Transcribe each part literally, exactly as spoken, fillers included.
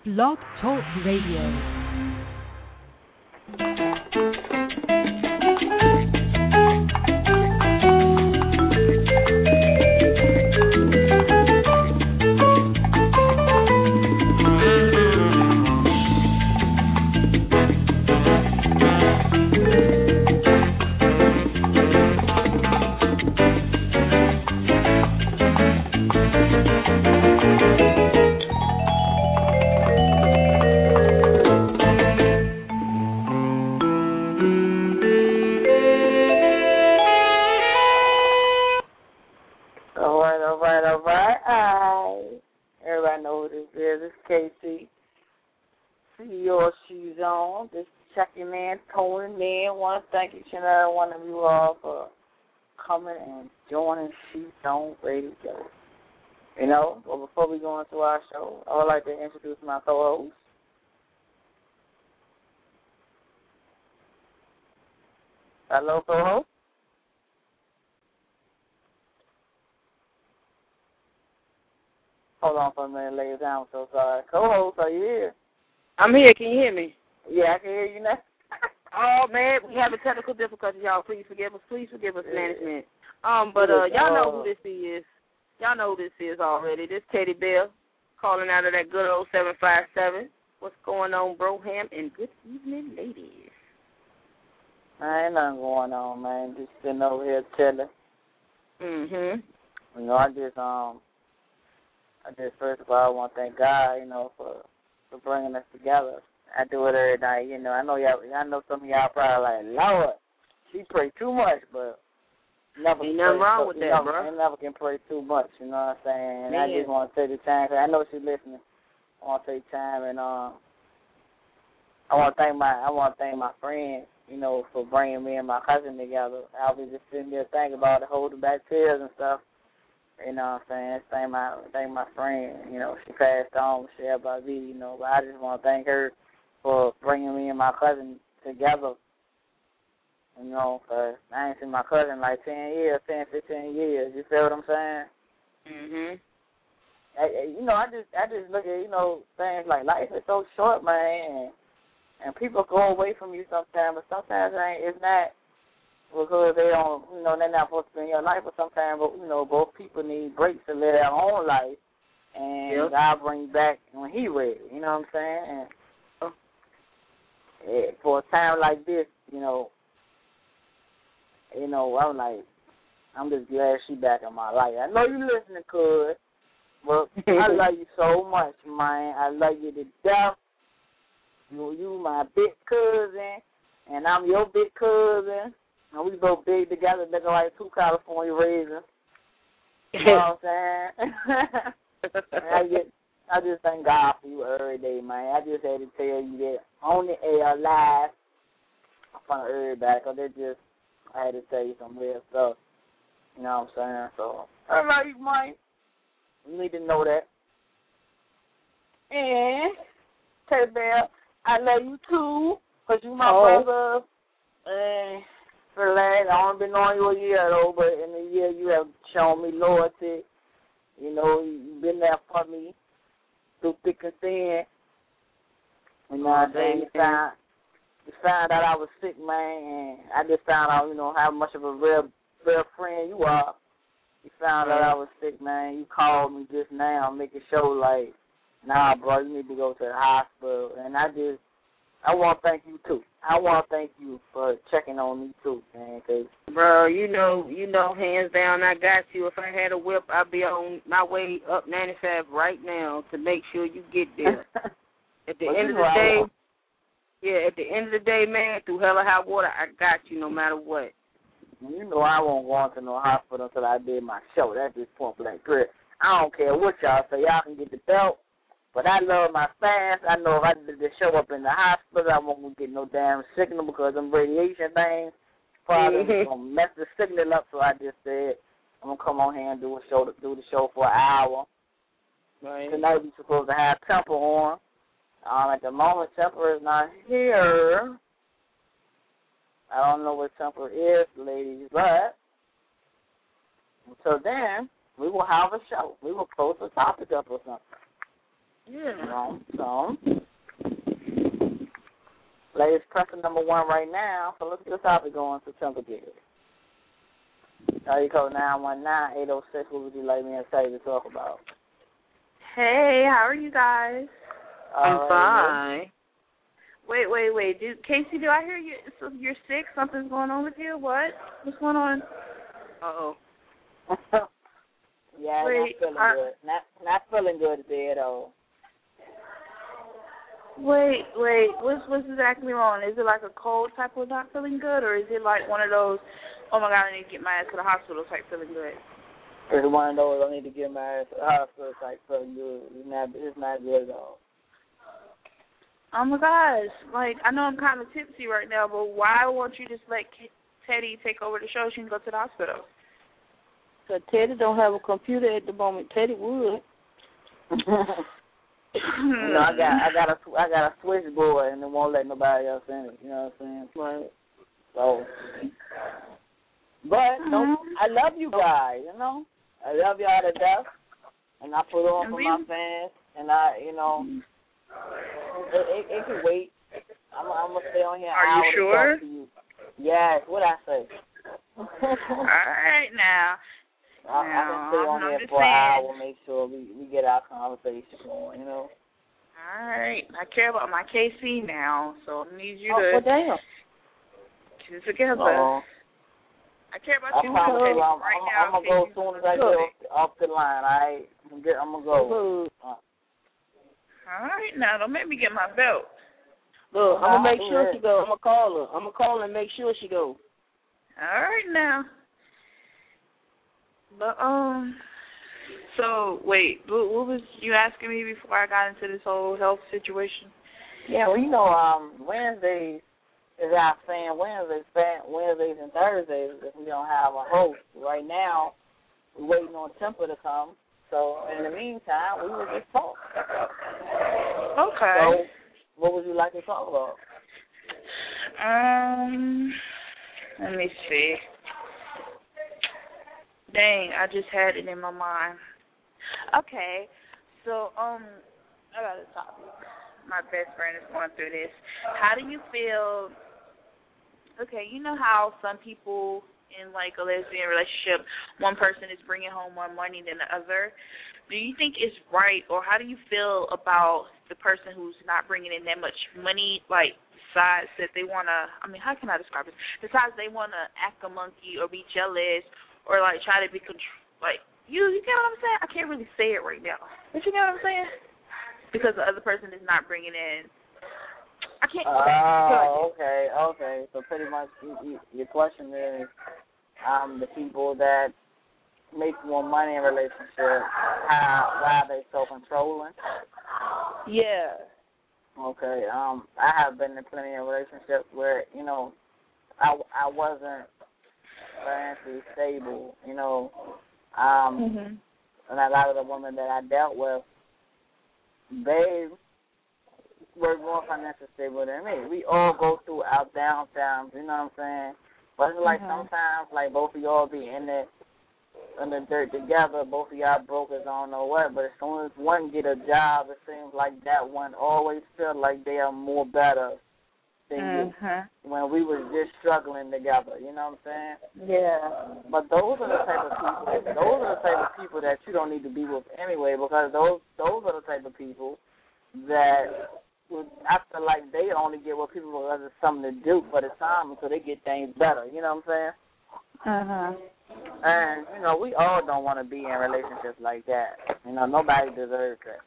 Blog Talk Radio. Thank each and every one of you all for coming and joining She's On Radio. You know, well, before we go into our show, I would like to introduce my co-host. Hello, co-host. Hold on for a minute, ladies. I'm so sorry. Co-host, are you here? I'm here. Can you hear me? Yeah, I can hear you now. Oh, man, we having technical difficulties, y'all. Please forgive us. Please forgive us, management. Um, but uh, y'all know who this is. Y'all know who this is already. This Teddy Bear calling out of that good old seven five seven. What's going on, Broham? And good evening, ladies. Ain't nothing going on, man. Just sitting over here chilling. Mm-hmm. You know, I just, um, I just, first of all, I want to thank God, you know, for, for bringing us together. I do it every night, you know. I know y'all. I know some of y'all probably like, Lord, she pray too much, but never. Ain't nothing wrong so, with that, never, bro. I never can pray too much. You know what I'm saying? And Man. I just want to take the time. I know she's listening. I want to take time and um, I want to thank my. I want to thank my friend, you know, for bringing me and my cousin together. I was just sitting there thinking about it, holding back tears and stuff. You know what I'm saying? Thank my, thank my friend. You know, she passed on, shared by me. You know, but I just want to thank her for bringing me and my cousin together, you know, because I ain't seen my cousin like ten years, ten, fifteen years. You feel what I'm saying? Mm-hmm. I, you know, I just I just look at, you know, things like life is so short, man, and, and people go away from you sometimes, but sometimes it ain't, it's not because they don't, you know, they're not supposed to be in your life, but sometimes, you know, both people need breaks to live their own life, and yep. God brings back when he ready, you know what I'm saying? And, yeah, for a time like this, you know, you know, I'm like, I'm just glad she back in my life. I know you listening, cuz, but I love you so much, man. I love you to death. You, you my big cousin, and I'm your big cousin, and we both big together, looking like two California raisins. You know what I'm saying? I get. I just thank God for you every day, man. I just had to tell you that on the air, live, in front of everybody, because they just, I had to tell you some real stuff. You know what I'm saying? So, I love you, man. You need to know that. And, Teddy Bear, I love you, too, because you my oh. brother. And for the last, I only been knowing you a year, though, but in a year you have shown me loyalty. You know, you've been there for me through thick and thin. You know what I'm saying? You found, you found out I was sick, man, and I just found out, you know, how much of a real, real friend you are. You found out I was sick, man. You called me just now, making sure, like, nah, bro, you need to go to the hospital. And I just, I want to thank you, too. I want to thank you for checking on me, too, man. Cause bro, you know, you know, hands down, I got you. If I had a whip, I'd be on my way up ninety-five right now to make sure you get there. At the well, end of the day, yeah, at the end of the day, man, through hell or high water, I got you no matter what. You know I won't go into no hospital until I did my show. That's just point blank period. I don't care what y'all say. Y'all can get the belt. But I love my fans. I know if I did the show up in the hospital, I won't get no damn signal because them radiation things probably mm-hmm. gonna mess the signal up. So I just said I'm gonna come on here and do a show, do the show for an hour. Right. Tonight we supposed to have Temple on. Um, at the moment, Temple is not here. I don't know what Temple is, ladies, but until then, we will have a show. We will post a topic up or something. Yeah. You know, so. Ladies, pressing number one right now. So let's get this topic going to Temple Gig. Area code nine one nine, eight oh six. What would you like me to say to talk about? Hey, how are you guys? I'm uh, fine. Wait, wait, wait. Do, Casey, do I hear you? So you're sick? Something's going on with you? What? What's going on? Uh-oh. yeah, wait, not feeling I, good. Not, not feeling good today at all. Wait, wait. What's, what's exactly wrong? Is it like a cold type of not feeling good, or is it like one of those, oh, my God, I need to get my ass to the hospital type feeling good? It's one of those, I need to get my ass to the hospital type feeling good. It's not, it's not good at all. Oh, my gosh. Like, I know I'm kind of tipsy right now, but why won't you just let Teddy take over the show? She can go to the hospital. Because Teddy don't have a computer at the moment. Teddy would. You know, I got I got a I got a switchboard and it won't let nobody else in it. You know what I'm saying? Right. So, but no, I love you guys. You know, I love y'all to death, and I put on for my fans, and I, you know, it, it, it can wait. I'm, I'm gonna stay on here. Are you sure? To you. Yes. What I say? All right now. I, no, I can stay on I'm here for saying. an hour, make sure we, we get our conversation going, you know. All right. I care about my K C now, so I need you oh, to well, damn. get it together. Uh-oh. I care about I you promise too. you, I'm, right I'm, now. I'm going to go as soon as I get off, off the line, all right? I'm going to go. Uh. All right, now, don't make me get my belt. Look, I'm going to make I'll sure she go. I'm going to call her. I'm going to call her and make sure she go. All right, now. But, um, so, wait, what, what was you asking me before I got into this whole health situation? Yeah, well, you know, um, Wednesdays is our fan Wednesdays, fan Wednesdays and Thursdays if we don't have a host. Right now, we're waiting on Temple to come. So, in the meantime, we will just talk. Okay. So, what would you like to talk about? Um, let me see. Dang, I just had it in my mind. Okay, so, um, I got a topic. My best friend is going through this. How do you feel, okay, you know how some people in, like, a lesbian relationship, one person is bringing home more money than the other? Do you think it's right, or how do you feel about the person who's not bringing in that much money, like, besides that they want to, I mean, how can I describe it? Besides they want to act a monkey or be jealous or, like, try to be, contr- like, you, you get what I'm saying? I can't really say it right now. But you get what I'm saying? Because the other person is not bringing in, I can't. Oh, okay, okay. So pretty much you, you, your question is um, the people that make more money in relationships, how, why are they so controlling? Yeah. Okay. Um, I have been in plenty of relationships where, you know, I, I wasn't financially stable, you know. Um, mm-hmm. And a lot of the women that I dealt with, they were more financially stable than me. We all go through our downtimes, you know what I'm saying? But it's like mm-hmm. sometimes, like, both of y'all be in the, in the dirt together, both of y'all brokers, I don't know what, but as soon as one get a job, it seems like that one always feel like they are more better than mm-hmm. you when we was just struggling together, you know what I'm saying? Yeah. But those are the type of people, those are the type of people that you don't need to be with anyway, because those those are the type of people that would, I feel like they only get with people because it's something to do for the time until they get things better, you know what I'm saying? Uh-huh. And, you know, we all don't want to be in relationships like that. You know, nobody deserves that.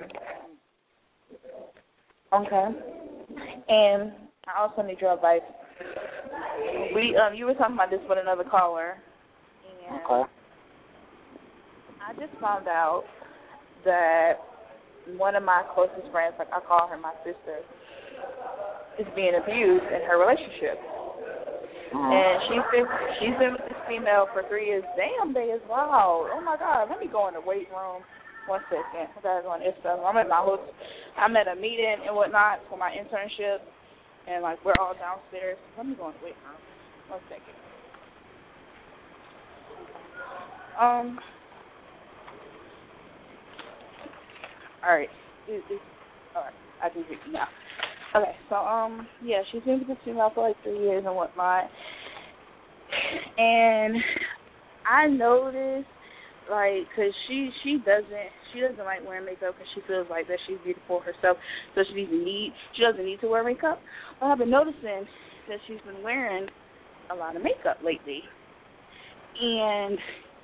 Okay. And I also need your advice. We um, you were talking about this with another caller, and Okay. I just found out that one of my closest friends, like I call her my sister, is being abused in her relationship. Mm-hmm. And she's been she's been with this female for three years. Damn, they is wild. Oh my God, let me go in the weight room. One second, I gotta go on this stuff. I'm at my host. I'm at a meeting and whatnot for my internship, and like we're all downstairs. Let me go in the weight room. One second. Um. All right. It, it, all right, I can hear you now. Okay, so um, yeah, she's been with this female for like three years and whatnot, and I noticed, like, cause she she doesn't she doesn't like wearing makeup because she feels like that she's beautiful herself, so she doesn't need she doesn't need to wear makeup. But I've been noticing that she's been wearing a lot of makeup lately, and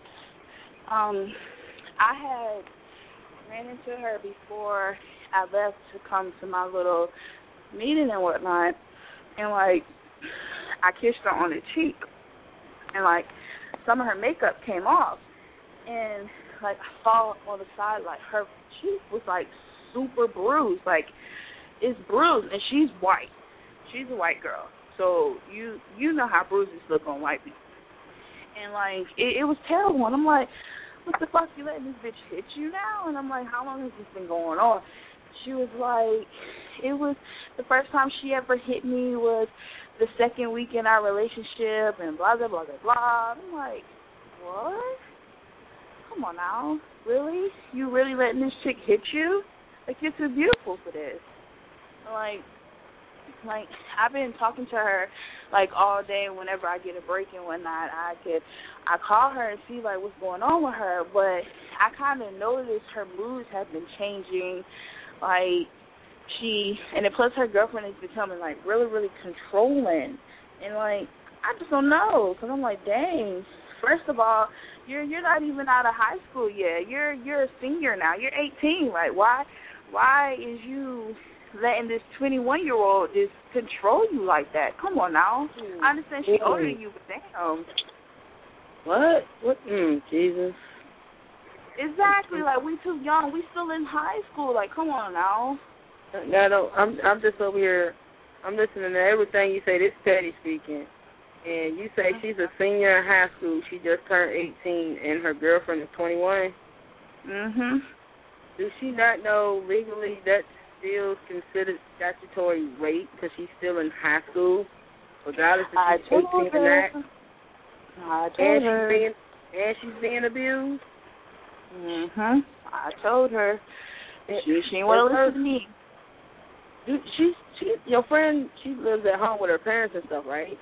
um, I had ran into her before I left to come to my little meeting and whatnot, and like I kissed her on the cheek, and like some of her makeup came off, and like I saw on the side like her cheek was like super bruised, like it's bruised, and she's white. She's a white girl, so you you know how bruises look on white people, and like it, it was terrible. And I'm like, what the fuck, you letting this bitch hit you now? And I'm like, how long has this been going on? She was like, it was the first time she ever hit me was the second week in our relationship, and blah, blah, blah, blah, blah. I'm like, what? Come on now. Really? You really letting this chick hit you? Like, you're too beautiful for this. Like, like I've been talking to her, like, all day. Whenever I get a break and whatnot, I could, I call her and see, like, what's going on with her. But I kind of noticed her moods have been changing. Like, she, and then plus her girlfriend is becoming, like, really, really controlling. And, like, I just don't know. Because I'm like, dang, first of all, you're you're not even out of high school yet. You're you're a senior now. You're eighteen. Like, why why is you letting this twenty-one-year-old just control you like that? Come on now. I understand she's older than you, but damn. What? What? Mm, Jesus. Exactly. Like, we too young. We still in high school. Like, come on now. No, no, I'm I'm just over here. I'm listening to everything you say. This Teddy speaking. And you say she's a senior in high school. She just turned eighteen, and her girlfriend is twenty-one. Mhm. Does she not know legally that's still considered statutory rape because she's still in high school, regardless if she's eighteen or not? I told and her. She's being, and she's being abused. Mhm. I told her. She she didn't want to listen to me. Dude, she's she your friend. She lives at home with her parents and stuff, right?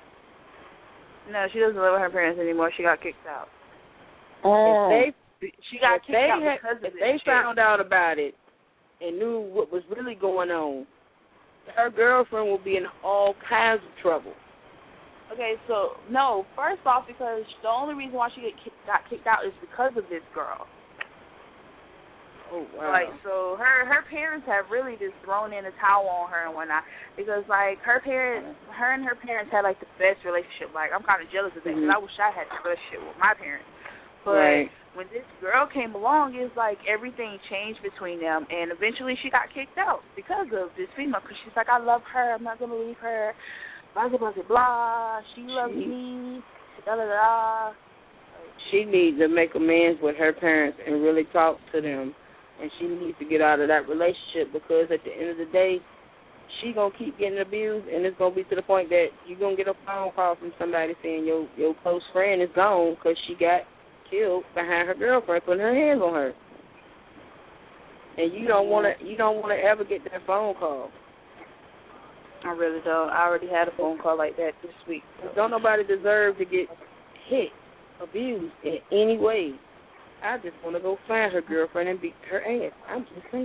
No, she doesn't live with her parents anymore. She got kicked out. Oh. If they, she got kicked out had, because of if this they shit. found out about it and knew what was really going on, her girlfriend will be in all kinds of trouble. Okay, so, no, first off, because the only reason why she get kicked, got kicked out is because of this girl. Oh, wow. Like, so her her parents have really just thrown in a towel on her and whatnot, because, like, her parents, her and her parents had, like, the best relationship. Like, I'm kind of jealous of that, because mm-hmm. I wish I had the relationship with my parents. But right. when this girl came along, it's like everything changed between them, and eventually she got kicked out because of this female, because she's like, I love her, I'm not going to leave her, blah, blah, blah, blah, she loves she, me, da, da, da. She needs to make amends with her parents and really talk to them. And she needs to get out of that relationship, because at the end of the day, she going to keep getting abused, and it's going to be to the point that you're going to get a phone call from somebody saying your your close friend is gone because she got killed behind her girlfriend putting her hands on her. And you don't want to you don't want to ever get that phone call. I really don't. I already had a phone call like that this week. Don't nobody deserve to get hit, abused in any way. I just want to go find her girlfriend and beat her ass. I'm just saying.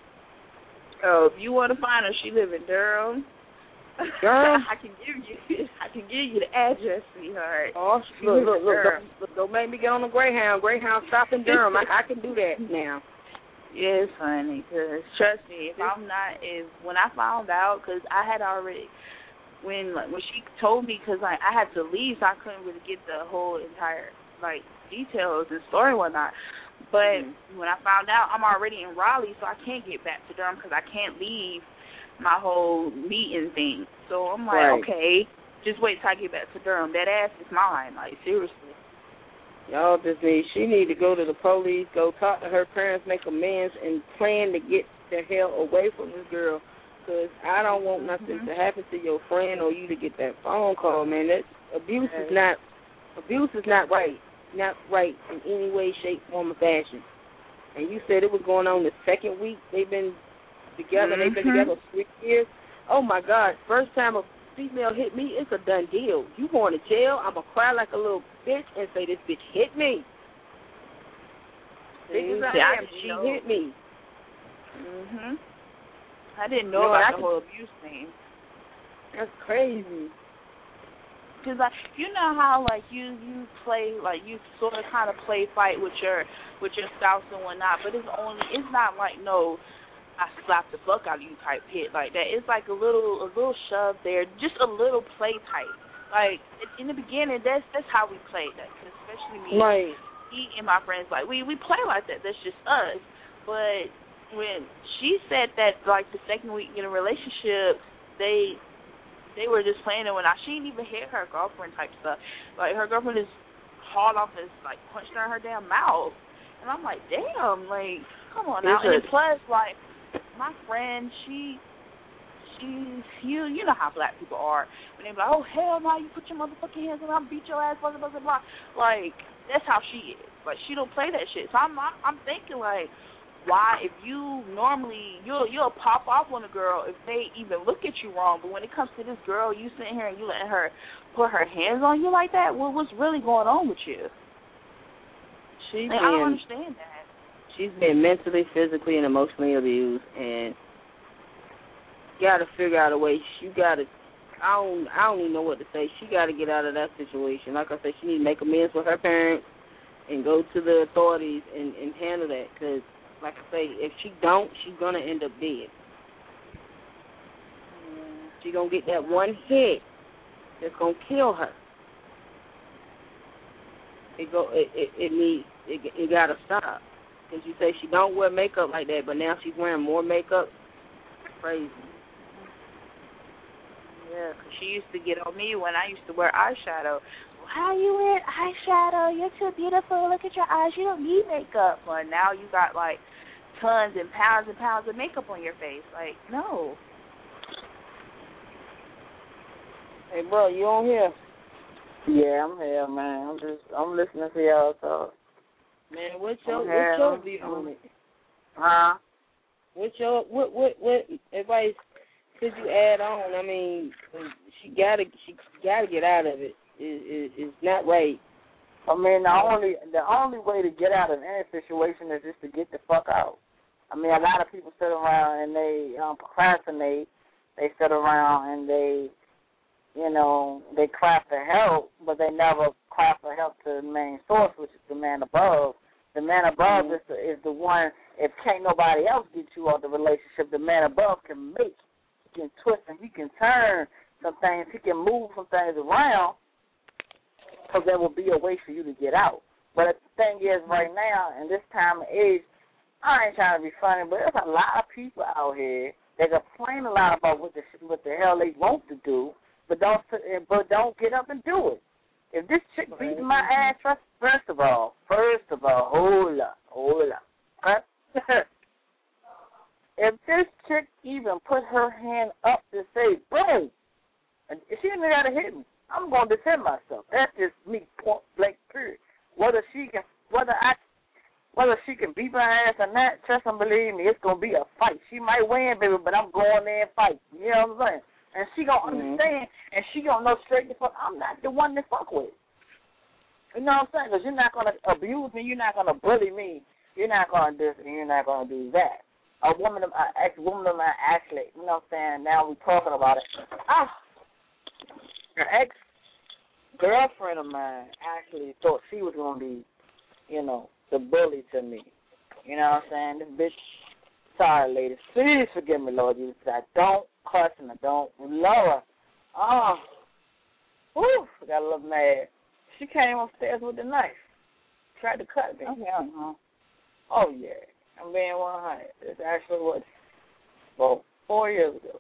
Oh, if you want to find her, she live in Durham. Girl, I can give you, I can give you the address, sweetheart. Oh, look, look, look, look, look, don't make me get on the Greyhound. Greyhound stop in Durham. I, I can do that now. Yeah, it's funny, because trust me, if I'm not, if when I found out, because I had already, when like when she told me, because like I had to leave, so I couldn't really get the whole entire like details and story and whatnot. But mm-hmm. when I found out, I'm already in Raleigh, so I can't get back to Durham because I can't leave my whole meeting thing. So I'm like, right. okay, just wait till I get back to Durham. That ass is mine, like seriously. Y'all just need, she need to go to the police, go talk to her parents, make amends, and plan to get the hell away from this girl. Because I don't want nothing mm-hmm. to happen to your friend or you to get that phone call, man. That abuse is not abuse is not right. Not right in any way, shape, form, or fashion. And you said it was going on the second week they've been together. Mm-hmm. They've been together for three years. Oh, my God. First time a female hit me, it's a done deal. You going to jail, I'm going to cry like a little bitch and say, this bitch hit me. Bitch, I am, she know. hit me. Mm-hmm. I didn't know you know, about I the can, whole abuse thing. That's crazy. Because, like, you know how, like, you, you play, like, you sort of kind of play fight with your with your spouse and whatnot, but it's only, it's not like, no, I slapped the fuck out of you type hit like that. It's like a little a little shove there, just a little play type. Like, in the beginning, that's that's how we played that, cause especially me, right. me and my friends, like, we, we play like that. That's just us. But when she said that, like, the second week in a relationship, they they were just playing it when I, she didn't even hit her girlfriend type stuff. Like, her girlfriend just hauled off and, like, punched her in her damn mouth. And I'm like, damn, like, come on now. And plus, like, my friend, she, she's, you, you know how black people are. When they be like, oh, hell no, you put your motherfucking hands on me, I'll beat your ass, blah, blah, blah, blah. Like, that's how she is. Like, she don't play that shit. So I'm, I'm thinking, like, why, if you normally, you'll, you'll pop off on a girl if they even look at you wrong, but when it comes to this girl, you sitting here and you letting her put her hands on you like that, well, what's really going on with you? She's like, been, I don't understand that. She's been mentally, physically, and emotionally abused, and you got to figure out a way. You got to, I don't, I don't even know what to say. She got to get out of that situation. Like I said, she need to make amends with her parents and go to the authorities and, and handle that, because like I say, if she don't, she's going to end up dead. She's going to get that one hit that's going to kill her. It go. It, it, it needs, it, it got to stop. Because you say she don't wear makeup like that, but now she's wearing more makeup. Crazy. Yeah, because she used to get on me when I used to wear eyeshadow. How you wear eyeshadow? You're too beautiful. Look at your eyes. You don't need makeup. But now you got, like, tons and pounds and pounds of makeup on your face. Like, no. Hey, bro, you on here? Yeah, I'm here, man. I'm just, I'm listening to y'all talk. Man, what's your, what's your view on it? Huh? What's your, what, what, what advice could you add on? I mean, she gotta, she gotta get out of it. It, it, it's not right. I mean, the only the only way to get out of any situation is just to get the fuck out. I mean, a lot of people sit around and they um, procrastinate. They sit around and they, you know, they cry for help, but they never cry for help to the main source, which is the man above. The man above mm-hmm. is, the, is the one, if can't nobody else get you out of the relationship, the man above can make, he can twist and he can turn some things, he can move some things around, because there will be a way for you to get out. But the thing is, right now, in this time of age, I ain't trying to be funny, but there's a lot of people out here that complain a lot about what the what the hell they want to do, but don't but don't get up and do it. If this chick beats my ass, first, first of all, first of all, hold up, hold up. Okay? If this chick even put her hand up to say, boom, and she didn't got to hit me, I'm going to defend myself. That's just me, point blank, period. Whether she can, whether I, whether she can beat my ass or not, trust and believe me, it's going to be a fight. She might win, baby, but I'm going there and fight. You know what I'm saying? And she going to mm-hmm. understand, and she going to know straight the fuck, I'm not the one to fuck with. You know what I'm saying? Because you're not going to abuse me, you're not going to bully me, you're not going to do this, and you're not going to do that. A woman of my ex, woman of my actually, you know what I'm saying? Now we're talking about it. Ah. Her ex-girlfriend of mine actually thought she was going to be, you know, the bully to me. You know what I'm saying? This bitch, sorry, ladies. Please forgive me, Lord Jesus. I don't cuss and I don't, Lord. Oh, whew, I got a little mad. She came upstairs with the knife. Tried to cut me. Oh, yeah. Uh-huh. Oh, yeah. I'm being one hundred. It's actually what, well, four years ago.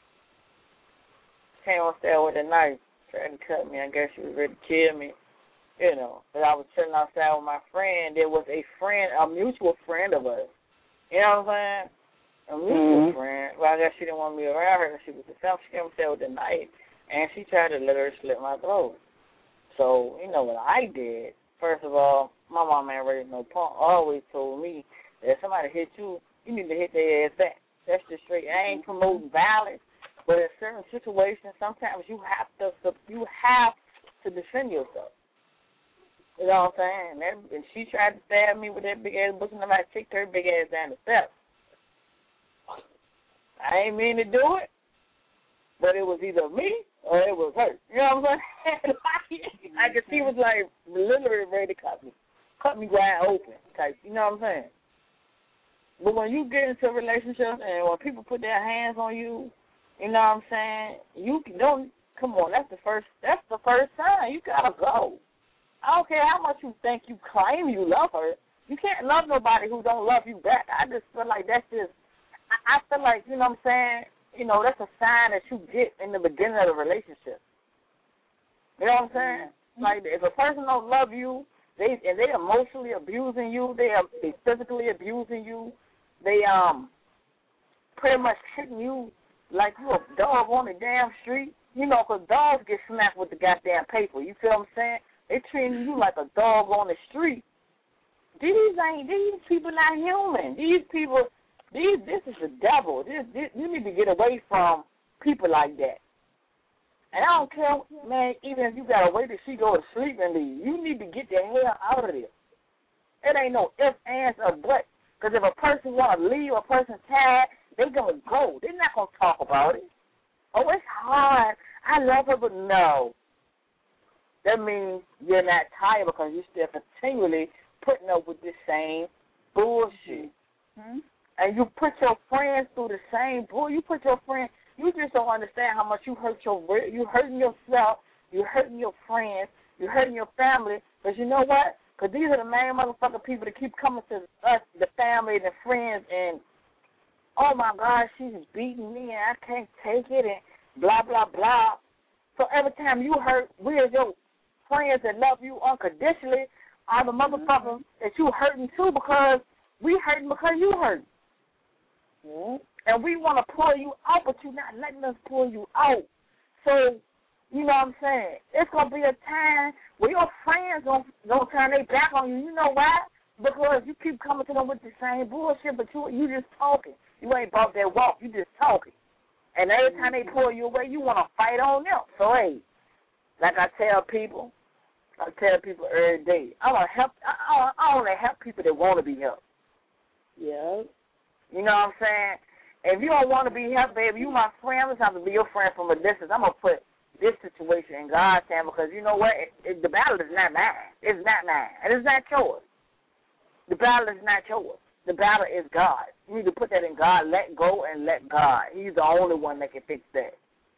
Came upstairs with a knife, trying to cut me. I guess she was ready to kill me, you know. But I was sitting outside with my friend. There was a friend, a mutual friend of us. You know what I'm saying? A mutual mm-hmm. friend. Well, I guess she didn't want me around her. She was the self. She came upstairs with a knife, and she tried to literally slit my throat. So, you know what I did? First of all, my mom ain't raised no punk. Always told me that if somebody hit you, you need to hit their ass back. That's just straight. I ain't promoting violence, but in certain situations, sometimes you have to you have to defend yourself. You know what I'm saying? That, and she tried to stab me with that big ass bush, and I kicked her big ass down the steps. I ain't mean to do it, but it was either me or it was her. You know what I'm saying? I could see it was like literally ready to cut me, cut me wide open type. You know what I'm saying? But when you get into a relationship and when people put their hands on you, you know what I'm saying? You don't come on. That's the first. That's the first sign. You gotta go. I don't care how much you think you claim you love her. You can't love nobody who don't love you back. I just feel like that's just. I, I feel like you know what I'm saying. You know that's a sign that you get in the beginning of the relationship. You know what I'm saying? Mm-hmm. Like if a person don't love you, they and they emotionally abusing you, they are they physically abusing you. They um pretty much treating you like you a dog on the damn street. You know, 'cause dogs get smacked with the goddamn paper. You feel what I'm saying? They treating you like a dog on the street. These ain't these people not human. These people, these this is the devil. This, this you need to get away from people like that. And I don't care, man. Even if you gotta wait till she go to sleep and leave, you need to get the hell out of there. It ain't no ifs, ands, or buts. Because if a person want to leave, a person's tired, they going to go. They're not going to talk about it. Oh, it's hard. I love her, but no. That means you're not tired because you're still continually putting up with the same bullshit. Mm-hmm. And you put your friends through the same bull. You put your friends, you just don't understand how much you hurt your, you hurting yourself, you're hurting your friends, you're hurting your family. Because you know what? Because these are the main motherfucking people that keep coming to us, the family and the friends, and, oh, my God, she's beating me, and I can't take it, and blah, blah, blah. So every time you hurt, we as your friends that love you unconditionally are the motherfuckers mm-hmm. that you hurting too because we hurting because you hurting. Mm-hmm. And we want to pull you out, but you're not letting us pull you out. So, you know what I'm saying? It's going to be a time where your friends going to turn their back on you. You know why? Because you keep coming to them with the same bullshit, but you you just talking. You ain't about that walk. You just talking. And every time they pull you away, you want to fight on them. So, hey, like I tell people, I tell people every day, I want to help. I, I only help people that want to be helped. Yeah. You know what I'm saying? If you don't want to be helped, baby, you my friend. I'm just have to be your friend from a distance. I'm going to put this situation in God's hand because you know what? It, it, the battle is not mine. It's not mine. And it's not yours. The battle is not yours. The battle is God. You need to put that in God. Let go and let God. He's the only one that can fix that.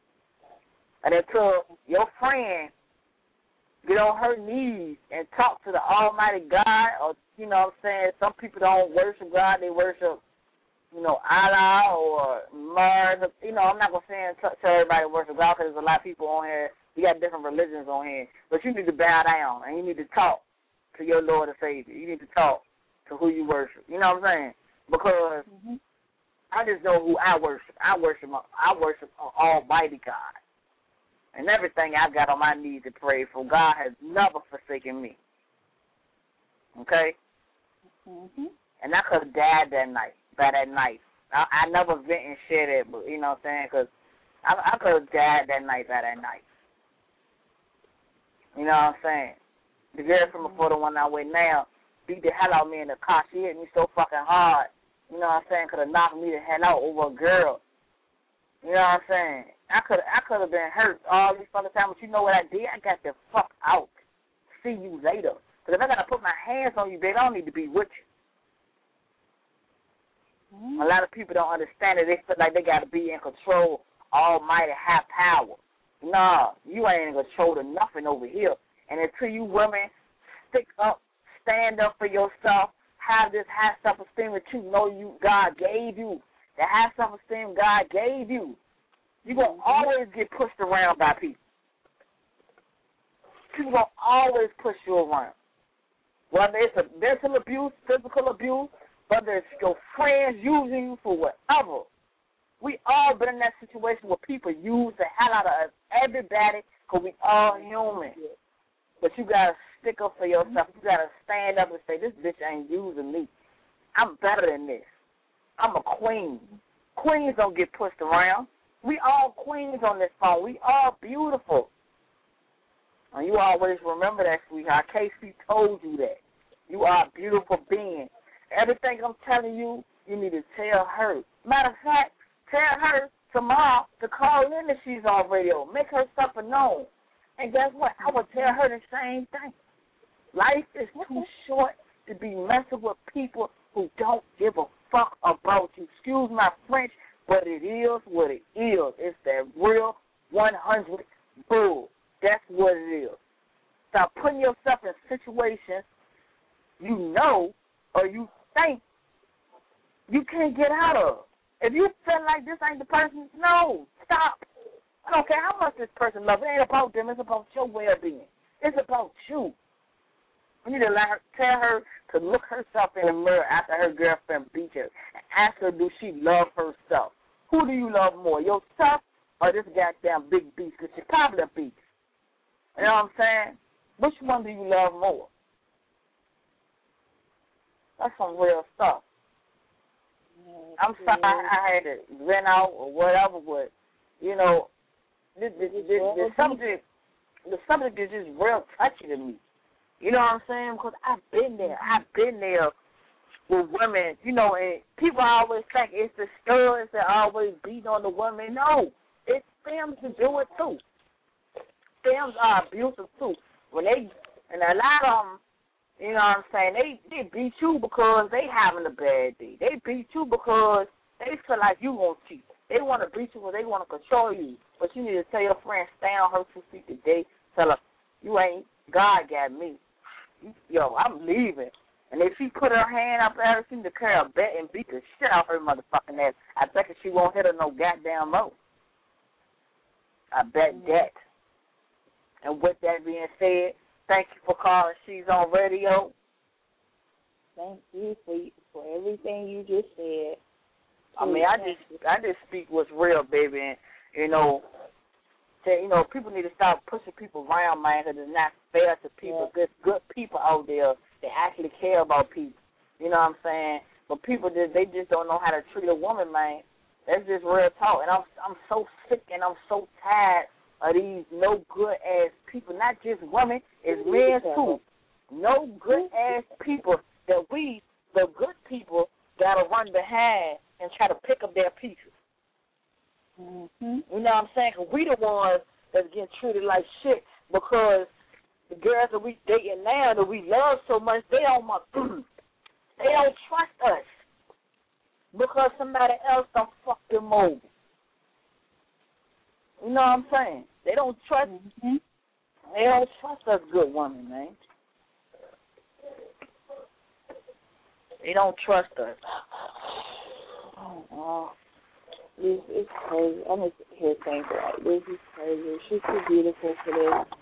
And until your friend get on her knees and talk to the Almighty God, or, you know what I'm saying, some people don't worship God. They worship, you know, Allah or Mars. You know, I'm not going to say tell everybody to worship God because there's a lot of people on here. We got different religions on here. But you need to bow down and you need to talk to your Lord and Savior. You need to talk to who you worship. You know what I'm saying? Because mm-hmm. I just know who I worship. I worship I worship Almighty God. And everything I've got on my knees to pray for, God has never forsaken me. Okay? Mm-hmm. And I could have died that night, by that night. I, I never vent and share that, but you know what I'm saying? Because I, I could have died that night by that night. You know what I'm saying? The girl from before, the one I'm with now, beat the hell out of me in the car. She hit me so fucking hard. You know what I'm saying? Could have knocked me the hell out over a girl. You know what I'm saying? I could I could have been hurt all this fucking time, but you know what I did? I got the fuck out. See you later. Because if I got to put my hands on you, baby, I don't need to be with you. Mm-hmm. A lot of people don't understand it. They feel like they got to be in control, almighty, high power. Nah, you ain't in control of nothing over here. And until you women stick up, stand up for yourself, have this high self-esteem that you know you God gave you, the high self-esteem God gave you, you're going to always get pushed around by people. People going to always push you around. Whether it's a mental abuse, physical abuse, whether it's your friends using you for whatever. We all been in that situation where people use the hell out of us, everybody, because we all human. But you got to stick up for yourself. You got to stand up and say, this bitch ain't using me. I'm better than this. I'm a queen. Queens don't get pushed around. We all queens on this phone. We all beautiful. And you always remember that, sweetheart. K C told you that. You are a beautiful being. Everything I'm telling you, you need to tell her. Matter of fact, tell her tomorrow to call in if she's on radio. Make her suffer known. And guess what? I will tell her the same thing. Life is too short to be messing with people who don't give a fuck about you. Excuse my French, but it is what it is. It's that real one hundred bull. That's what it is. Stop putting yourself in situations you know or you think you can't get out of. If you feel like this ain't the person, no, stop. I don't care how much this person loves. It ain't about them. It's about your well-being. It's about you. You need to let her, tell her to look herself in the mirror after her girlfriend beat her and ask her, do she love herself? Who do you love more, yourself or this goddamn big beast? Because she's probably a beast. You know what I'm saying? Which one do you love more? That's some real stuff. I'm sorry I had to rent out or whatever, but, you know, the, the, the, the, subject, the subject is just real touchy to me. You know what I'm saying? Because I've been there. I've been there with women, you know, and people always think it's the studs that always beat on the women. No, it's them to do it too. Stems are abusive too. When they, and a lot of them, you know what I'm saying, they, they beat you because they having a bad day. They beat you because they feel like you won't cheat. They want to beat you because they want to control you. But you need to tell your friend, stay on her two feet today. Tell her, you ain't, God got me. Yo, I'm leaving. And if she put her hand up at her, she need to carry a bat and beat the shit out her motherfucking ass. I bet that she won't hit her no goddamn more. I bet mm-hmm. that. And with that being said, thank you for calling She's on Radio. Thank you for for everything you just said. I mean, I just I just speak what's real, baby. And, you know, say, you know, people need to stop pushing people around, man, because it's not fair to people. Yeah. There's good people out there that actually care about people. You know what I'm saying? But people, just, they just don't know how to treat a woman, man. That's just real talk. And I'm I'm so sick and I'm so tired of these no good ass people, not just women, it's men too. No good ass people that we, the good people, gotta run behind and try to pick up their pieces. Mm-hmm. You know what I'm saying? Cause we the ones that's getting treated like shit because the girls that we dating now that we love so much, they don't they don't trust us because somebody else don't fuck them over. You know what I'm saying? They don't trust. Mm-hmm. They don't trust us, good women, man. They don't trust us. Oh, oh. This is crazy. I'm just here saying that this is crazy. She's too beautiful for this.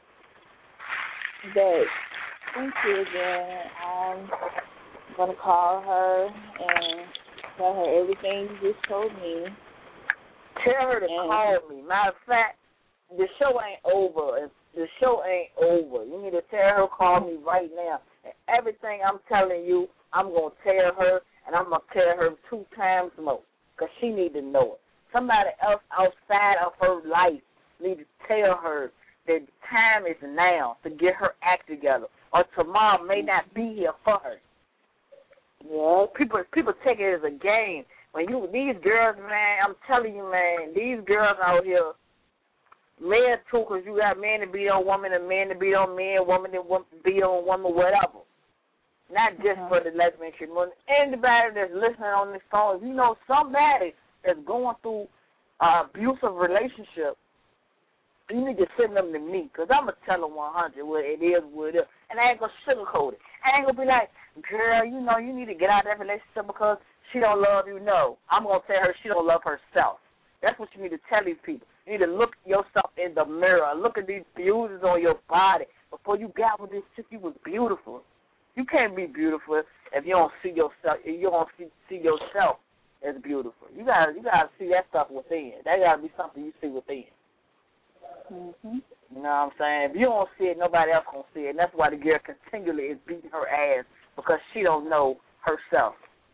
But thank you again. I'm gonna call her and tell her everything you just told me. Tell her to and call me. Matter of fact, the show ain't over. The show ain't over. You need to tell her, call me right now. And everything I'm telling you, I'm going to tell her, and I'm going to tell her two times more because she need to know it. Somebody else outside of her life need to tell her that the time is now to get her act together, or tomorrow may not be here for her. Yeah. People, people take it as a game. When you, these girls, man, I'm telling you, man, these girls out here, men too, because you got men to beat on women and men to beat on men, women to beat on women, whatever. Not just mm-hmm. for the lesbian community. Anybody that's listening on this phone, if you know somebody that's going through an abusive relationship, you need to send them to me, because I'm going to tell them one hundred what it is, what it is. And I ain't going to sugarcoat it. I ain't going to be like, girl, you know, you need to get out of that relationship because she don't love you. No. I'm going to tell her she don't love herself. That's what you need to tell these people. You need to look yourself in the mirror. Look at these bruises on your body. Before you got with this chick, you was beautiful. You can't be beautiful if you don't see yourself. If you don't see, see yourself as beautiful. You gotta, you gotta see that stuff within. That gotta be something you see within. Mm-hmm. You know what I'm saying? If you don't see it, nobody else gonna see it. And that's why the girl continually is beating her ass because she don't know herself.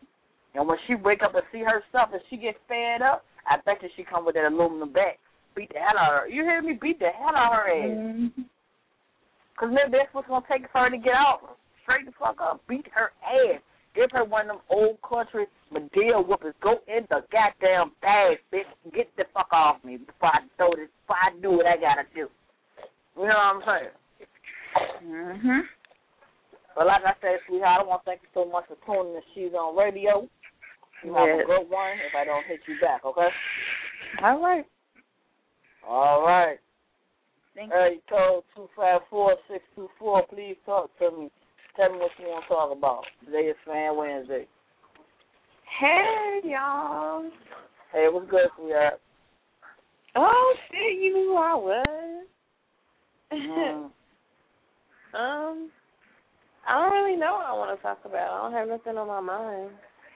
And when she wake up and see her stuff and she get fed up, I bet you she come with that aluminum bat. Beat the hell out of her. You hear me? Beat the hell out of her ass. Mm-hmm. Because maybe that's what's going to take for her to get out. Straight the fuck up. Beat her ass. Give her one of them old country Medea whoopers. Go in the goddamn bag, bitch. Get the fuck off me before I throw this, before I do what I got to do. You know what I'm saying? Mm-hmm. But like I said, sweetheart, I want to thank you so much for tuning in. She's on radio. You have Yes. a good one if I don't hit you back, okay? All right. All right. Thank Hey, code two five four, six two four. Please talk to me. Tell me what you want to talk about. Today is Fan Wednesday. Hey, y'all. Hey, what's good, sweetheart? Oh, shit, you knew who I was. Mm. um, I don't really know what I want to talk about. I don't have nothing on my mind.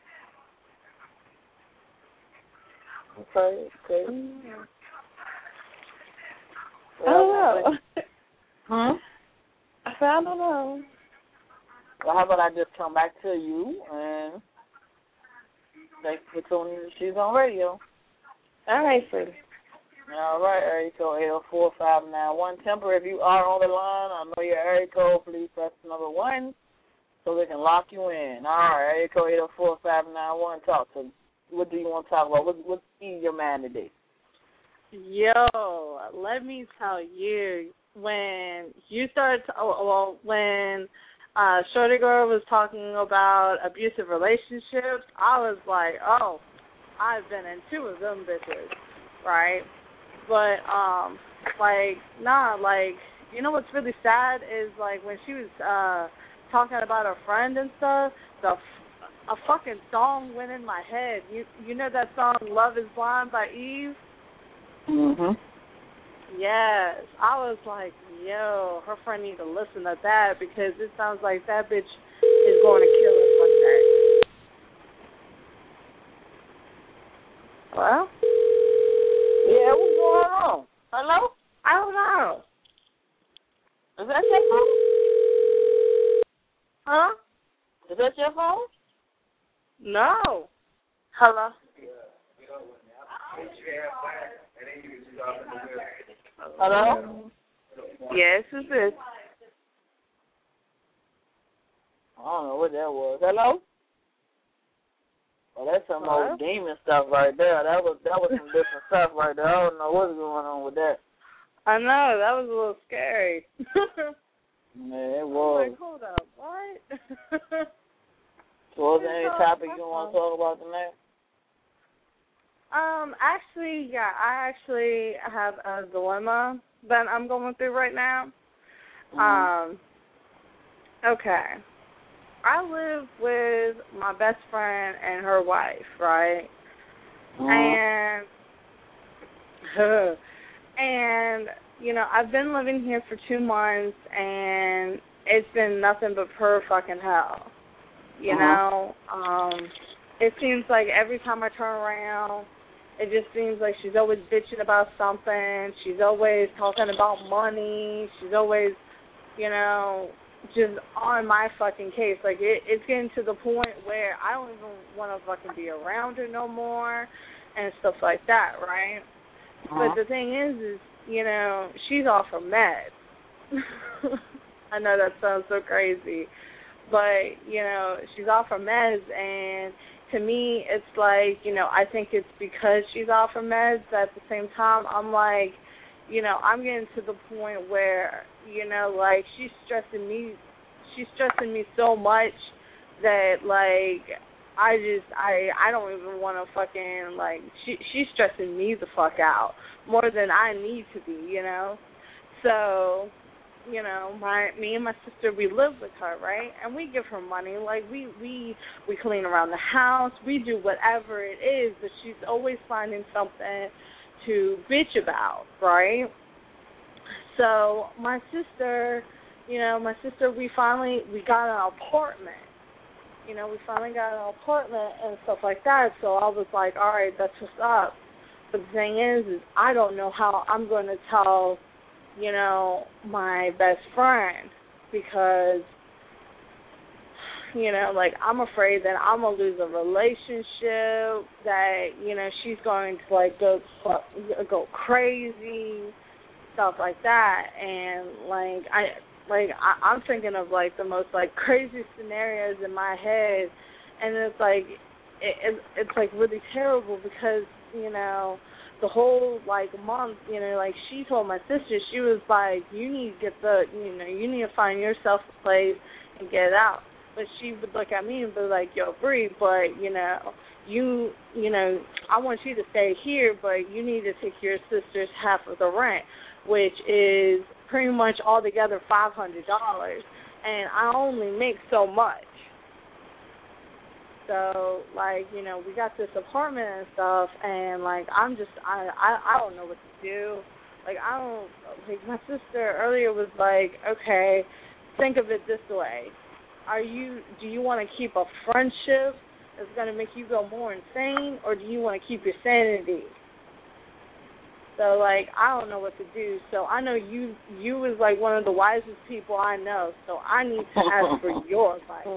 Okay, okay. Mm. I Well, don't know. huh? I said, I don't know. Well, how about I just come back to you and thanks for tuning in. She's on radio. All right, sweetie. All right, area code eight oh four, five nine one. Temper, if you are on the line, I know your area code, please press number one so they can lock you in. All right, area code eight oh four, five nine one. Talk to me. What do you want to talk about? What, what's in your mind today? Yo, let me tell you, when you started, to, oh, well, when uh, Shorty Girl was talking about abusive relationships, I was like, oh, I've been in two of them bitches, right? But, um, like, nah, like, you know what's really sad is, like, when she was uh, talking about her friend and stuff, the a fucking song went in my head. You you know that song, Love is Blind by Eve? Mm-hmm. Yes. I was like, yo, her friend need to listen to that because it sounds like that bitch is going to kill us like that. Hello? Yeah, what's going on? Hello? I don't know. Is that your phone? Huh? Is that your phone? No. Hello? Hello? Yes, who's this? I don't know what that was. Hello? Oh, that's some Hello? old demon stuff right there. That was that was some different stuff right there. I don't know what's going on with that. I know, that was a little scary. Man, it I'm was. like, hold up, what? So is there any topic you want to talk about tonight? Um, actually, yeah, I actually have a dilemma that I'm going through right now. Mm-hmm. Um, okay. I live with my best friend and her wife, right? Mm-hmm. And, and, you know, I've been living here for two months, and it's been nothing but pure fucking hell. You Uh-huh. know, um, it seems like every time I turn around, it just seems like she's always bitching about something. She's always talking about money. She's always, you know, just on my fucking case. Like, it, it's getting to the point where I don't even want to fucking be around her no more and stuff like that, right? Uh-huh. But the thing is, is, you know, she's off her meds. I know that sounds so crazy. But, you know, she's off her meds, and to me, it's like, you know, I think it's because she's off her meds. At the same time, I'm like, you know, I'm getting to the point where, you know, like, she's stressing me, she's stressing me so much that, like, I just, I, I don't even want to fucking, like, she, she's stressing me the fuck out more than I need to be, you know? So, you know, my me and my sister, we live with her, right? And we give her money. Like, we, we, we clean around the house. We do whatever it is, but she's always finding something to bitch about, right? So my sister, you know, my sister, we finally, we got an apartment. You know, we finally got an apartment and stuff like that. So I was like, all right, that's what's up. But the thing is, is I don't know how I'm going to tell, you know, my best friend, because you know, like, I'm afraid that I'm going to lose a relationship, that, you know, she's going to, like, go, go crazy, stuff like that. And, like, I, like, I, I'm thinking of, like, the most, like, crazy scenarios in my head. And it's, like, it, it, it's, like, really terrible because, you know, the whole, like, month, you know, like, she told my sister, she was like, you need to get the, you know, you need to find yourself a place and get out. But she would look at me and be like, yo, Bree, but, you know, you, you know, I want you to stay here, but you need to take your sister's half of the rent, which is pretty much altogether five hundred dollars. And I only make so much. So, like, you know, we got this apartment and stuff, and, like, I'm just, I, I, I don't know what to do. Like, I don't, like, my sister earlier was like, okay, think of it this way. Are you, do you want to keep a friendship that's going to make you go more insane, or do you want to keep your sanity? So, like, I don't know what to do. So I know you, you was, like, one of the wisest people I know, so I need to ask for your advice.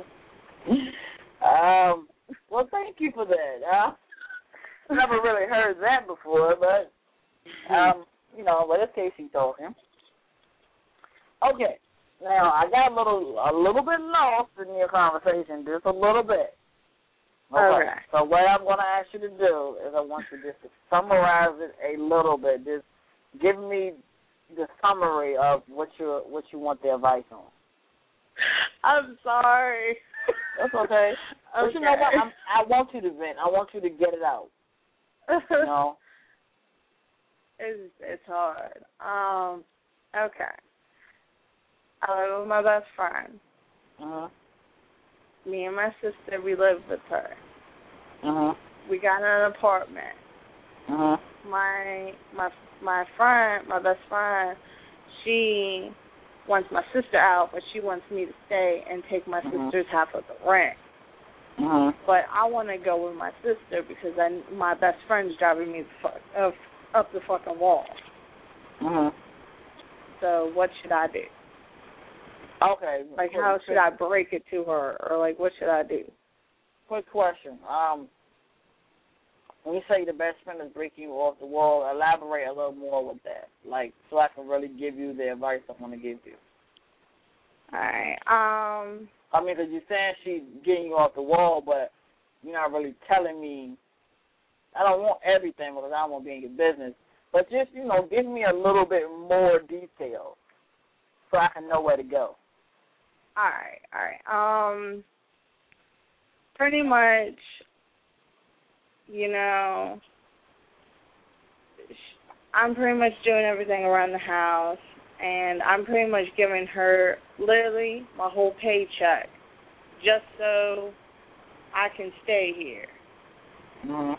Um, well, thank you for that. Uh, never really heard that before, but, um, you know, well, it's Casey talking. Okay, now, I got a little a little bit lost in your conversation, just a little bit. Okay, okay. So what I'm going to ask you to do is I want you just to summarize it a little bit. Just give me the summary of what you what you want the advice on. I'm sorry. That's okay. okay. But you know what? I'm, I want you to vent. I want you to get it out. You know? It's, it's hard. Um, okay. I live with my best friend. Uh-huh. Me and my sister, we live with her. Uh-huh. We got an apartment. Uh-huh. My my my friend, my best friend, she wants my sister out, but she wants me to stay and take my uh-huh. sister's half of the rent. Uh-huh. But I want to go with my sister because I, my best friend's driving me the fuck, up, up the fucking wall. Uh-huh. So what should I do? Okay. Like, how should I break it to her, or, like, what should I do? Quick question. Um, when you say the best friend is breaking you off the wall, elaborate a little more with that, like, so I can really give you the advice I want to give you. All right. Um. I mean, because you're saying she's getting you off the wall, but you're not really telling me. I don't want everything because I don't want to be in your business, but just, you know, give me a little bit more detail so I can know where to go. All right, all right. Um, pretty much, you know, I'm pretty much doing everything around the house, and I'm pretty much giving her literally my whole paycheck just so I can stay here. Mm-hmm.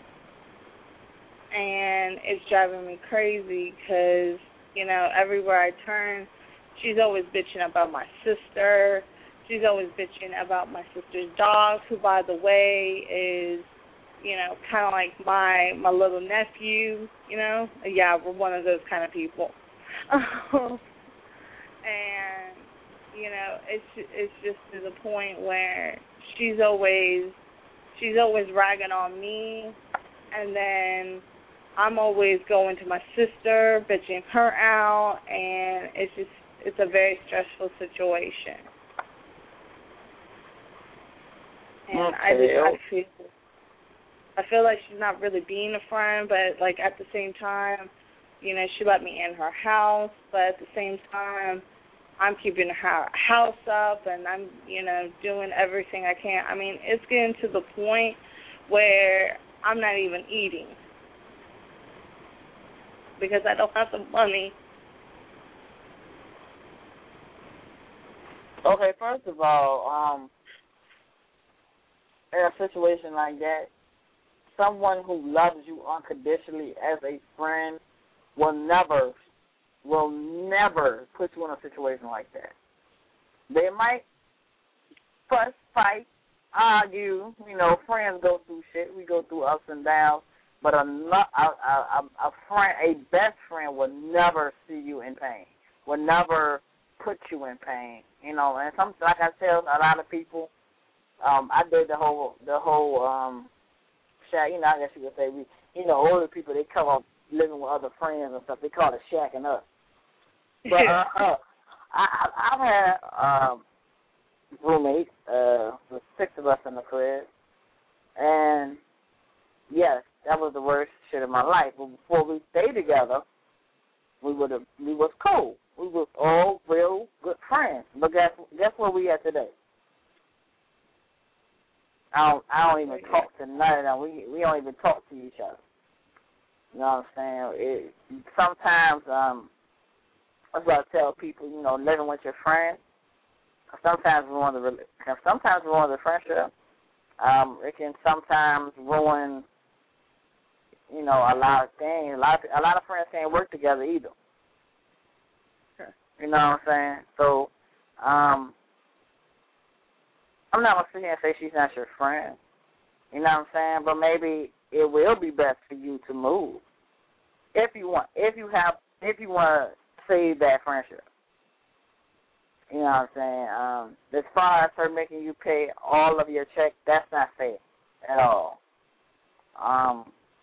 And it's driving me crazy because, you know, everywhere I turn, she's always bitching about my sister. She's always bitching about my sister's dog, who, by the way, is, you know, kind of like my my little nephew, you know. Yeah, we're one of those kind of people. And, you know, it's it's just to the point where she's always she's always ragging on me, and then I'm always going to my sister, bitching her out, and it's just it's a very stressful situation. And okay. I just I feel I feel like she's not really being a friend, but like at the same time, you know, she let me in her house, but at the same time, I'm keeping her house up, and I'm, you know, doing everything I can. I mean, it's getting to the point where I'm not even eating because I don't have the money. Okay, first of all, um, in a situation like that, someone who loves you unconditionally as a friend will never, will never put you in a situation like that. They might fuss, fight, argue. You know, friends go through shit. We go through ups and downs. But a, a, a, a friend, a best friend, will never see you in pain. Will never put you in pain. You know, and some, like I tell a lot of people, um, I did the whole the whole um, shack. You know, I guess you could say we, you know, older people they come up living with other friends and stuff. They call it shacking up. But uh, uh, I, I, I've had um, roommates, uh, with six of us in the crib, and yes, that was the worst shit of my life. But before we stayed together, we would have we was cool. We was all real good friends. But guess guess where we at today? I don't I don't even talk to none of them. We we don't even talk to each other. You know what I'm saying? It, sometimes um that's what I tell people. You know, living with your friends sometimes ruin the can sometimes ruin the friendship. Um, it can sometimes ruin, you know, a lot of things. A lot of, a lot of friends can't work together either. Sure. You know what I'm saying? So, um, I'm not going to sit here and say she's not your friend. You know what I'm saying? But maybe it will be best for you to move if you want. If you have, if you want to save that friendship. You know what I'm saying? Um, as far as her making you pay all of your check, that's not fair at all. Um,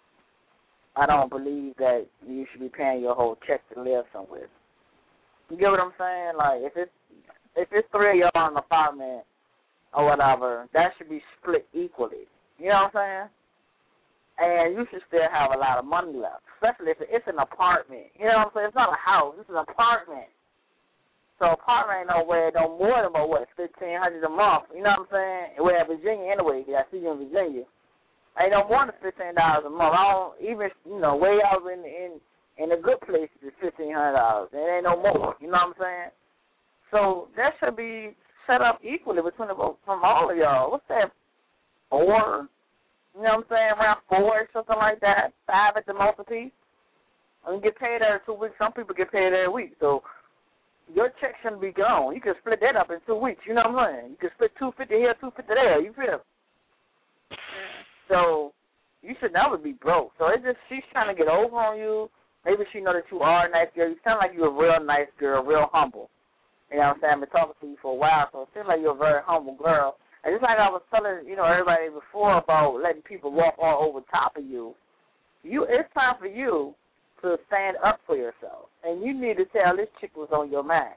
I don't believe that you should be paying your whole check to live somewhere. You get what I'm saying? Like, if it's if it's three of y'all in an apartment or whatever, that should be split equally. You know what I'm saying? And you should still have a lot of money left, especially if it's an apartment. You know what I'm saying? It's not a house. It's an apartment. So apartment ain't nowhere no more than about, what, fifteen hundred dollars a month. You know what I'm saying? We're at Virginia anyway. I see you in Virginia. Ain't no more than fifteen dollars a month. I don't even, you know, way out in in, in the good places is fifteen hundred dollars. It ain't no more. You know what I'm saying? So that should be set up equally between the, from all of y'all. What's that? Four? You know what I'm saying? Around four or something like that. Five at the most a piece. And you get paid every two weeks. Some people get paid every week. So your check shouldn't be gone. You can split that up in two weeks. You know what I'm saying? You can split two fifty here, two fifty there. You feel? Yeah. So you should never be broke. So it's just she's trying to get over on you. Maybe she know that you are a nice girl. You sound like you're a real nice girl, real humble. You know what I'm saying? I've been talking to you for a while, so it seems like you're a very humble girl. And just like I was telling, you know, everybody before about letting people walk all over top of you, you it's time for you to stand up for yourself. And you need to tell this chick what's on your mind.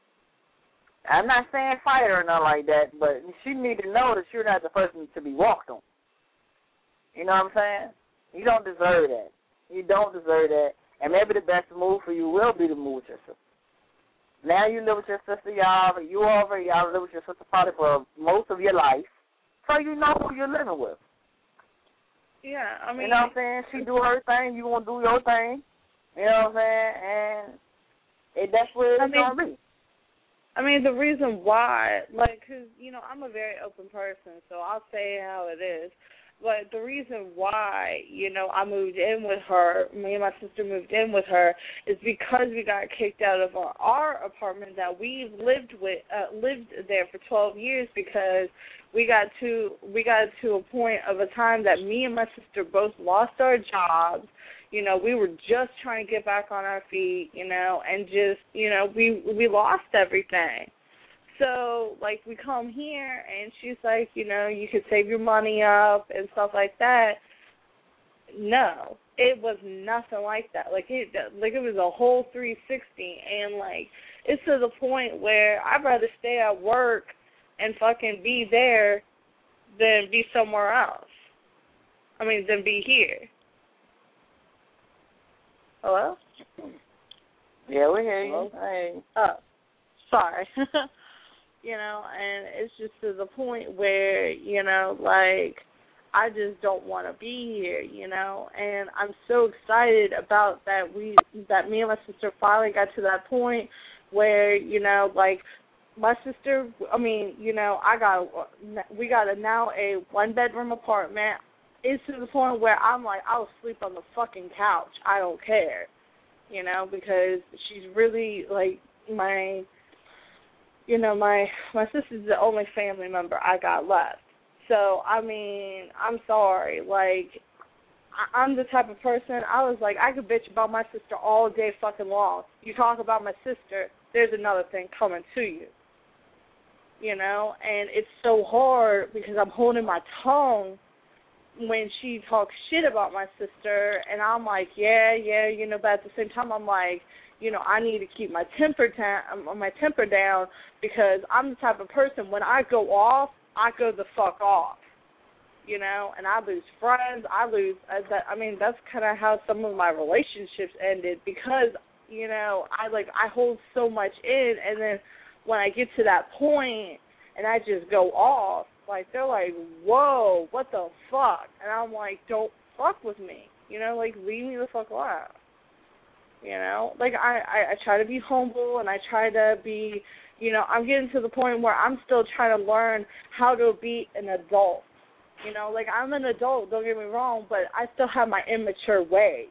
I'm not saying fight her or nothing like that, but she need to know that you're not the person to be walked on. You know what I'm saying? You don't deserve that. You don't deserve that. And maybe the best move for you will be to move with your sister. Now you live with your sister, y'all. You already y'all live with your sister probably for most of your life, so you know who you're living with. Yeah, I mean, you know what I'm saying? She do her thing, you gonna do your thing. You know what I'm saying? And it, that's where it's I mean, gonna be. I mean, the reason why, like, because, you know, I'm a very open person, so I'll say how it is. But the reason why, you know, I moved in with her, me and my sister moved in with her, is because we got kicked out of our, our apartment that we lived with, uh, lived there for twelve years because we got to we got to a point of a time that me and my sister both lost our jobs. You know, we were just trying to get back on our feet, you know, and just, you know, we we lost everything. So, like, we come here, and she's like, you know, you could save your money up and stuff like that. No, it was nothing like that. Like, it like it was a whole three sixty, and, like, it's to the point where I'd rather stay at work and fucking be there than be somewhere else. I mean, than be here. Hello? Yeah, we hear you. Hey. Oh, sorry. You know, and it's just to the point where, you know, like, I just don't want to be here, you know, and I'm so excited about that we, that me and my sister finally got to that point where, you know, like, my sister, I mean, you know, I got, we got a, now a one-bedroom apartment. It's to the point where I'm like, I'll sleep on the fucking couch. I don't care, you know, because she's really, like, my... You know, my my sister's the only family member I got left. So, I mean, I'm sorry. Like, I, I'm the type of person, I was like, I could bitch about my sister all day fucking long. You talk about my sister, there's another thing coming to you. you know, and it's so hard because I'm holding my tongue when she talks shit about my sister, and I'm like, yeah, yeah, you know, but at the same time, I'm like, you know, I need to keep my temper ta- my temper down because I'm the type of person, when I go off, I go the fuck off, you know, and I lose friends, I lose, uh, that, I mean, that's kind of how some of my relationships ended because, you know, I, like, I hold so much in, and then when I get to that point and I just go off, like, they're like, whoa, what the fuck? And I'm like, don't fuck with me. You know, like, leave me the fuck alone. You know? Like, I, I, I try to be humble, and I try to be, you know, I'm getting to the point where I'm still trying to learn how to be an adult. You know, like, I'm an adult, don't get me wrong, but I still have my immature ways.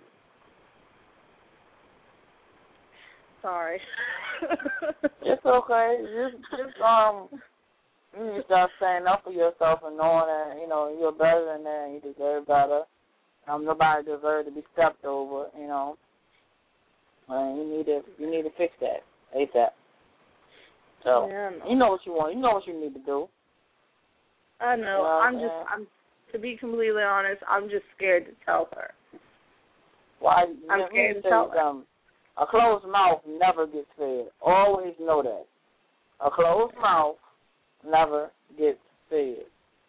Sorry. It's okay. Just, just, um... you need to start standing up for yourself and knowing that, you know, you're better than that and you deserve better. Um, nobody deserves to be stepped over, you know. And you need to you need to fix that ASAP. So yeah, you know what you want. You know what you need to do. I know. You know I'm just I'm to be completely honest, I'm just scared to tell her. Why I'm let scared me to tell you something. A closed mouth never gets fed. Always know that. A closed mouth never gets fed.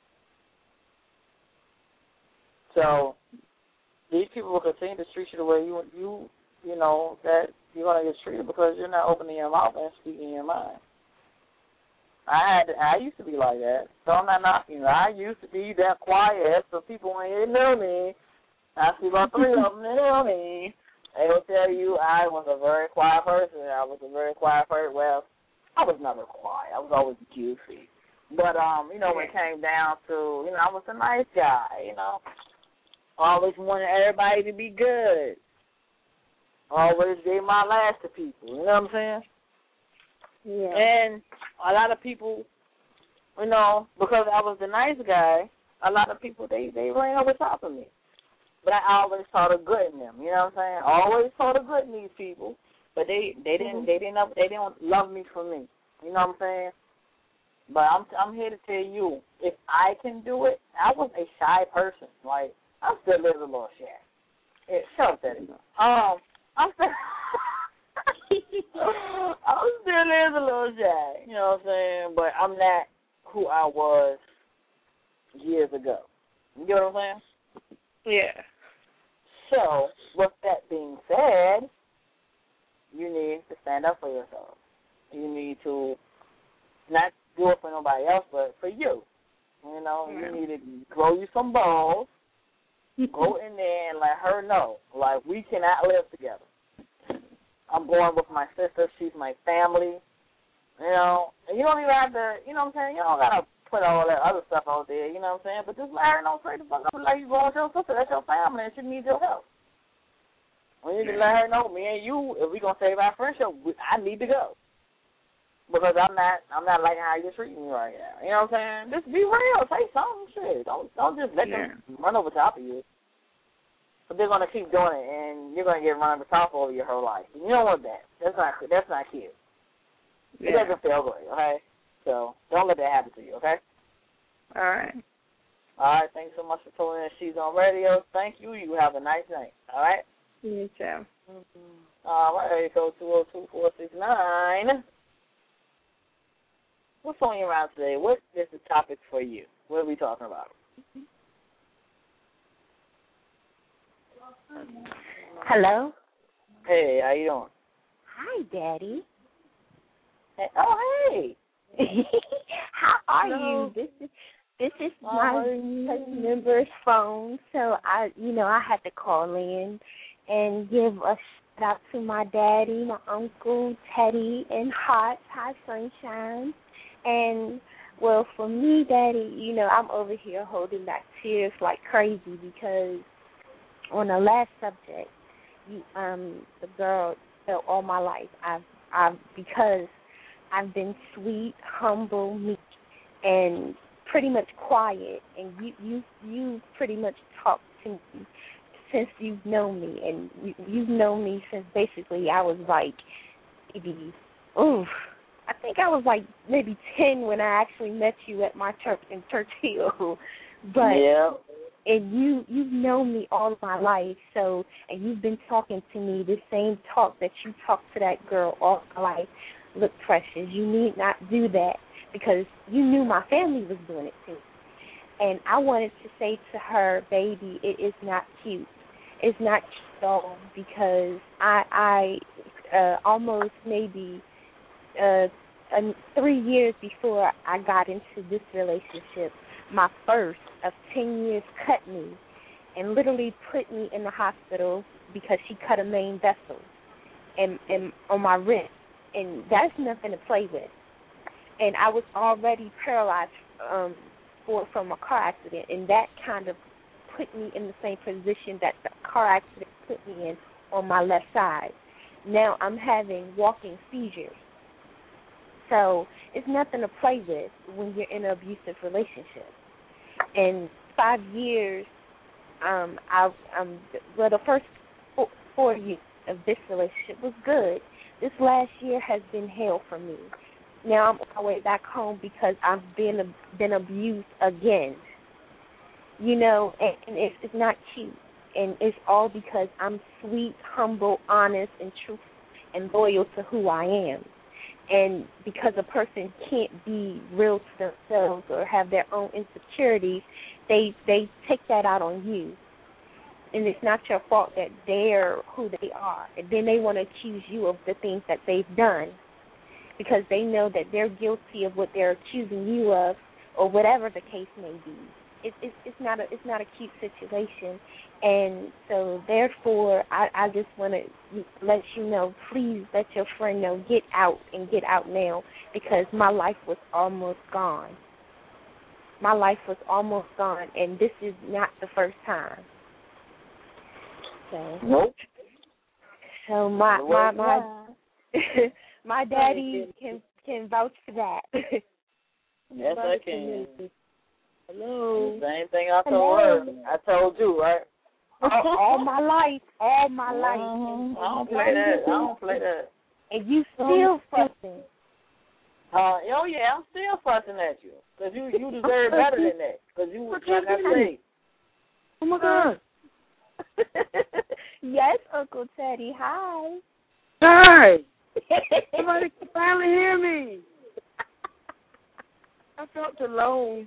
So these people will continue to treat you the way you you you know that you're gonna get treated because you're not opening your mouth and speaking your mind. I had to, I used to be like that, so I'm not knocking you. I used to be that quiet, so people when they knew me, I see about three of them that knew me. They will tell you I was a very quiet person. I was a very quiet person. Well, I was never quiet. I was always goofy. But, um, you know, when it came down to, you know, I was a nice guy, you know. Always wanted everybody to be good. Always gave my last to people, you know what I'm saying? Yeah. And a lot of people, you know, because I was the nice guy, a lot of people, they, they ran over top of me. But I always saw the good in them, you know what I'm saying? I always saw the good in these people, but they, they didn't they didn't they didn't love me for me. You know what I'm saying? But I'm I'm here to tell you, if I can do it, I was a shy person. Like, I still live a little shy. Yeah, shut up, Daddy. Um, I'm still I'm still live a little shy. You know what I'm saying? But I'm not who I was years ago. You get what I'm saying? Yeah. So, with that being said, you need to stand up for yourself. You need to not do it for nobody else, but for you. You know, mm-hmm. you need to grow you some balls, go in there and let her know, like, we cannot live together. I'm going with my sister. She's my family. You know, and you don't even have to, you know what I'm saying? You don't got to put all that other stuff out there, you know what I'm saying? But just let her know straight the fuck up, like you going with your sister. That's your family, and she needs your help. We need to let her know, me and you, if we gonna save our friendship, we, I need to go because I'm not, I'm not liking how you're treating me right now. You know what I'm saying? Just be real, say something, shit. Don't, don't just let yeah. them run over top of you. But they're gonna keep doing it, and you're gonna get run over top over your whole life. You don't want that. That's not, that's not cute. Yeah. It doesn't feel good, okay? So don't let that happen to you, okay? All right. All right. Thanks so much for tuning in. She's on radio. Thank you. You have a nice night. All right. You too. Mm-hmm. All right. So two zero two four six nine. What's on your mind today? What is the topic for you? What are we talking about? Hello. Hey, how you doing? Hi, Daddy. Hey, oh, hey. How are Hello. you? This is this is Oh, my cousin member's phone, so I, you know, I had to call in and give a shout out to my daddy, my uncle, Teddy, and Hot, Hi Sunshine, and well, for me, Daddy, you know, I'm over here holding back tears like crazy because on the last subject, you, um, the girl, so all my life, I've, I've because. I've been sweet, humble, meek, and pretty much quiet. And you, you, you pretty much talked to me since you've known me, and you, you've known me since basically I was like maybe, oof, I think I was like maybe ten when I actually met you at my church in Church Hill. But yeah. and you you've known me all of my life, so and you've been talking to me the same talk that you talked to that girl all my life. Look, Precious, you need not do that because you knew my family was doing it too. And I wanted to say to her, baby, it is not cute. It's not cute at all because I I uh, almost maybe uh, uh, three years before I got into this relationship, my first of ten years cut me and literally put me in the hospital because she cut a main vessel and, and on my wrist. And that's nothing to play with. And I was already paralyzed um, for, from a car accident, and that kind of put me in the same position that the car accident put me in on my left side. Now I'm having walking seizures. So it's nothing to play with when you're in an abusive relationship. And five years, um, I, um, well, the first four, four years of this relationship was good. This last year has been hell for me. Now I'm on my way back home because I've been been abused again. You know, and, and it's, it's not cute. And it's all because I'm sweet, humble, honest, and truthful and loyal to who I am. And because a person can't be real to themselves or have their own insecurities, they they take that out on you. And it's not your fault that they're who they are. And then they want to accuse you of the things that they've done because they know that they're guilty of what they're accusing you of or whatever the case may be. It, it, it's not a it's not a cute situation. And so, therefore, I, I just want to let you know, please let your friend know, get out and get out now because my life was almost gone. My life was almost gone, and this is not the first time. So, nope. So my my my, my daddy can can vouch for that. Yes, I can. Hello. Same thing I told her. I told you, right? all, all my life, all my life. Mm-hmm. I don't play that. I don't play that. And you still fussing. Uh, oh yeah, I'm still fussing at you because you you deserve better than that. Because you was like I say. Oh my God. Yes, Uncle Teddy. Hi. Hi. Somebody can finally hear me. I felt alone.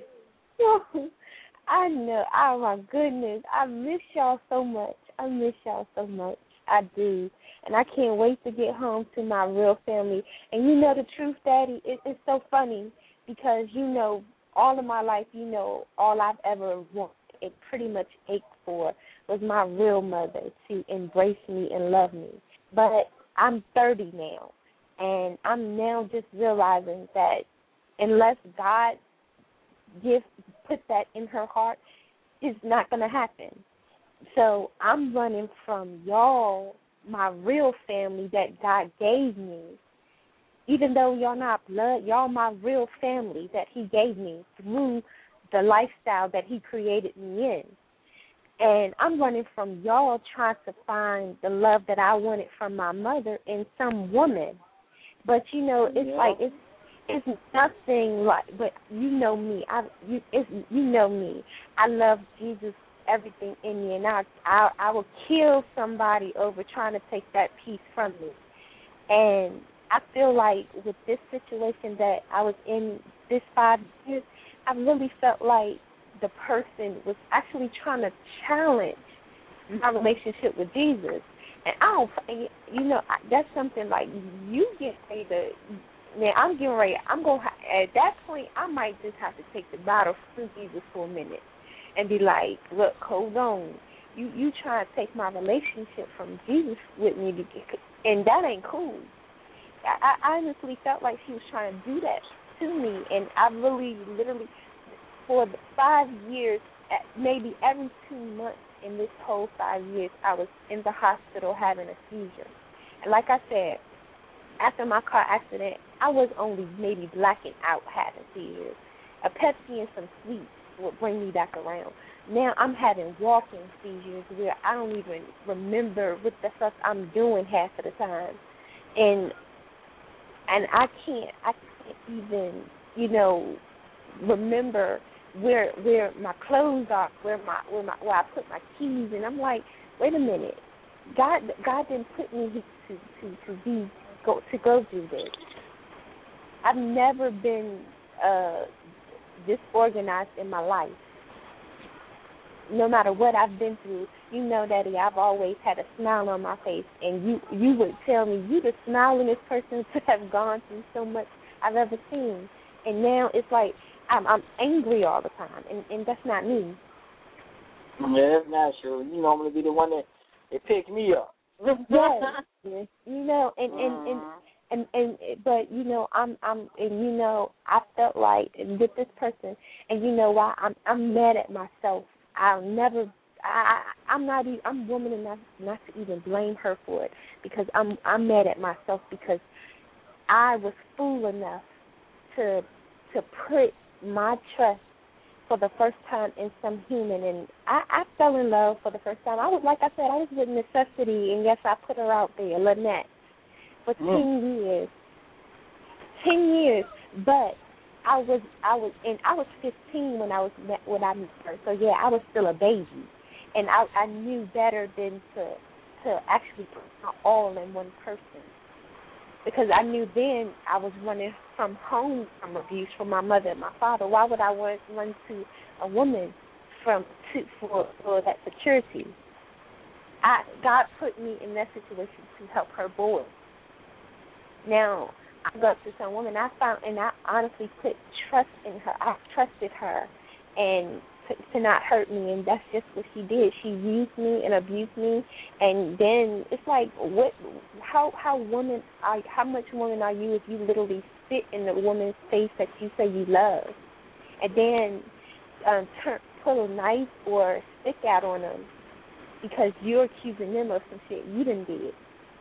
I know. Oh, my goodness. I miss y'all so much. I miss y'all so much. I do. And I can't wait to get home to my real family. And you know the truth, Daddy, it, it's so funny because, you know, all of my life, you know, all I've ever wanted, it pretty much ached for was my real mother to embrace me and love me. But I'm thirty now, and I'm now just realizing that unless God give put that in her heart, it's not going to happen. So I'm running from y'all, my real family that God gave me. Even though y'all not blood, y'all my real family that he gave me through the lifestyle that he created me in. And I'm running from y'all trying to find the love that I wanted from my mother in some woman. But, you know, it's yeah. like it's it's nothing like, but you know me. I you it's, you know me. I love Jesus, everything in me, and I, I I will kill somebody over trying to take that piece from me. And I feel like with this situation that I was in this five years, I really felt like the person was actually trying to challenge my relationship with Jesus. And I don't, you know, that's something like you get ready to, man, I'm getting ready, I'm going to, at that point, I might just have to take the battle from Jesus for a minute and be like, look, hold on. You you try to take my relationship from Jesus with me, and that ain't cool. I, I honestly felt like she was trying to do that to me, and I really, literally, for the five years, maybe every two months in this whole five years, I was in the hospital having a seizure. And like I said, after my car accident, I was only maybe blacking out having seizures. A Pepsi and some sweets would bring me back around. Now I'm having walking seizures where I don't even remember what the fuck I'm doing half of the time. And and I can't I can't even, you know, remember where where my clothes are, where my where my where I put my keys, and I'm like, wait a minute, God God didn't put me to to to be go to go through this. I've never been uh, disorganized in my life. No matter what I've been through, you know, Daddy, I've always had a smile on my face, and you you would tell me you the smilingest person to have gone through so much I've ever seen, and now it's like I'm I'm angry all the time, and, and that's not me. Yeah, that's not true. You normally be the one that that pick me up. Yes, yes, you know, and and and. And, and but you know I'm I'm and you know I felt like with this person, and you know why I'm I'm mad at myself. I'll never I I'm not even, I'm woman enough not to even blame her for it, because I'm I'm mad at myself because I was fool enough to to put my trust for the first time in some human, and I, I fell in love for the first time. I was, like I said, I was with necessity, and yes, I put her out there, Lynette. For ten mm. years, ten years. But I was, I was, and I was fifteen when I was met, when I met her. So yeah, I was still a baby, and I, I knew better than to, to actually put my all in one person, because I knew then I was running from home from abuse from my mother and my father. Why would I want run to a woman from to, for for that security? I God put me in that situation to help her boy. Now, I go to some woman, I found, and I honestly put trust in her. I trusted her and to, to not hurt me, and that's just what she did. She used me and abused me, and then it's like, what? How how woman are? How much woman are you if you literally spit in the woman's face that you say you love, and then um, turn, pull a knife or stick out on them because you're accusing them of some shit you done did?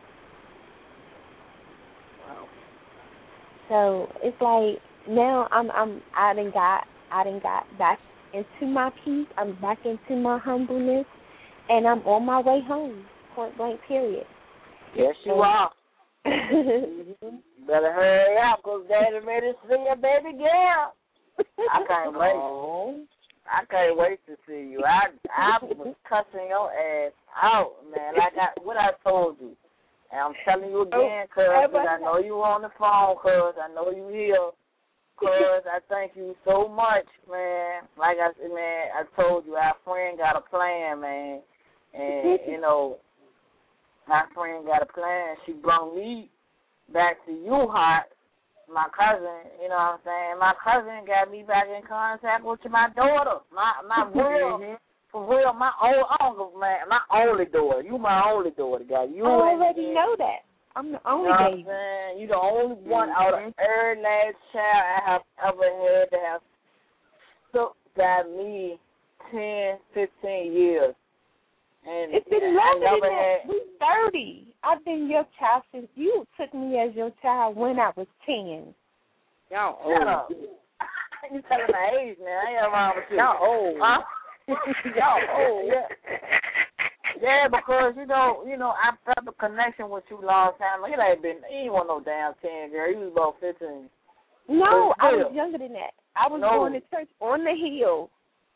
So it's like now I'm I'm I done got I done got back into my peace. I'm back into my humbleness, and I'm on my way home. Point blank. Period. Yes, you and, are. mm-hmm. Better hurry up, cause Daddy ready to see your baby girl. I can't wait. Oh. I can't wait to see you. I I was cussing your ass out, man. Like I what I told you. And I'm telling you again, cuz, I know you on the phone, cuz, I know you here, cuz, I thank you so much, man. Like I said, man, I told you, our friend got a plan, man. And, you know, my friend got a plan. She brought me back to you, Hot, my cousin, you know what I'm saying? My cousin got me back in contact with my daughter, my, my real, for real, my old uncle, man, my only daughter. You my only daughter, guy. You I already know that. I'm the only you know baby. What I'm saying? You the only one mm-hmm. out of every last child I have ever had to have stuck by me ten, fifteen years. And it's been longer than that. Had... We thirty. I've been your child since you took me as your child when I was ten. Y'all old. Shut up. You telling my age, man. I ain't around with you. Y'all old. Huh? Y'all old. Yeah. Yeah, because you know, you know, I felt a connection with you last time. It ain't been, he ain't want no damn ten, girl. You was about fifteen. No, I was younger than that. I was no. going to church on the hill.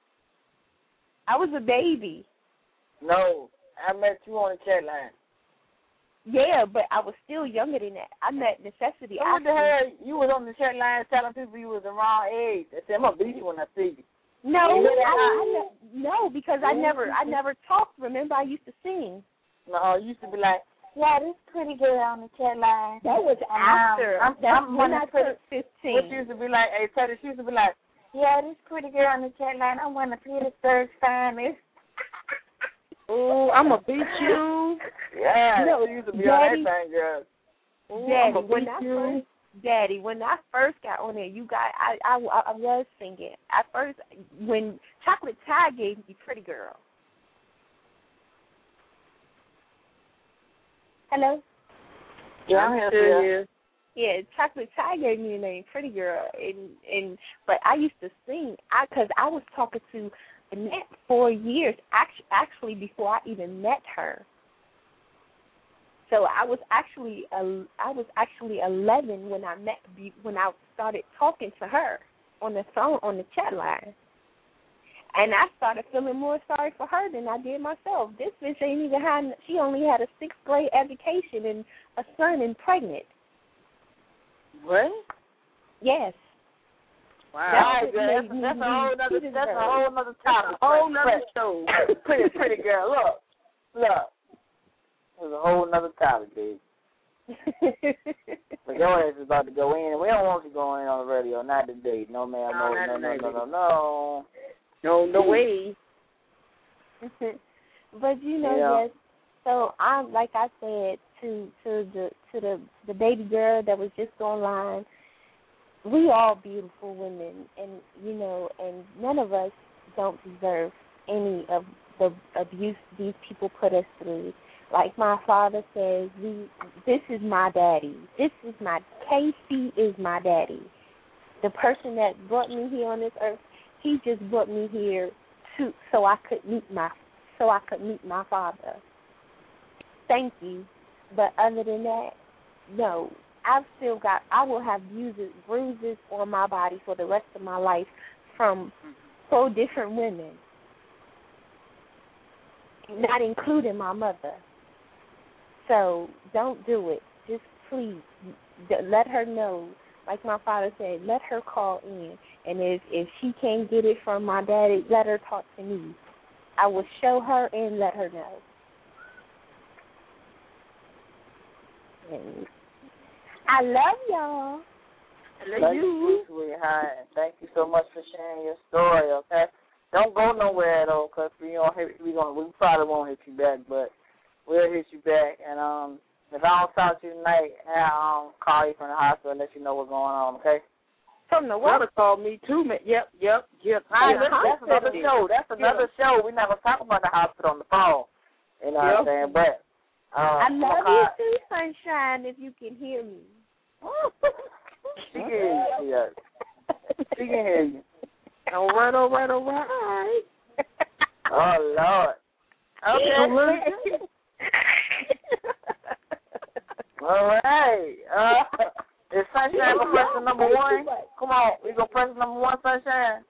I was a baby. No, I met you on the chat line. Yeah, but I was still younger than that. I met Necessity. So what the hell? You was on the chat line telling people you was the wrong age. I said, I'm gonna beat you when I see you. No, I, I, no, because I never, I never talked. Remember, I used to sing. No, you used to be like, yeah, this pretty girl on the chat line. That was after. I'm, That's I'm when I turned fifteen. What she used to be like, hey, Teddy, she used to be like, yeah, this pretty girl on the chat line. I'm one of Petersburg's finest. Ooh, I'm gonna beat you. Yeah, no, she used to be Daddy, on that thing, girl. Ooh, Daddy, when I first, Daddy, when I first got on there, you got, I, I, I was singing. At first, when Chocolate Tie gave me Pretty Girl. Hello? Yeah, I'm here. Yeah, Chocolate Tie gave me the name Pretty Girl, and and but I used to sing, I because I was talking to Annette for years, actually, actually before I even met her. So I was actually uh, I was actually eleven when I met when I started talking to her on the phone on the chat line, and I started feeling more sorry for her than I did myself. This bitch ain't even had she only had a sixth grade education and a son and pregnant. What? Yes. Wow. That's, that's, that's, that's a whole other that's a whole other topic. A whole other show. Pretty pretty girl. Look, look. There's a whole other topic, babe. But your ass is about to go in, and we don't want you going on the radio. Not today. No, ma'am. No, no, no, no, no, no, no. No, no way. But you know, yeah. yes. So I'm like I said to to the to the the baby girl that was just online. We all beautiful women, and you know, and none of us don't deserve any of the abuse these people put us through. Like my father says, we this is my daddy. This is my K C is my daddy. The person that brought me here on this earth, he just brought me here to so I could meet my so I could meet my father. Thank you. But other than that, no. I've still got I will have bruises bruises on my body for the rest of my life from four different women. Not including my mother. So don't do it. Just please let her know. Like my father said, let her call in. And if, if she can't get it from my daddy, let her talk to me. I will show her and let her know. And I love y'all. I love, love you, sweetheart. Thank you so much for sharing your story, okay? Don't go nowhere, though, because we, we, gonna, we probably won't hit you back, but we'll hit you back, and um, if I don't talk to you tonight, I'll um, call you from the hospital and let you know what's going on, okay? From the what? Call me too, man. Yep, yep, yep. Right, that's, that's another show. That's another yeah. show. We're not going to talk about the hospital on the phone. You know yep. what I'm saying? But um, I love you too, Sunshine, if you can hear me. She can hear you, yes. She can hear you. All right, all right, all right. Oh, Lord. Okay. All right. Uh, is Sunshine going to press the number one? Come on. We going to press number one, Sunshine?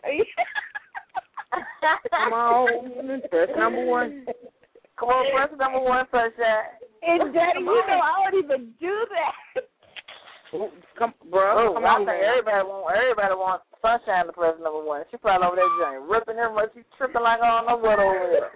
Come on. Press number one. Come on, press number one, Sunshine. And Daddy, you know I don't even do that. Come, bro. Oh, come I on, think man. everybody want everybody wants Sunshine to press number one. She probably over there giant ripping her, but she tripping like I don't know what over there.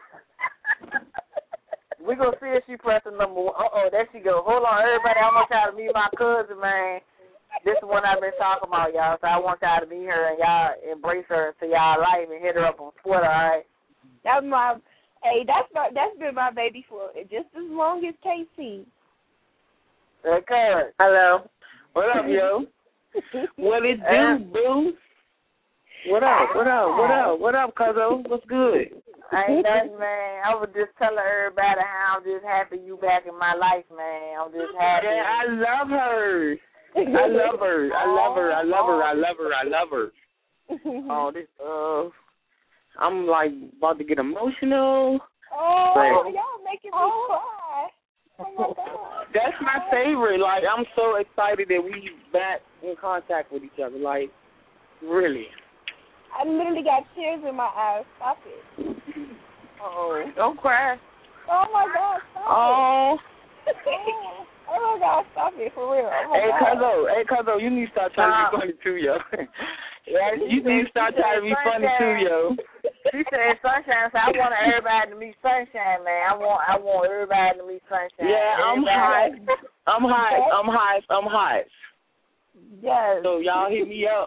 We gonna see if she pressing number one. Uh oh, there she go. Hold on, everybody. I'm gonna try to meet my cousin, man. This is what I've been talking about, y'all. So I want y'all to meet her and y'all embrace her into y'all life and hit her up on Twitter, all right? That's my. Hey, that's my. That's been my baby for just as long as K C. Okay. Hello. What up, yo? What it do, boo? What up? What up? What up? What up, cuzzo? What's good? Ain't nothing, man. I was just telling everybody how I'm just happy you back in my life, man. I'm just happy. Yeah, I love her. I love her. I love her. I love her. I love her. I love her. Oh, this uh, I'm like about to get emotional. Oh, but, y'all making me oh. cry. Oh my God. That's my favorite. Like, I'm so excited that we back in contact with each other. Like, really. I literally got tears in my eyes. Stop it. Oh, don't cry. Oh my God, stop oh. it. Oh my God, stop it for real. Oh hey, God. Cuzzo, hey, Cuzzo, you need to start trying uh, to be funny too, yo. Yeah, you need to start trying to be funny too, yo. She said Sunshine, so I want everybody to meet Sunshine, man. I want I want everybody to meet Sunshine. Yeah, I'm hot. I'm hot. I'm hot. I'm hot. Yes. So y'all hit me up.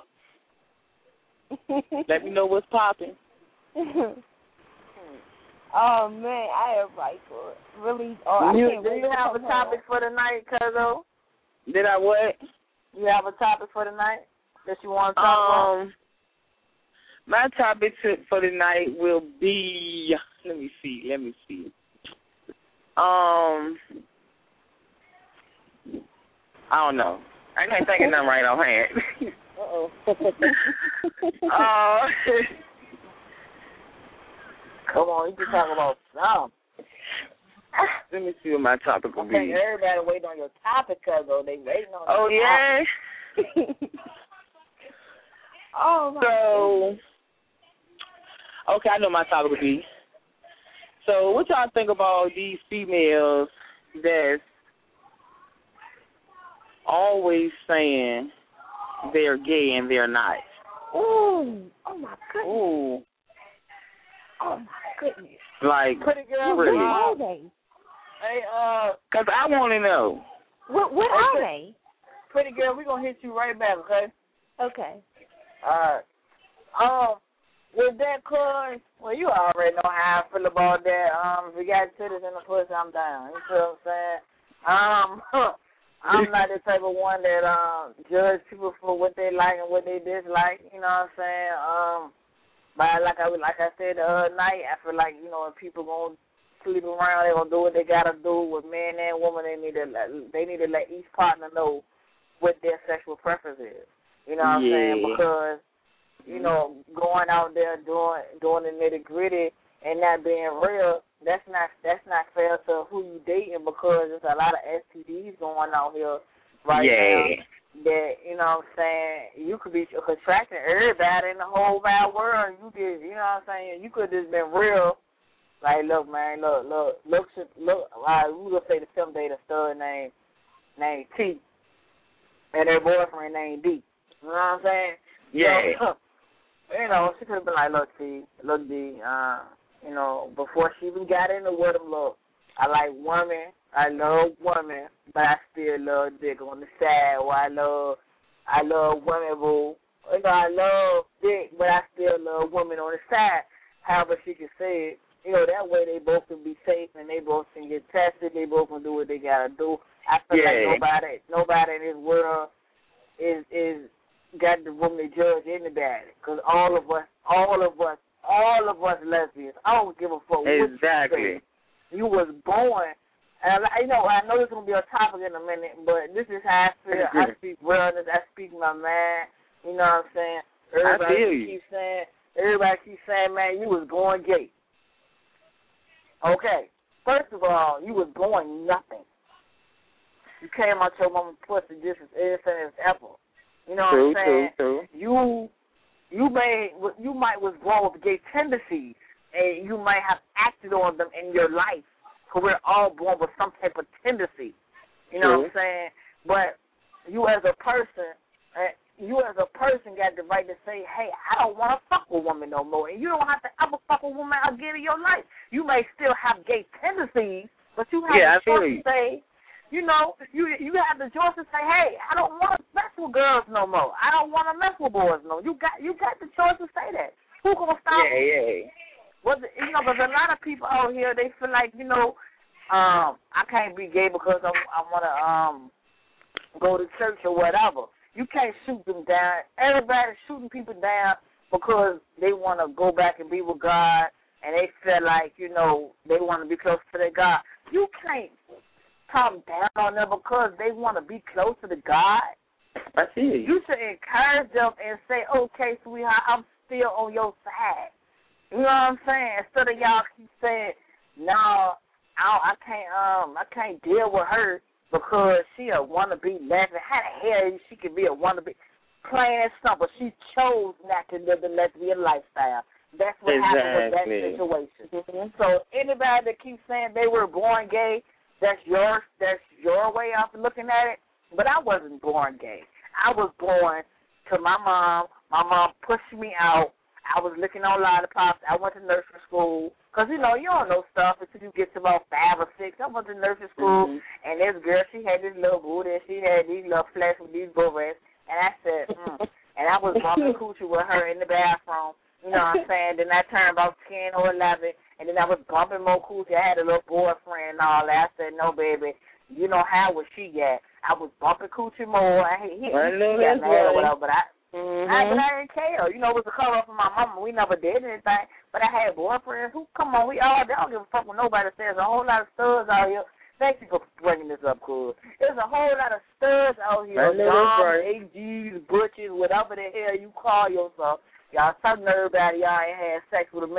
Let me know what's popping. Oh man, I am like really. Oh, do I you, can't do wait you have a home. topic for the night, Cuzzo? Did I what? You have a topic for the night that you want to talk um, about? My topic to, for the night will be. Let me see. Let me see. Um, I don't know. I can't think of nothing right offhand. Uh-oh. uh, Come on, you can talk about something. Let me see what my topic will okay, be. Everybody waiting on your topic, cause though they waiting on. Oh yeah. Oh my So, okay, I know my topic would be. So, what y'all think about these females that's always saying they're gay and they're not? Ooh, oh my goodness. Ooh. Oh my goodness. Like, Pretty girl, What really? are they? Hey, uh, Because I want to know. What what are they? pretty girl, we gonna hit you right back, okay? Okay. Alright. Um, with that, cuz, well, you already know how I feel about that. Um, if you got titties in the pussy, I'm down. You feel what I'm saying? Um, I'm not the type of one that um judge people for what they like and what they dislike. You know what I'm saying? Um, but like I like I said the other night, I feel like you know if people gonna sleep around, they gonna do what they gotta do with man and woman. They need to let, they need to let each partner know what their sexual preference is. You know what I'm Yeah. saying? Because you know going out there doing doing the nitty gritty and not being real. That's not that's not fair to who you dating because there's a lot of S T Ds going out here right Yeah. now that, you know what I'm saying, you could be contracting everybody in the whole wide world. You could, you know what I'm saying, you could have just been real. Like, look, man, look, look, look, look, I we gonna say the film date a stud named, named T and her boyfriend named D. You know what I'm saying? Yeah. So, you know, she could have been like, look, T, look, D, uh, you know, before she even got into what them look, I like women, I love women, but I still love dick on the side. Or I love, I love women, boo. You know, I love dick, but I still love women on the side. However she can say it, you know, that way they both can be safe and they both can get tested. They both can do what they gotta do. I feel Yeah. like nobody, nobody in this world is is got the room to judge anybody, because all of us, all of us. All of us lesbians. I don't give a fuck what Exactly. you say. You was born, and I, you know, I know it's gonna be a topic in a minute, but this is how I feel. I speak realness. I speak my mind. You know what I'm saying? Everybody I feel you. keeps saying. Everybody keeps saying, man, you was born gay. Okay. First of all, you was born nothing. You came out your mama's pussy just as innocent as ever. You know True, what I'm saying? true, true. You. You may, you might was born with gay tendencies, and you might have acted on them in your life. So we're all born with some type of tendency. You know True. what I'm saying? But you as a person, uh, you as a person got the right to say, hey, I don't want to fuck with women no more. And you don't have to ever fuck with women again in your life. You may still have gay tendencies, but you have Yeah, I the feel choice you. to say, you know, you you have the choice to say, hey, I don't want to mess with girls no more. I don't want to mess with boys no more. You got you got the choice to say that. Who gonna stop Yeah, you? yeah. Well, you know, but a lot of people out here, they feel like, you know, um, I can't be gay because I'm, I want to um go to church or whatever. You can't shoot them down. Everybody's shooting people down because they want to go back and be with God, and they feel like, you know, they want to be close to their God. You can't talk down on them because they want to be close to the God. I see you. You should encourage them and say, okay, sweetheart, I'm still on your side. You know what I'm saying? Instead of y'all keep saying, no, I, I can't um I can't deal with her because she a wannabe lesbian. How the hell she can be a wannabe? Plain and simple. She chose not to live the lesbian lifestyle. That's what Exactly. happened with that situation. Mm-hmm. So anybody that keeps saying they were born gay, that's your that's your way of looking at it. But I wasn't born gay. I was born to my mom. My mom pushed me out. I was licking on lollipops. I went to nursery school. Because, you know, you don't know stuff until you get to about five or six. I went to nursery school, Mm-hmm. and this girl, she had this little booty, and she had these little flesh with these boobs. And I said, mm. And I was bumping coochie with her in the bathroom. You know what I'm saying? Then I turned about ten or eleven, and then I was bumping more coochie. I had a little boyfriend and all that. I said, no, baby. You know how was she at? I was bumping coochie more. I, he, he, I know he got that's mad or right. whatever, but I, Mm-hmm. I, but I didn't care. You know, it was a cover up for my mama. We never did anything. But I had boyfriends who, come on, we all, they don't give a fuck what nobody says. A whole lot of studs out here. Thank you for bringing this up, cool. There's a whole lot of studs out here. I know that's right. A Gs, butches, whatever the hell you call yourself. Y'all telling everybody y'all ain't had sex with a man.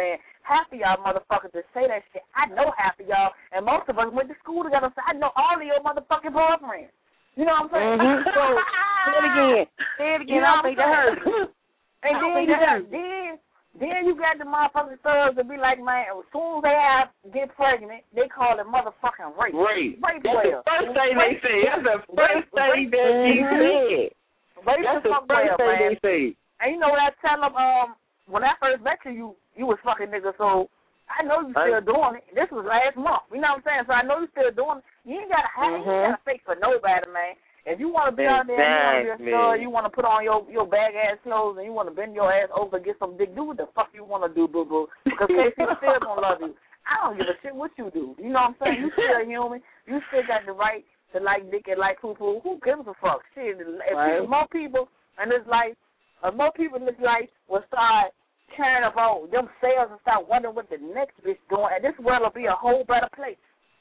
half of y'all motherfuckers that say that shit. I know half of y'all, and most of us went to school together, so I know all of your motherfucking boyfriends. You know what I'm saying? Mm-hmm. So, say it again. Say it again. You know I think that hurt. And then you got, then, then you got the motherfucking thugs that be like, man, as soon as they have, get pregnant, they call it motherfucking rape. Rape. Rape That's well. the first thing they say. That's the first thing that she said. Rape That's the the fuck first well, thing man. they say. And you know what I tell them, um, when I first met you, you, you was fucking nigga, so I know you still doing it. This was last month. You know what I'm saying? So I know you still doing it. You ain't gotta have, Mm-hmm. you ain't gotta fake for nobody, man. If you want to be out there and you want to be a star, you want to put on your, your bag-ass clothes and you want to bend your ass over and get some dick, do what the fuck you want to do, boo-boo. Because K C still going to love you. I don't give a shit what you do. You know what I'm saying? You still human. You still got the right to like dick and like poo-poo. Who gives a fuck? Shit, if right. more people in this life, if more people in this life will start caring about themselves and start wondering what the next bitch doing, and this world will be a whole better place.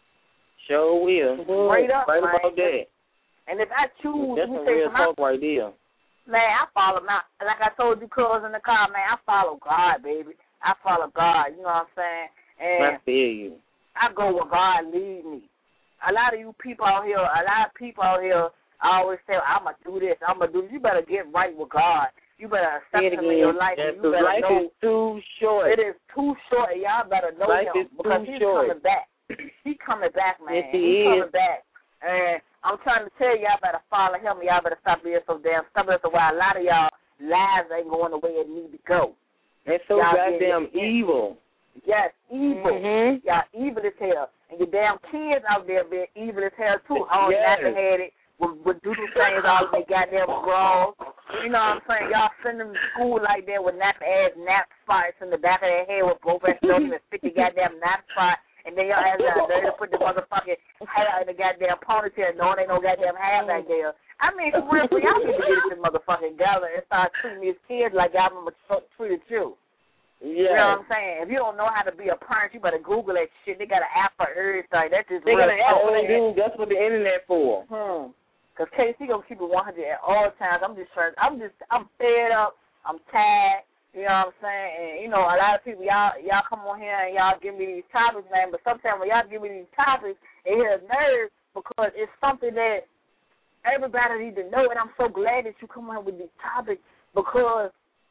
Sure will. Straight up, right man. about that. And if I choose, That's let me some say real some, talk right there. man, I follow my, like I told you, cuz in the car, man, I follow God, baby. I follow God, you know what I'm saying? And I feel you. I go where God lead me. A lot of you people out here, a lot of people out here always say, I'm going to do this, I'm going to do this. You better get right with God. You better accept him in your life. Yes, And you better life know is too short. It is too short, and y'all better know life him is because too he's short. coming back. He's coming back, man. Yes, he he's is. coming back. And I'm trying to tell y'all better follow him. Y'all better stop being so damn stubborn. That's why a lot of y'all lives ain't going the way it need to go. It's so y'all goddamn getting, evil. Yes, evil. Mm-hmm. Y'all evil as hell. And your damn kids out there being evil as hell, too. All yes. nappy-headed with, with doodle things all in their goddamn bras. You know what I'm saying? Y'all send them to school like that with nappy-ass nap spots in the back of their head with both ass don't even fit the goddamn nap spot. And then y'all ass out there to put the motherfucking hair in the goddamn ponytail knowing ain't no goddamn hair back there. I mean, for real, for y'all need to get this motherfucking gather and start treating these kids like y'all remember treated you. Yeah. You know what I'm saying? If you don't know how to be a parent, you better Google that shit. They got an app for everything. That's just They real got an app for talk. they do. That's what the internet for. Hmm. Because K C gonna keep it one hundred at all times. I'm just trying. I'm just. I'm fed up. I'm tired. You know what I'm saying? And you know, a lot of people, y'all, y'all come on here and y'all give me these topics, man. But sometimes when y'all give me these topics, it hits nerves because it's something that everybody needs to know. And I'm so glad that you come on with these topics because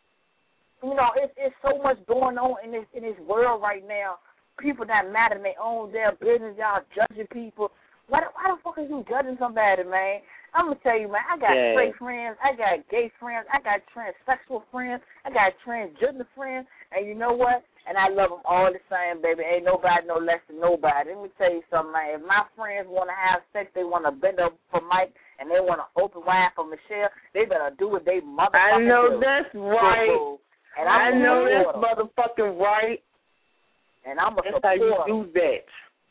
you know it's it's so much going on in this in this world right now. People that matter, they own their business. Y'all judging people. Why, why the fuck are you judging somebody, man? I'm going to tell you, man, I got yeah. straight friends, I got gay friends, I got transsexual friends, I got transgender friends, and you know what? And I love them all the same, baby. Ain't nobody no less than nobody. Let me tell you something, man. If my friends want to have sex, they want to bend up for Mike, and they want to open wide for Michelle, they better do what they motherfucking I know do. that's right. And I know that's them. motherfucking right. And I'm a That's support how you them. do that.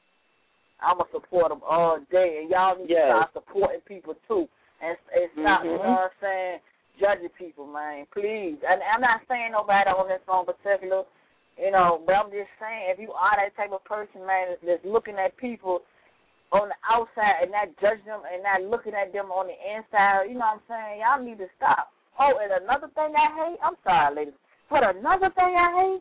I'm going to support them all day. And y'all need yes. to start supporting people, too. And, and stop, mm-hmm. you know what I'm saying, judging people, man. Please. And I'm not saying nobody on this phone particular, you know, but I'm just saying if you are that type of person, man, that's looking at people on the outside and not judging them and not looking at them on the inside, you know what I'm saying, y'all need to stop. Oh, and another thing I hate, I'm sorry, ladies, but another thing I hate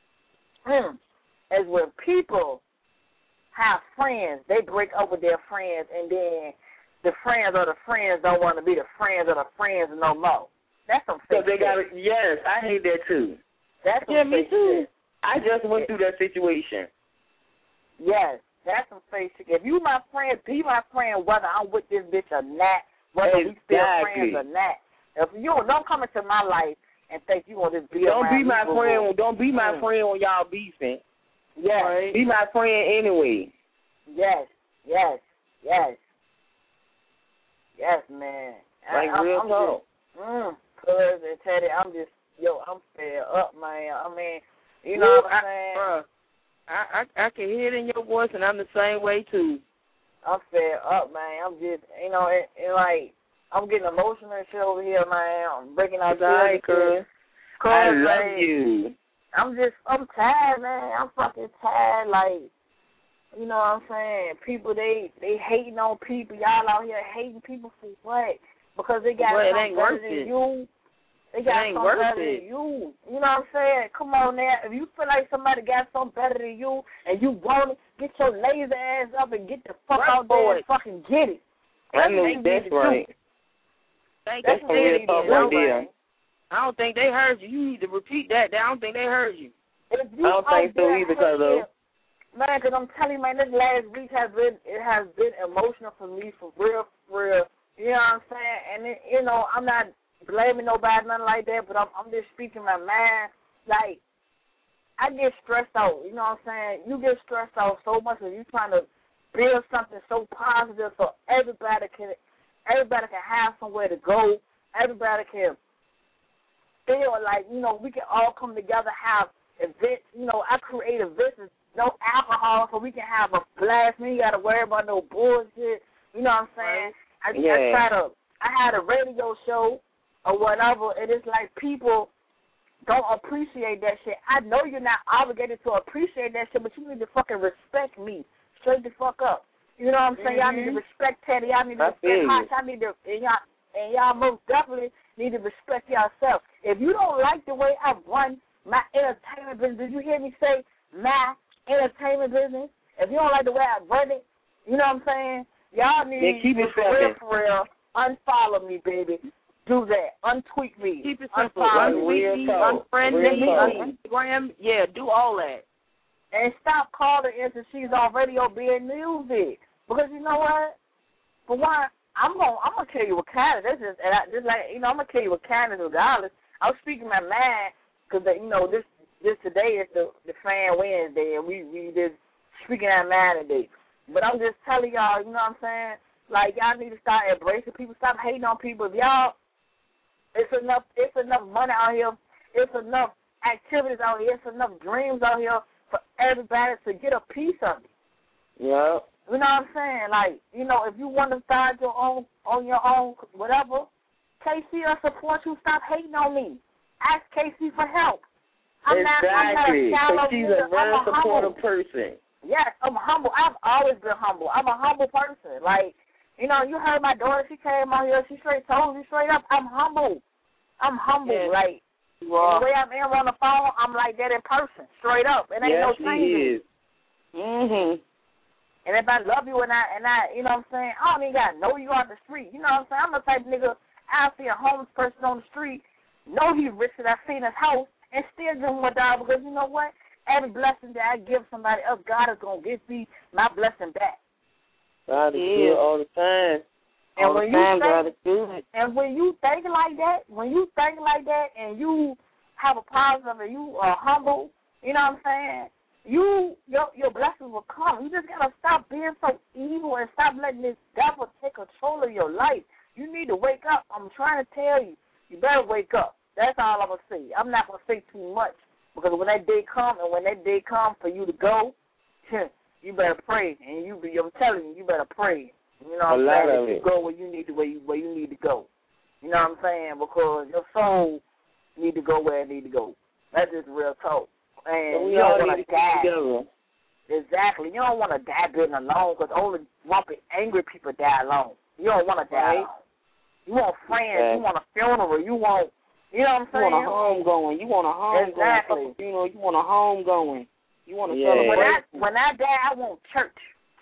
mm, is when people have friends, they break up with their friends, and then the friends of the friends don't want to be the friends of the friends no more. That's some fake So they shit. got yes, I hate that too. That's some yeah, me fake too. shit. I just went through that situation. Yes, that's some fake shit. If you my friend, be my friend whether I'm with this bitch or not, whether exactly. we still friends or not. If you don't come into my life and think you want to be don't around be my me, friend. boo-boo. Don't be my mm. friend when y'all beefing. Yes. Right. Be my friend anyway. Yes, yes, yes, yes, man. Like I, real I'm talk. Just, mm, cuz and Teddy, I'm just, yo, I'm fed up, man. I mean, you know Ooh, what I'm saying? I, bruh, I, I I can hear it in your voice, and I'm the same way too. I'm fed up, man. I'm just, you know, it, it like, I'm getting emotional and shit over here, man. I'm breaking out tears. Cuz I love you. I'm just, I'm tired, man. I'm fucking tired. Like, you know what I'm saying? People, they they hating on people. Y'all out here hating people for what? Because they got Well, it something ain't better worth than it. you. They got ain't something worth better it. than you. You know what I'm saying? Come on now. If you feel like somebody got something better than you and you want it, get your lazy ass up and get the fuck Work out for there and it. fucking get it. I That's know what you that's need to right. do. Thank That's you. some real talk right there. I don't think they heard you. You need to repeat that. I don't think they heard you. If you I don't out think so there either, cause hating- of Man, because I'm telling you, man, this last week has been, it has been emotional for me, for real, for real. You know what I'm saying? And, it, you know, I'm not blaming nobody, nothing like that, but I'm, I'm just speaking my mind. Like, I get stressed out, you know what I'm saying? You get stressed out so much when you're trying to build something so positive so everybody can, everybody can have somewhere to go. Everybody can feel like, you know, we can all come together, have events. You know, I create events, no alcohol, so we can have a blast. We ain't got to worry about no bullshit. You know what I'm saying? I, Yeah. I try to, I had a radio show or whatever, and it's like people don't appreciate that shit. I know you're not obligated to appreciate that shit, but you need to fucking respect me. Straight the fuck up. You know what I'm saying? Mm-hmm. Y'all need to respect Teddy. Y'all need to I respect feel you. Hot. Y'all need to, and y'all, and y'all most definitely need to respect yourself. If you don't like the way I run my entertainment business, did you hear me say my entertainment business? If you don't like the way I run it, you know what I'm saying? Y'all need Yeah, keep it for real, simple. for real, unfollow me, baby. Do that. Untweet me. Keep it simple. Unfollow me. Untweet me, talk. unfriend Real me, talk. on Instagram. Yeah, do all that. And stop calling in since she's on radio being music. Because you know what? For one, I'm gonna I'm gonna kill you with kindness. That's just and I, just like you know I'm gonna kill you with kindness regardless. I'm speaking my mind because you know this this today is the the fan Wednesday and we we just speaking our mind today. But I'm just telling y'all, you know what I'm saying? Like y'all need to start embracing people. Stop hating on people. If y'all, it's enough. It's enough money out here. It's enough activities out here. It's enough dreams out here for everybody to get a piece of it. Yeah. You know what I'm saying? Like, you know, if you want to start your own, on your own, whatever, K C will support you. Stop hating on me. Ask K C for help. I'm exactly. Not, I'm not a shallow so she's nigga. a very I'm a supportive humble. person. Yes, I'm humble. I've always been humble. I'm a humble person. Like, you know, you heard my daughter. She came out here. She straight told me straight up. I'm humble. I'm humble. Yes. Like, Wow. the way I'm in on the phone, I'm like that in person. Straight up. It ain't Yes, no she changing. is. Mhm. And if I love you and I, and I, you know what I'm saying, I don't even got to know you on the street. You know what I'm saying? I'm the type of nigga, I'll see a homeless person on the street, know he's rich that I seen his house, and still give him a dollar because you know what? Every blessing that I give somebody else, God is going to give me my blessing back. God is Yeah. good all the time. And all when the time, you God think, is good. and when you think like that, when you think like that and you have a positive and you are humble, you know what I'm saying? You your your blessings will come. You just gotta stop being so evil and stop letting this devil take control of your life. You need to wake up. I'm trying to tell you, you better wake up. That's all I'm gonna say. I'm not gonna say too much because when that day come and when that day come for you to go, you better pray. And you be I'm telling you, you better pray. You know what I'm A lot saying? of You it. go where you need to where you where you need to go. You know what I'm saying? Because your soul need to go where it need to go. That's just real talk. And So we you all don't want need to to die. come together. Exactly. You don't want to die being alone because only grumpy, angry people die alone. You don't want to die Right. alone. You want friends. Okay. You want a funeral. You want, you know what I'm You saying? want a home going. You want a home Exactly. going. You know, you want a home going. You want to When yeah. I celebrate. when I die, I want church.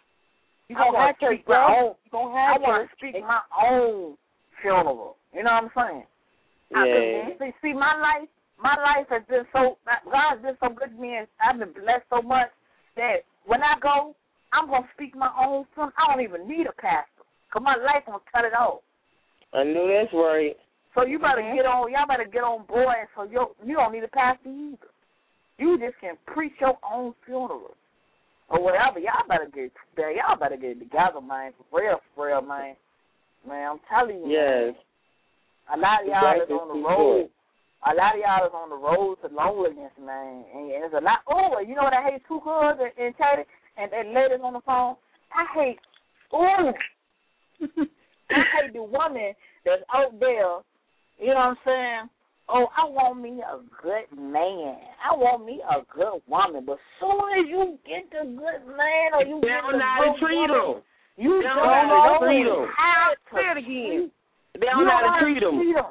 You I gonna want have to church, speak my bro. own. You gonna I have want church. to speak my own funeral. You know what I'm saying? I, Yeah. see, see, my life, my life has been so. God has been so good to me, and I've been blessed so much that when I go, I'm gonna speak my own funeral. I don't even need a pastor, cause my life gonna cut it off. I know that's right. So you better Mhm. get on. Y'all better get on board. And so you you don't need a pastor either. You just can preach your own funeral or whatever. Y'all better get there. Y'all better get together, man. For real, for real, man. Man, I'm telling you. Yes. Man, a lot of y'all Life is is on the too road. short. A lot of y'all is on the road to loneliness, man. And it's a lot. Oh, you know what I hate too, cuz and, and Teddy and, and ladies on the phone. I hate. Oh, I hate the woman that's out there. You know what I'm saying? Oh, I want me a good man. I want me a good woman. But soon as you get the good man or you They get don't the know how to good treat woman, them. you They don't don't know how to know treat 'em. how to Say it again. They You don't know how to know treat them. treat 'em.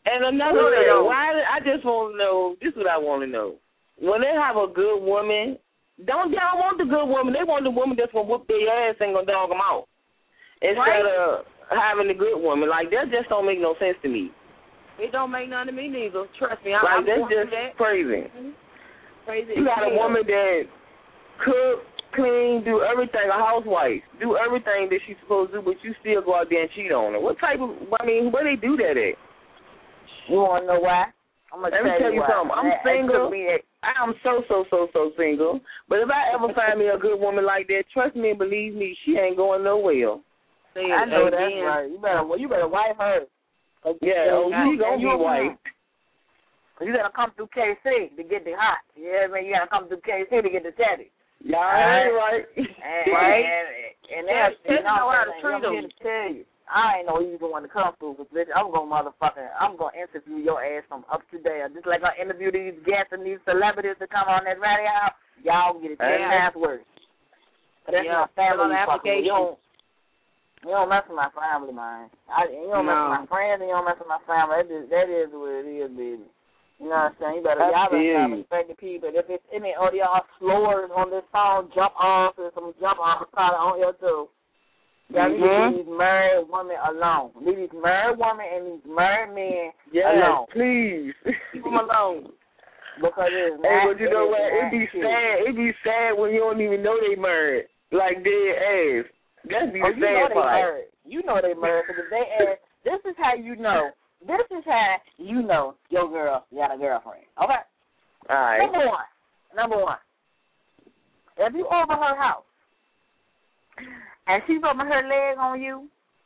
And another thing, why? I just want to know. This is what I want to know. When they have a good woman, don't they don't want the good woman? They want the woman that's gonna whoop their ass and gonna dog them out instead right. of having the good woman. Like that just don't make no sense to me. It don't make none to me neither. Trust me. I'm, like I'm that's just that. crazy. Mm-hmm. Crazy. You got a woman that cook, clean, do everything. A housewife, do everything that she's supposed to do, but you still go out there and cheat on her. What type of? I mean, where they do that at? You want to know why? I'm gonna Let me tell, tell you why. something. I'm that, single. That I'm so, so, so, so single. But if I ever find me a good woman like that, trust me and believe me, she ain't going nowhere. I know that's right. You better, well, you better wife her. Yeah, oh, she gonna be white. Cause you gotta come through K C to get the hot. You know what I mean? You gotta come through K C to get the teddy. Y'all ain't right. And, right. And, and, and that's, you know, how to treat them. To tell you. I ain't know you the one to come through, but bitch, I'm gonna motherfucking, I'm gonna interview your ass from up to down. Just like I interview these guests and these celebrities that come on that radio, y'all get it ten times worse. But that's yeah, my family fucking. You don't, you don't mess with my family, man. I, you don't no. mess with my friends, and you don't mess with my family. That is, that is what it is, baby. You know what I'm saying? You better, y'all better start respecting people. If it's any of y'all slowers on this phone, jump off, and some jump off probably on here too. Y'all mm-hmm. leave these married women alone. Leave these married women and these married men yes, alone. Please. Keep them alone. Because it's not. Hey, but you know what? It be sad. It be sad when you don't even know they married. Like dead ass. That's the oh, sad you know part. They married. You know they married because they ask. This is how you know. This is how you know your girl got a girlfriend. Okay. All right. Number one. Number one. If you over her house. And she's rubbing her leg on you,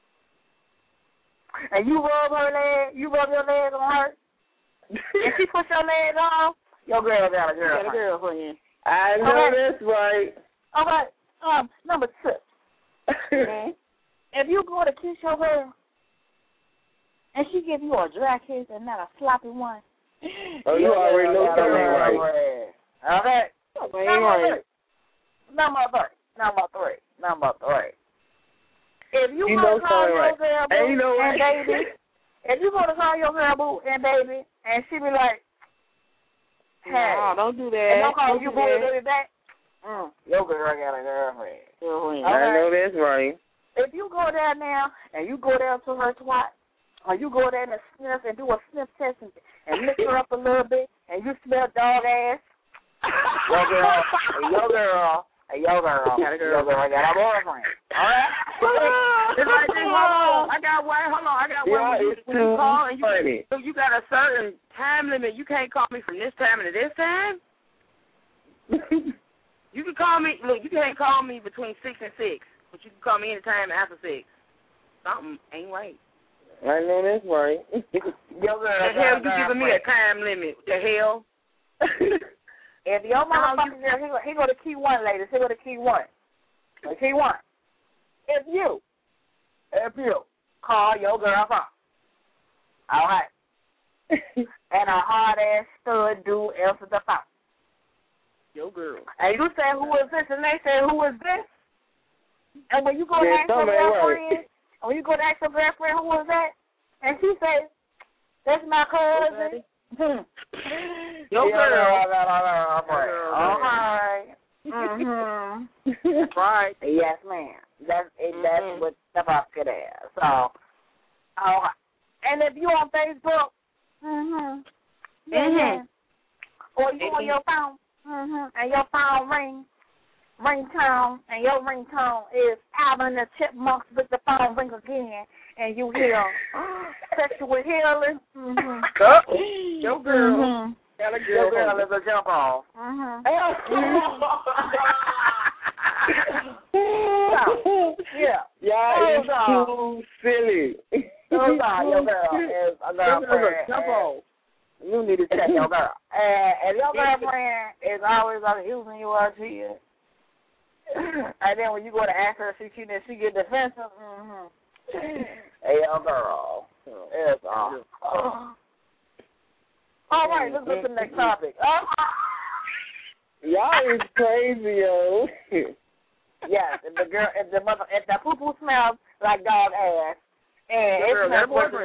and you rub her leg, you rub your leg on her, and she puts your leg on, your girl got a girlfriend. Got a girlfriend. I know okay. That's right. Okay. Um, number two. Okay. If you go to kiss your girl, and she give you a dry kiss and not a sloppy one, oh, you already know something right. Okay. Number right. three. Number three. Number three. Number three. If you, you want to call your right. girl boo you know and baby, if you want to call your girl boo and baby, and she be like, hey, no, don't do that. And don't call don't you boo and baby back, mm, your girl got a girlfriend. Okay. I know that's right. If you go there now, and you go down to her twat, or you go there and sniff and do a sniff test and, and mix her up a little bit, and you smell dog ass, your girl, your girl, Hey, yo, girl. Got a girl. Yo, girl. I got a boyfriend. All right? It's like this. Hold on. I got one. Hold on. I got one. Yeah, when you, when you call and you, so you got a certain time limit. You can't call me from this time to this time. You can call me. Look, you can't call me between six and six, but you can call me anytime after six. Something ain't right. I know that's right. Yo, girl. The hell you giving me a time limit? The hell? If your motherfucker girl, he go, he go to key one, ladies. He go to key one. Key one. If you, if you call your girl phone, all right, and a hard ass stud do answer the phone. Your girl. And you say who is this, and they say who is this. And when you go to yeah, ask your girlfriend, right. and when you go to ask your girlfriend who is that, and she says, "That's my cousin." Your girl. All right. Mhm. Right. Yes, ma'am. That's it. That's mm-hmm. what the fuck it is. So, all right. And if you on Facebook, mhm, mhm, or you on your phone, mhm, and your phone ring, ringtone, and your ringtone is Alvin the Chipmunks with the phone ring again, and you hear sexual healing. Mm-hmm. Oh, your girl. Mm-hmm. Your girl is a jump off. Mm-hmm. Yeah. Y'all is too silly. Those are your girl is a girlfriend. Jump off. You need to check your girl. And if your girlfriend is always using you as she is, and then when you go to ask her if she cheating, she get defensive. Mm-hmm. Hey, your girl. It's all. Uh, all right, let's go to the next topic. Uh, Y'all is crazy, yo. Yes, if the girl, if the mother, if the poo poo smells like dog ass, and it smells worse than the,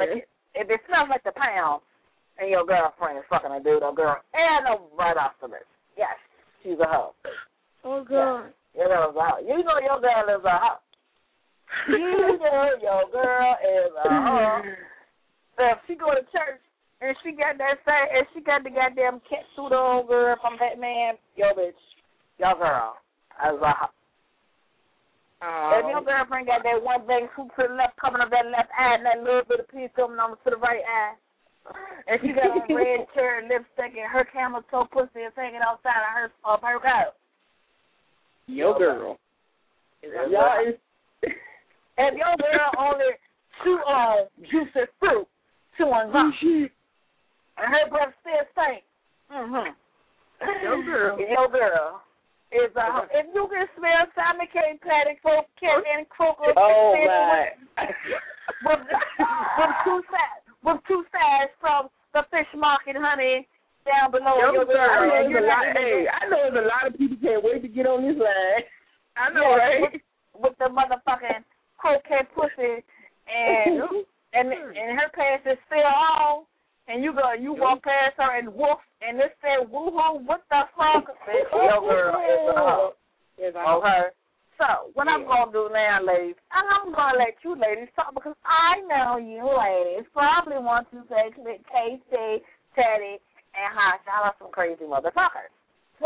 if it smells like the pound and your girlfriend is fucking a dude or girl, and no right off the list. Yes, she's a hoe. Oh, God. Yes, your girl's a hoe. You know your girl is a hoe. You know your girl is a hoe. So if she go to church and she got that same, and she got the goddamn cat suit on girl from Batman, yo bitch, your girl is a hoe. Um, if your girlfriend got that one thing swoop to the left, coming up that left eye, and that little bit of piece coming on to the right eye, and she got on red cherry lipstick, and her camel toe pussy is hanging outside of her of her coat. Your girl. Y'all is. If your girl only chew on juicy fruit, chewing gum, and her breath still stink, mm-hmm. Your girl. Your girl. Is uh, if you can smell Simon K. Paddock, Croak, and Croker, oh my, with, with two sides, with two sides from the fish market, honey, down below. Your your girl. I know, girl. a lot, hey, I know there's a lot of people can't wait to get on this line. I know, yeah, right? With, with the motherfucking croquet pussy, and and and her pants is still on, and you go, you walk past her and woof. And it said, woo-hoo, what the fuck? Your girl is a hoe. Okay? So, what yeah. I'm going to do now, ladies, I'm going to let you ladies talk because I know you ladies probably want to say K C, Teddy, and Hosh. Y'all are some crazy motherfuckers. So,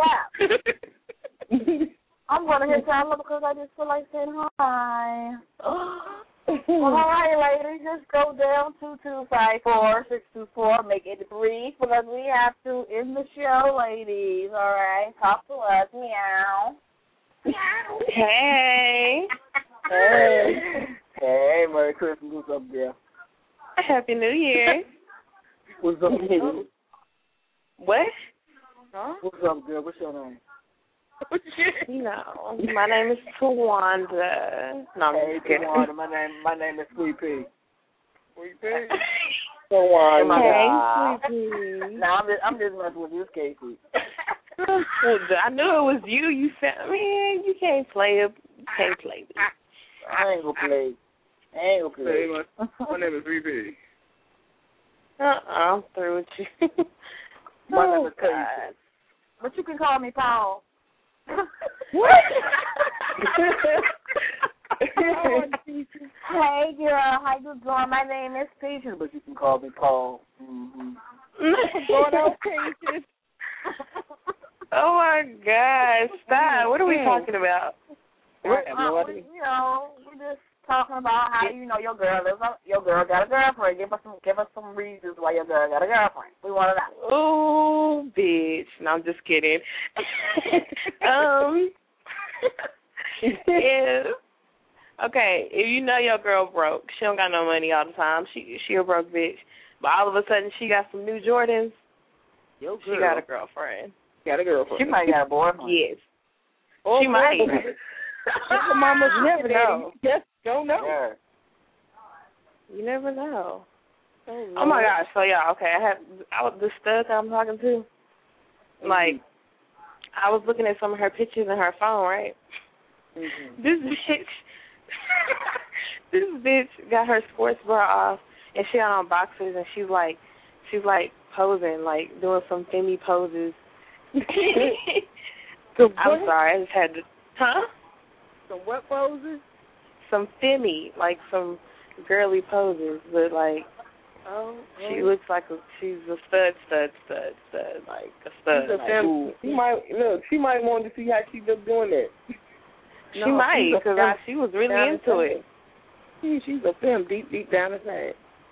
I'm going to hit y'all up because I just feel like saying hi. Well, all right, ladies, just go down two two five four six two four. Make it brief because we have to end the show, ladies. All right, talk to us. Meow. Meow. Hey. Hey. Hey, Merry Christmas. What's up, girl? Happy New Year. What's up, girl? What? Huh? What's up, girl? What's your name? No, my name is Tawanda. No, I'm hey, just kidding. Tawanda, my name, my name is Sweet Pea. Sweet Pea. Tawanda. Hey, Sweet Pea. No, I'm just, I'm just messing with you, Casey. I knew it was you. You said, man, you can't play it. You can't play it. I ain't gonna play. I ain't gonna play. Hey, my, my name is Sweet Pea. Uh-uh, I'm through with you. My name is Casey. But you can call me Paul. What? Hey girl, how you doing? My name is Peaches, but you can call me Paul. Mm-hmm. Going on, Peaches. Oh my gosh, stop. What are we talking about? Well, uh, we, you know, we're just talking about how you know your girl is a, your girl got a girlfriend. Give us some give us some reasons why your girl got a girlfriend. We want to know. Oh, bitch. No, I'm just kidding. um, if, okay, if you know your girl broke, she don't got no money all the time. She she a broke bitch, but all of a sudden she got some new Jordans. Your girl. She got a girlfriend. Got a girlfriend. She might got a boyfriend. Yes. Oh, she might. Your mama's never know. Just don't know. Yeah. You never know. Oh, oh my gosh! So yeah, okay. I had I was the stud that I'm talking to. Mm-hmm. Like, I was looking at some of her pictures in her phone, right? Mm-hmm. This bitch, this bitch got her sports bra off, and she got on boxers, and she's like, she's like posing, like doing some Femi poses. I'm sorry, I just had to. Huh? Some what poses? Some Femi, like some girly poses, but like. Oh, she looks like a, she's a stud, stud, stud, stud, like a stud. She's a like, fem, she might look. She might want to see how she look doing that. She no, might, because she was really into it. She, she's a fem deep, deep down inside.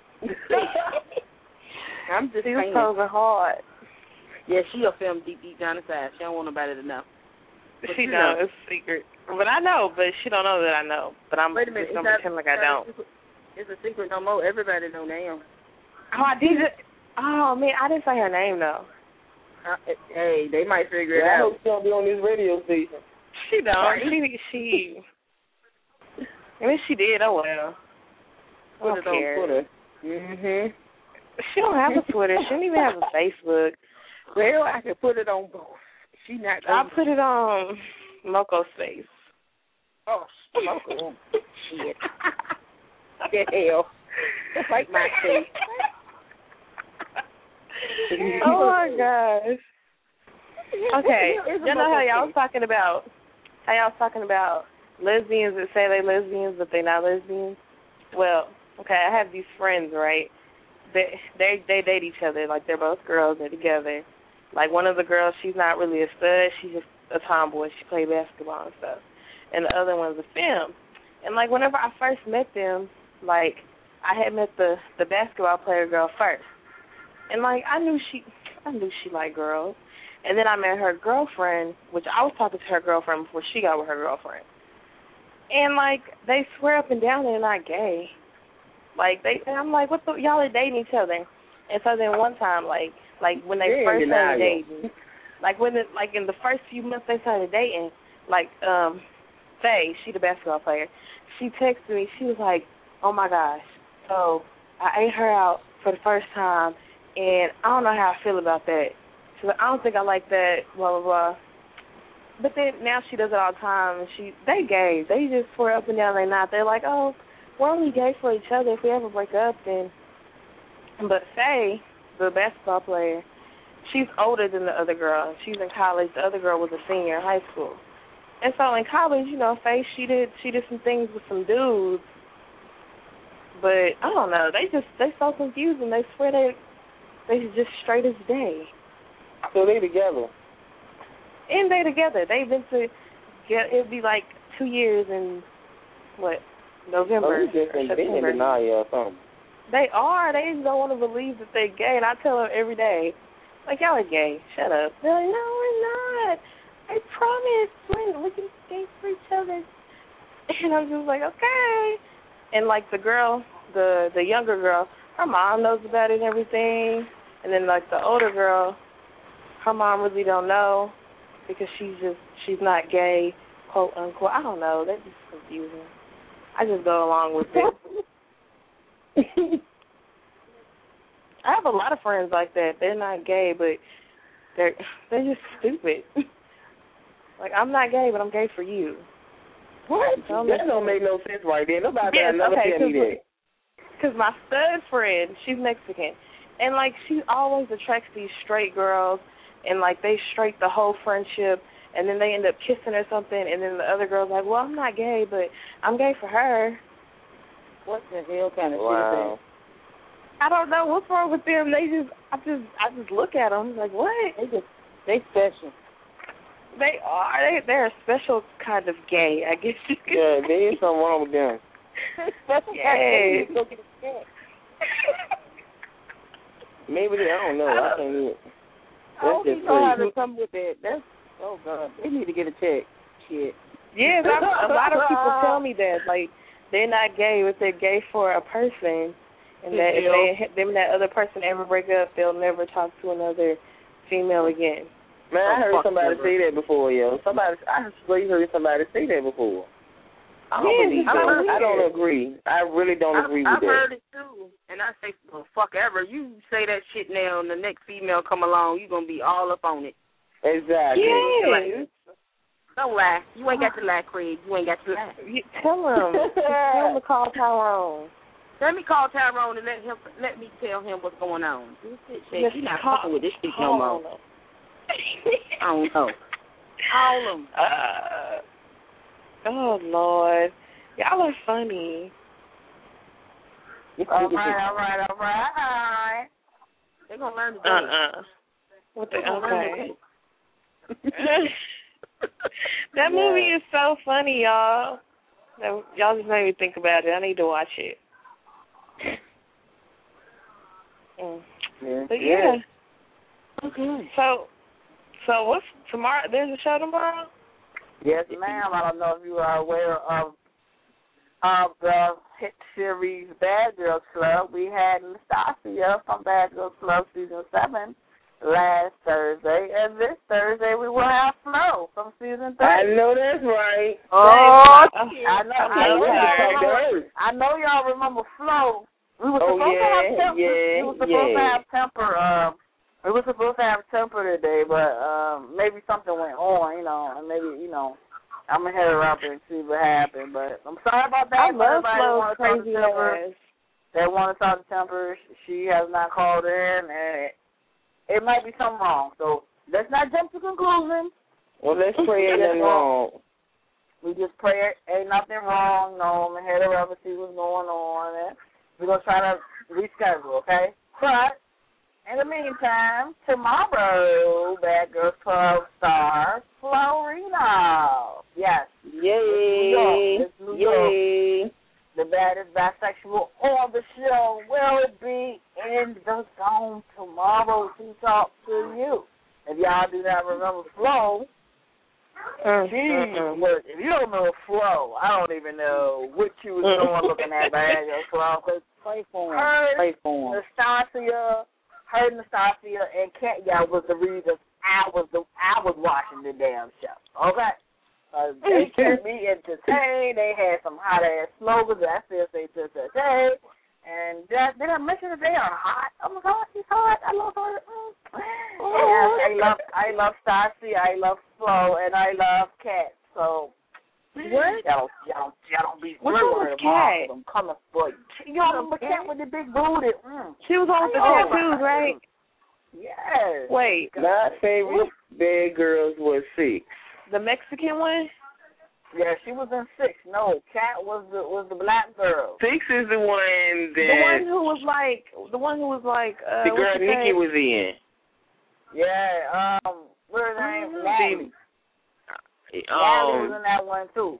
I'm just she saying. was posing hard. Yeah, she a fem deep, deep down inside. She don't want nobody to know. But she know it's a secret. But I know, but she don't know that I know. But I'm Wait a minute, just gonna pretend like I don't. It's a secret no more. Everybody know now. Oh, I did it. Oh, man, I didn't say her name, though. Uh, hey, they might figure it yeah, out. I hope she don't be on this radio station. She don't. she, she, I mean, she did. Oh, well. I don't Put it care. on Twitter. Mm-hmm. She don't have a Twitter. She don't even have a Facebook. Well, I can put it on both. She not. I'll put it on Moco's face. Oh, Moco. Shit. The hell. It's like my face. Oh my gosh. Okay, you know how y'all was talking about how y'all was talking about lesbians that say they lesbians but they not lesbians? Well, okay, I have these friends, right? They they they date each other, like they're both girls, they're together. Like one of the girls, she's not really a stud, she's just a tomboy. She plays basketball and stuff. And the other one's a femme. And like whenever I first met them, like I had met the the basketball player girl first. And like I knew she I knew she liked girls. And then I met her girlfriend, which I was talking to her girlfriend before she got with her girlfriend. And, like, they swear up and down they're not gay. Like, they, and I'm like, what the, y'all are dating each other. And so then one time, like, like when they They're first in started denial. dating, like, when it, like, in the first few months they started dating, like, um, Faye, she the basketball player, she texted me, she was like, oh, my gosh, so I ate her out for the first time, and I don't know how I feel about that. She's like, I don't think I like that, blah, blah, blah. But then now she does it all the time, and she they gay. They just swear up and down they're not. They're like, oh, we're only gay for each other. If we ever break up, then. But Faye, the basketball player, she's older than the other girl. She's in college. The other girl was a senior in high school. And so in college, you know, Faye, she did she did some things with some dudes. But I don't know. They just they so confused, and they swear they they just straight as day. So they together. And they together. They've been to get it'd be like two years in what, November. Oh, just in, they in denial or something. They are. They just don't want to believe that they're gay, and I tell them every day, like, y'all are gay. Shut up. They're like, no, we're not. I promise. We're, we can stay for each other. And I'm just like, okay. And like the girl, the the younger girl, her mom knows about it and everything. And then like the older girl, her mom really don't know because she's just she's not gay, quote unquote. I don't know. That's just confusing. I just go along with it. I have a lot of friends like that. They're not gay, but they're they're just stupid. Like, I'm not gay, but I'm gay for you. What? Don't that don't make no sense right there. Nobody yes, never okay, tell me that. Because my stud friend, she's Mexican, and, like, she always attracts these straight girls, and, like, they straight the whole friendship, and then they end up kissing or something, and then the other girl's like, well, I'm not gay, but I'm gay for her. What the hell kind of wow. shit is that? I don't know what's wrong with them. They just, I just, I just look at them like, what? They just, they special. They are. They, they're a special kind of gay, I guess you could Yeah, say. there is something wrong with them. Special Yes. Go get a check. Maybe they, I don't know. I, I can't even. I hope you That's just know how crazy. to come with that. That's, oh, God. They need to get a check. Shit. Yes, I, a lot of people tell me that. Like, they're not gay, but they're gay for a person. And that if they, them and that other person ever break up, they'll never talk to another female again. Man, I heard oh, somebody never. say that before, yo. Somebody, I really heard somebody say that before. I don't Yeah, believe I that. don't I don't agree. I really don't I've, agree I've with that. heard it too, and I say, well, fuck ever. You say that shit now, and the next female come along, you gonna be all up on it. Exactly. Yes. Don't lie. You ain't got to lie, Craig. You ain't got to lie. You, tell them. Tell them to call Tyrone. Let me call Tyrone and let him let me tell him what's going on. This shit, shit, Yes, you not call, fucking with this shit call no more. them. I don't know. Call him. Uh, oh, Lord. Y'all are funny. All right, all right, all right. They're gonna learn to do it. Uh-uh. What the, They're gonna learn to okay. do it. That movie is so funny, y'all. That, y'all just made me think about it. I need to watch it. Mm. Yeah. But yeah. Okay. So, so what's tomorrow? There's a show tomorrow? Yes, ma'am. I don't know if you are aware of of the hit series Bad Girls Club. We had Nastasia from Bad Girls Club season seven last Thursday, and this Thursday we will have Flo from season three. I know that's right. Oh, Oh, I know. okay, I know, okay. y'all remember, I know y'all remember Flo. We were Oh, supposed yeah, to have temper. yeah, we were supposed yeah. to have temper. Um, we were supposed to have temper today, but um, maybe something went on. You know, and maybe you know, I'm gonna head her up and see what happened. But I'm sorry about that. I love Everybody Flo's wanna talk to crazy Temper. ass. They want to talk to Temper. She has not called in, and it might be something wrong. So let's not jump to conclusions. Well, let's pray ain't nothing wrong. We just pray ain't nothing wrong. No, I'm head her up and see what's going on. And we're going to try to reschedule, okay? But in the meantime, tomorrow, Bad Girls Club stars Florina. Yes. Yay. New York. It's New Yay. York. The baddest bisexual on the show will be in the zone tomorrow to talk to you. If y'all do not remember Flo, Uh, she was, if you don't know Flo, I don't even know what you was doing looking at Bad Girls Club. Because Play for him. her, Play for him. Nastasia, her, Nastasia, and Cat Y'all was the reason I was the I was watching the damn show. Okay. Uh, they kept me entertained. They had some hot ass slogans that I still say to this day. And uh, did I mention that they are hot? Oh my God, she's hot. I love her. Mm. And I love I love Stassi. I love Flo, and I love Cat. So what? Y'all, y'all, y'all don't be What's through wrong her with Cat? I'm coming for you. Y'all remember Cat with the big booty? Mm. She was on with the Oh, tattoos, right? Yes. Wait, My favorite Bad Girls was Six. the Mexican one? Yeah, she was in Six. No, Cat was the was the black girl. Six is the one that The one who was like, the one who was like, uh, the girl what's her Nikki name? was in. Yeah, um, what's her name? Mhm. Natalie. Natalie was Um, in that one too.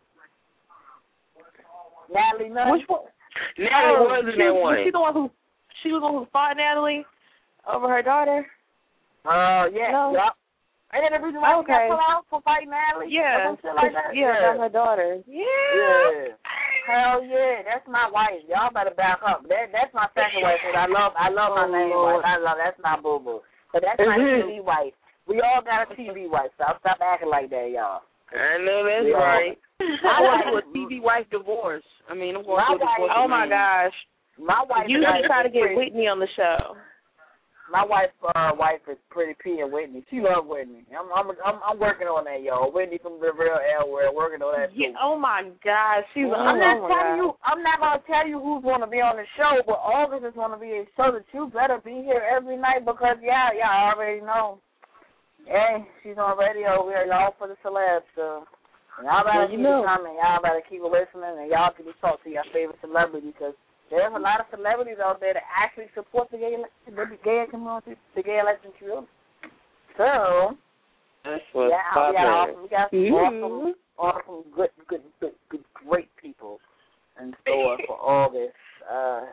Natalie Nunn. Which one? Natalie Oh, was in she that was, one. Was she the one who, she was the one who fought Natalie over her daughter? Uh, yeah, No. yup. And then the reason why she Okay. got put out for fighting Natalie? Yeah, Or some shit like that? yeah, about her daughter. Yeah. Yeah. Hell yeah, that's my wife. Y'all better back up. That that's my second wife. Cause I love I love my Oh, main Lord. wife. I love that's my boo boo. But that's my T V wife. We all got a T V wife. So stop acting like that, y'all. I know that's Yeah. right. I'm going through a T V wife divorce. I mean, I'm going My through a wife- divorce. Oh my man. gosh. My wife. You need wife to try to is get pretty, Whitney on the show. My wife, uh, wife is Pretty P and Whitney. She loves Whitney. I'm, I'm, I'm, I'm working on that, y'all. Whitney from the real L. We're working on that too. Yeah, oh my gosh, she's. I'm oh not my telling God. you. I'm not gonna tell you who's gonna be on the show, but August is gonna be a show that you better be here every night because yeah, y'all already know. Hey, she's on radio. We're all for the celebs, so y'all better Well, you keep know. coming. Y'all better keep listening, and y'all can talk to your favorite celebrity because there's a lot of celebrities out there that actually support the gay, the gay community, the gay lesbian community. So. That's what's Yeah, we got, popular. awesome, we got some Mm-hmm. awesome, awesome, good, good, good, good, great people in store for August. Uh,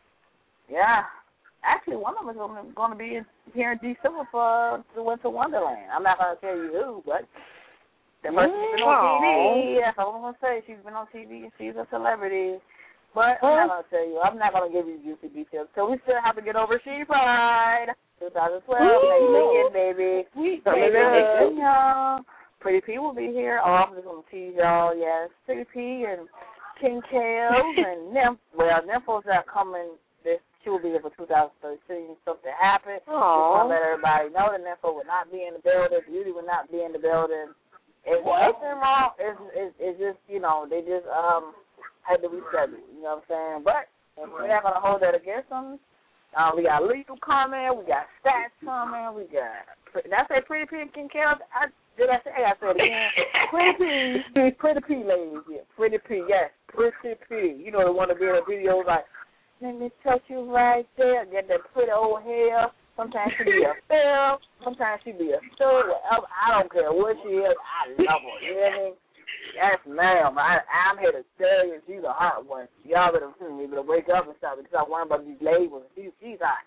yeah, actually, one of them is going to be here in December for the Winter Wonderland. I'm not going to tell you who, but the person's been on T V. That's all I'm going to say. She's been on T V and she's a celebrity. But I'm not going to tell you. I'm not going to give you juicy details. So we still have to get over She Pride twenty twelve. Next weekend, baby. We Coming Baby, up. y'all. Pretty P will be here. Oh, I'm just going to tease y'all. Yes, Pretty P and King Kales and Nymph. Well, Nymphos are coming. This she will be here for two thousand thirteen. Something happened. Just want to let everybody know that Nympho will not be in the building. Beauty will not be in the building. It's nothing wrong. It's, it's, it's just, you know, they just um had to reschedule. You know what I'm saying? But we're not going to hold that against them. Uh, we got Lethal coming. We got Stats coming. We got, did I say Pretty P and King Kales? I, did I say, I got to say it again. Pretty P. Pretty P, ladies. Yeah, Pretty P, yes. Pretty P. You know, the one to be in the videos like, let me touch you right there. Get that pretty old hair. Sometimes she be a film. Sometimes she be a stud. Whatever. I don't care what she is. I love her. You know what I mean? Yes, ma'am. I, I'm here to tell you she's a hot one. Y'all better, hmm, you better wake up and stop because I worry about these labels. She, she's hot.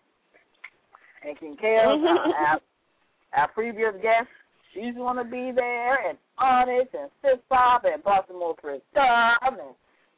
And King Kale, uh, our, our previous guest, she's going to be there. And Onyx and Sis Pop and Baltimore Chris Tom and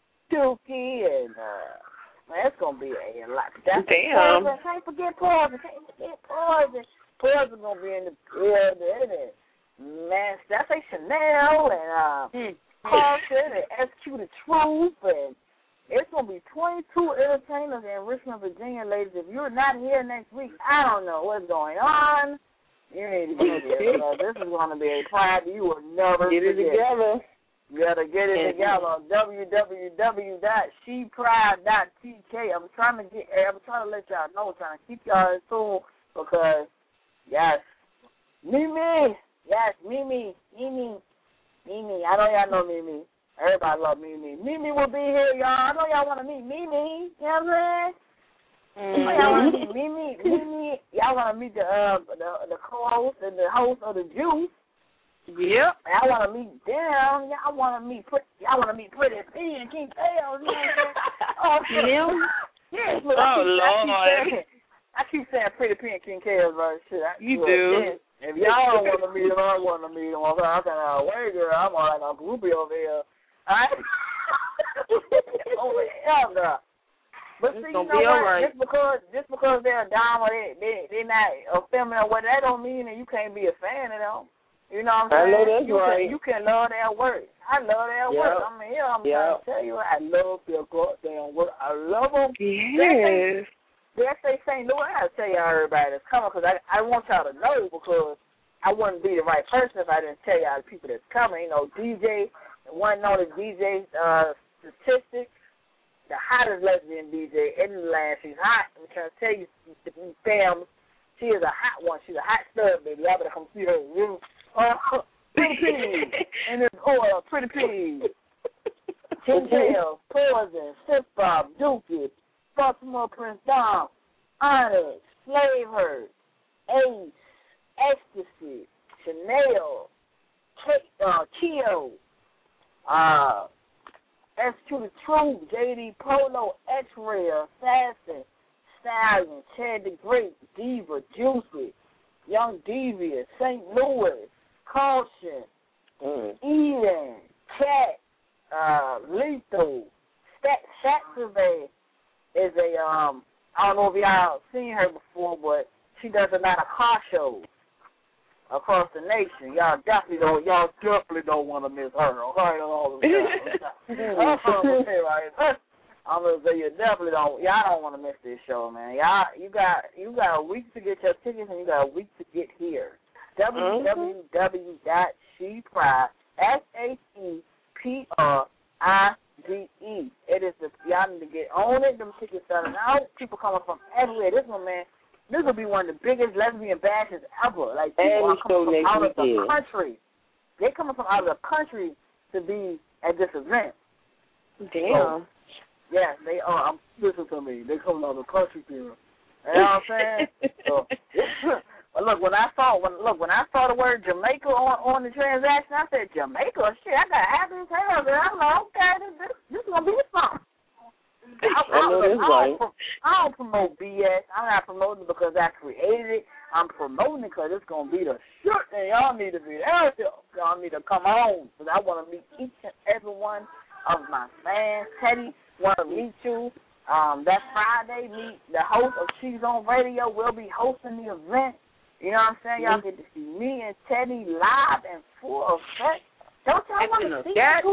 Dookie and, uh, man, it's going to be a, a lot. That's Damn. Poison. Can't forget Poison. Can't forget Poison. Poison going to be in the building. Man, that's a Chanel and uh, Mm. Carson and S Q the Truth. And it's going to be twenty-two entertainers in Richmond, Virginia, ladies. If you're not here next week, I don't know what's going on. You need to be here. So this is going to be a pride you will never Get it forget. together. You got to get it together on w w w dot she pride dot t k. I'm trying to get, I'm trying to let y'all know, trying to keep y'all in tune because Yes. Mimi. Yes, Mimi. Mimi. Mimi. I know y'all know Mimi. Everybody love Mimi. Mimi will be here, y'all. I know y'all want to meet Mimi. You know what I'm saying? Mm-hmm. Y'all want to meet Mimi. Mimi. Y'all want to meet the uh the the co-host and the host of the Juice. Yep. Y'all want to meet them. Y'all want to meet. Y'all want to meet Pretty P and King Tails. You know what I'm saying? Oh, yeah. Look, oh I keep, Lord. I keep, saying, I keep saying Pretty P and King Tails, right? Shit. I, you look, do. Yeah. If y'all don't want to meet them, I want to meet them. I'm like, uh, wait, girl, I'm all like a groupie over here. All right? Over here, girl. But it's see, gonna you know be what? Right. Just because just because they're a dime or they they they're not a feminine, what that don't mean that you can't be a fan of them. You know what I'm saying? I know that's you right. Can, you can love their work. I love their yep. work. I mean, yeah, I'm yep. trying to tell you, I love their goddamn work. I love them. Yes. That's they Saint Louis. I gotta tell y'all everybody that's coming because I I want y'all to know because I wouldn't be the right person if I didn't tell y'all the people that's coming. You know, D J, one known as D J uh, Statistics, the hottest lesbian D J in the land. She's hot. I'm trying to tell you, fam, she is a hot one. She's a hot stud, baby. Y'all better come see her. Uh, Pretty P. And it's oil, Pretty P. King Tails, Poison, Sip Bob, Dookie, Baltimore Prince Dom, Onyx, Slave Herd, Ace, Ecstasy, Chanel, K- uh, Keo, uh, S to the Truth, J D Polo, X-Ray, Assassin, Stallion, Chad the Great, Diva, Juicy, Young Devious, Saint Louis, Caution, mm. Eden, Cat, uh, Lethal, Stat Survey is a, um, I don't know if y'all seen her before, but she does a lot of car shows across the nation. Y'all definitely don't, y'all definitely don't want to miss her, okay? All the time. I'm gonna say you definitely don't. Y'all don't want to miss this show, man. Y'all, you got you got a week to get your tickets, and you got a week to get here. w w w dot she pride S H E P R I D E. It is the y'all need to get on it. Them tickets selling out. People coming from everywhere. This one, man. This will be one of the biggest lesbian bashes ever. Like people are coming from out of the country. They coming from out of the country to be at this event. Damn. So, yeah, they are. Um, listen to me. They coming out of the country here. You know what I'm saying? So, but look, when I saw when look when I saw the word Jamaica on, on the transaction, I said Jamaica. Shit, I got happy as hell. And I'm like, okay, this this, this is gonna be something. I, I, I, know I, that's I, right. don't, I don't promote B S. I'm not promoting it because I created it. I'm promoting it because it's gonna be the shit, and y'all need to be there. Y'all need to come on because I want to meet each and every one of my fans. Teddy want to meet you. Um, that Friday, meet the host of She's on Radio. We'll be hosting the event. You know what I'm saying? Y'all get to see me and Teddy live and full effect. Don't y'all want to see us?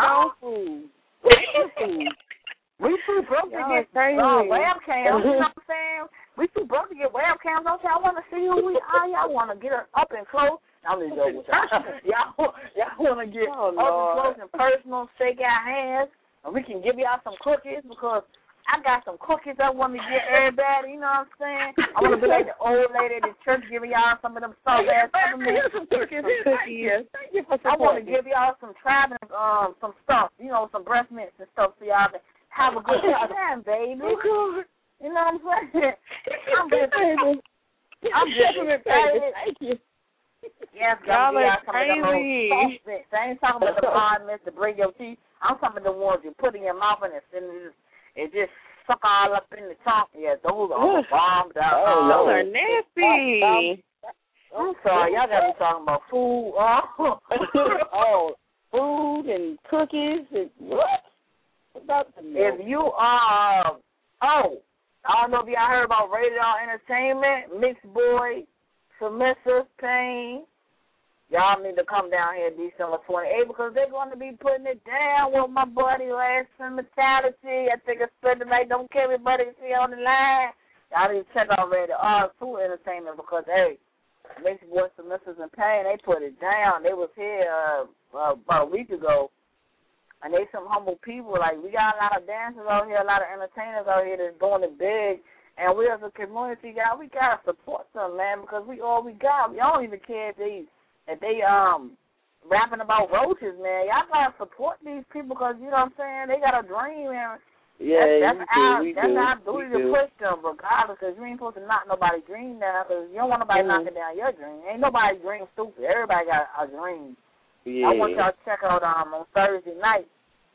We too broke to get uh, webcams. You know what I'm saying? We too broke to get webcams. Don't y'all want to see who we are? Y'all want to get us up and close? I'm just joking with y'all. y'all, y'all want to get oh, up and close and personal, shake our hands, and we can give y'all some cookies because I got some cookies I want to get everybody, you know what I'm saying? I want to be like the old lady at the church giving y'all some of them soft-ass peppermints. cookies. I want to give y'all some traveling, um, some stuff, you know, some breast mints and stuff so y'all can have a good time, baby. You know what I'm saying? I'm just, I'm just excited. Thank you. Yes, y'all are crazy. I ain't talking about the hard mints to break your teeth. I'm talking about the ones you put in your mouth and it's It just suck all up in the tongue. Yeah, those are bombs out. Oh, those are nasty. I'm sorry, y'all got me talking about food. Oh, oh food and cookies and what? About the if you are, oh, I don't know if y'all heard about Rated R Entertainment, Mixed Boy, Submissive, Pain. Y'all need to come down here December twenty-eighth because they're going to be putting it down with my buddy Last Mentality. I think it's spend the night. Don't care everybody see on the line. Y'all need to check out Rated R two Entertainment because, hey, Mixed Boys, Submissives, and Pain, they put it down. They was here uh, uh, about a week ago, and they some humble people. Like, we got a lot of dancers out here, a lot of entertainers out here that's doing it big, And we as a community, y'all, we gotta support them, man, because we all we got. We don't even care if they if they um rapping about roaches, man. Y'all gotta support these people because you know what I'm saying. They got a dream, and yeah, that's, that's our do, that's do. our duty to push them, regardless. Because you ain't supposed to knock nobody's dream down, because you don't want nobody mm-hmm. knocking down your dream. Ain't nobody's dream stupid. Everybody got a dream. Yeah. I want y'all to check out um on Thursday night.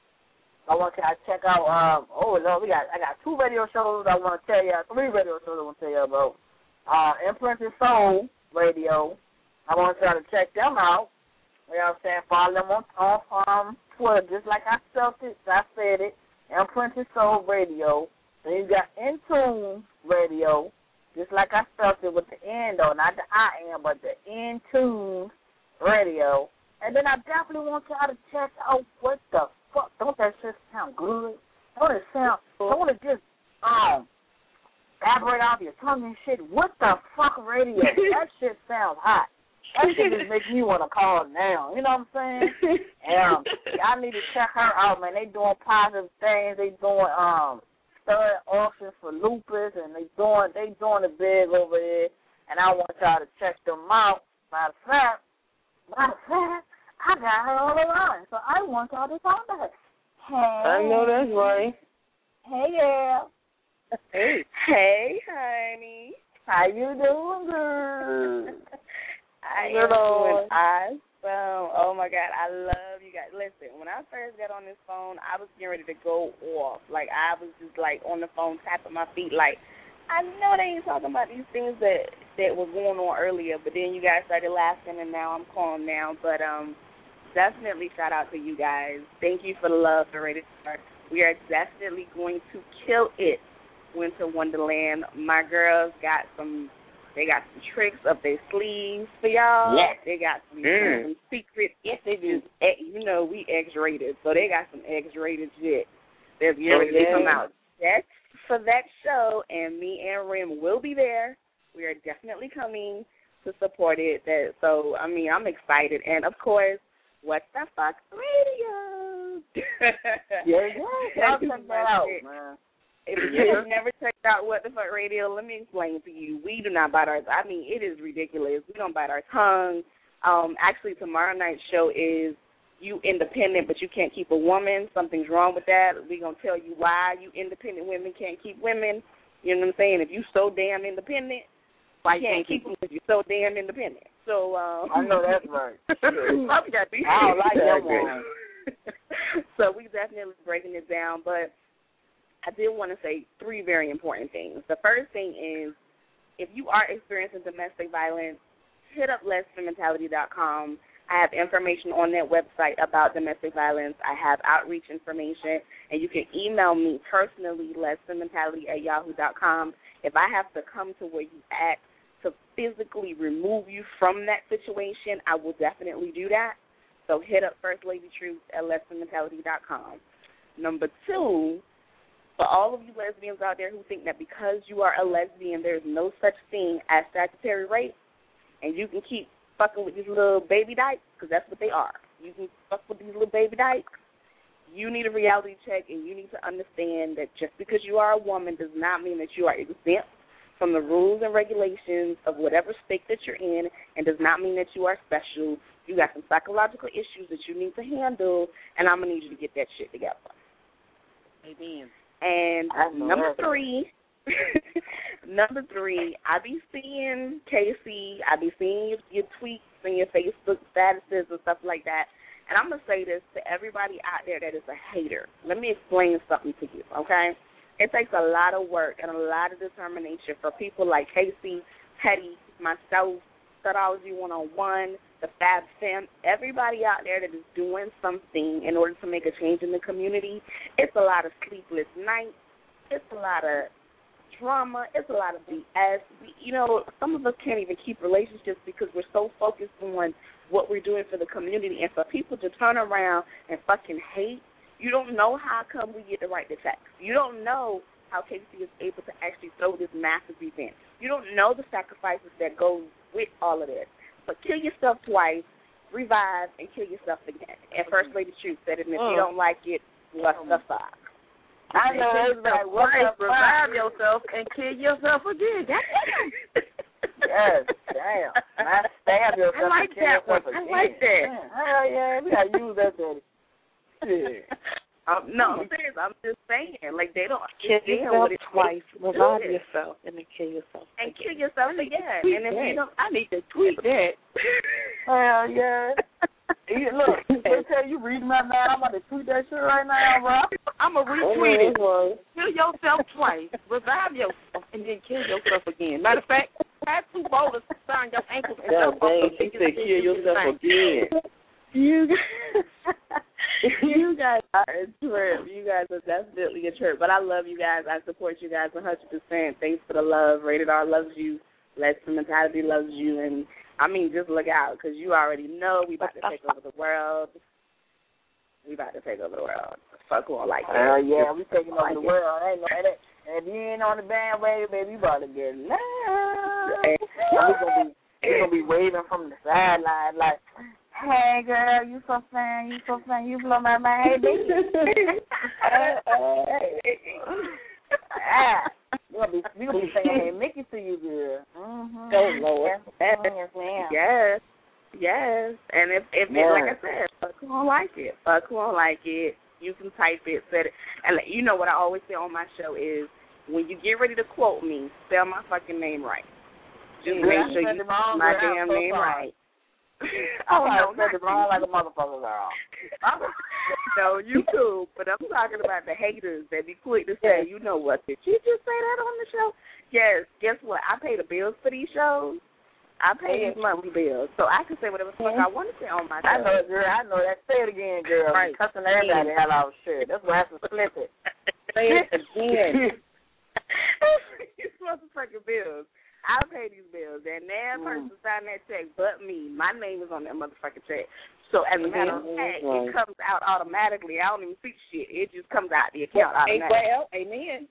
I want y'all to check out um oh Lord, we got I got two radio shows I want to tell y'all, three radio shows I want to tell y'all about. Uh, Imprinted Soul Radio. I want y'all to check them out. You know what I'm saying? Follow them on, on um, Twitter, just like I spelled it. I said it. Imprinted Soul Radio. Then you got Intune Radio, just like I spelled it with the N though, not the I am, but the Intune Radio. And then I definitely want y'all to check out what the fuck. Don't that shit sound good? Don't it sound? Don't it just um vibrate off your tongue and shit? What the fuck radio? That shit sounds hot. That shit just makes me want to call now. You know what I'm saying? And um, y'all need to check her out, man. They doing positive things. They doing um stud auctions for lupus, and they doing they doing it big over there. And I want y'all to check them out. Matter of fact, matter of fact, I got her on the line, so I want y'all to talk to her. Hey. I know that's right. Hey, girl. Hey. Hey, honey. How you doing, girl? I am doing awesome. Oh, my God. I love you guys. Listen, when I first got on this phone, I was getting ready to go off. Like, I was just, like, on the phone tapping my feet. Like, I know they ain't talking about these things that, that was going on earlier, but then you guys started laughing, and now I'm calm now. But um, definitely shout out to you guys. Thank you for the love for Ready to Start. We are definitely going to kill it, Winter Wonderland. My girls got some... They got some tricks up their sleeves for y'all. Yes. They got some, mm. some secret. Yes, they do. You know, we X-rated, so they got some X-rated shit that's getting ready to come out. That's for that show, and me and Rim will be there. We are definitely coming to support it. That so, I mean, I'm excited. And, of course, What the Fuck Radio. yeah, yeah. Y'all check that out, man. If you have never checked out What the Fuck Radio, let me explain to you. We do not bite our, I mean, it is ridiculous. We don't bite our tongue. Um, actually, tomorrow night's show is You Independent, but You Can't Keep a Woman. Something's wrong with that. We're going to tell you why you independent women can't keep women. You know what I'm saying? If you so damn independent, why you can't keep them because you're so damn independent. So, um, I know that's right. I don't like that one. So we definitely breaking it down, but I did want to say three very important things. The first thing is, if you are experiencing domestic violence, hit up less than mentality dot com. I have information on that website about domestic violence. I have outreach information, and you can email me personally, less than mentality at yahoo dot com. If I have to come to where you at to physically remove you from that situation, I will definitely do that. So hit up First Lady Truth at less than mentality dot com. Number two, for all of you lesbians out there who think that because you are a lesbian, there's no such thing as statutory rape, and you can keep fucking with these little baby dykes, because that's what they are. You can fuck with these little baby dykes. You need a reality check, and you need to understand that just because you are a woman does not mean that you are exempt from the rules and regulations of whatever state that you're in, and does not mean that you are special. You got some psychological issues that you need to handle, and I'm going to need you to get that shit together. Amen. And number three, number three, I be seeing Casey, I be seeing your, your tweets and your Facebook statuses and stuff like that. And I'm going to say this to everybody out there that is a hater. Let me explain something to you, okay? It takes a lot of work and a lot of determination for people like Casey, Teddy, myself, Studiology one oh one, the Fab Fam, everybody out there that is doing something in order to make a change in the community. It's a lot of sleepless nights. It's a lot of drama. It's a lot of B S. We, you know, some of us can't even keep relationships because we're so focused on what we're doing for the community. And for people to turn around and fucking hate, you don't know how come we get the right to text. You don't know how Casey is able to actually throw this massive event. You don't know the sacrifices that go with all of this. But kill yourself twice, revive, and kill yourself again. And First Lady Truth said it, and if you don't like it, what the fuck? I know that's like what right, revive yourself and kill yourself again. Yes, damn. Not stab yourself. I like and kill that one. yourself I again. like that. Hell yeah, we gotta use that thing. Yeah. Um, no, I'm serious. I'm just saying, like they don't Kill yourself what it twice, revive yourself, and then kill yourself. and kill yourself again. Tweet And if that. you don't, I need to tweet that. Hell yeah. Yeah, look, they tell you reading that now. I'm about to tweet that shit right now, bro. I'm gonna retweet it. Kill yourself twice, revive yourself, and then kill yourself again. Matter of fact, have two boulders sign your ankles and God jump off dang, the she said kill yourself again. You guys, you guys are a trip. You guys are definitely a trip. But I love you guys. I support you guys one hundred percent. Thanks for the love. Rated R loves you. Let's Mentality loves you. And, I mean, just look out because you already know we about to take over the world. We about to take over the world. Fuck all like that. Hell yeah, we taking over like the it. world. Ain't no, and if you ain't on the bandwagon, baby, you about to get loud. Hey. We gonna be, we gonna be waving from the sideline like, hey girl, you so fine, you so fine, you blow my mind, hey baby. Ah, we gonna be, we gonna be saying hey Mickey to you, girl. Mm-hmm. Oh Lord. Yes, yes, ma'am. Yes. Yes. And if, if it, like I said, fuck who don't like it. Fuck who don't like it. You can type it, set it. And like, you know what I always say on my show is when you get ready to quote me, spell my fucking name right. Just Yeah, make I sure said you it wrong, spell my girl. damn I'm so name sorry. right. Oh, no, no, said it wrong like a motherfucker, girl. No, you cool, but I'm talking about the haters that be quick to say, you know what, did you just say that on the show? Yes, guess what? I pay the bills for these shows. I pay these monthly bills, so I can say whatever the fuck I want to say on my show. I know it, girl. I know that. Say it again, girl. Right. Cussing everybody the hell out of shit. That's why I have to split it. Say it again. These motherfucking bills. I pay these bills. That damn person signed that check but me. My name is on that motherfucking check. So as a matter of fact, it comes out automatically. I don't even see shit. It just comes out the account automatically. Well, amen.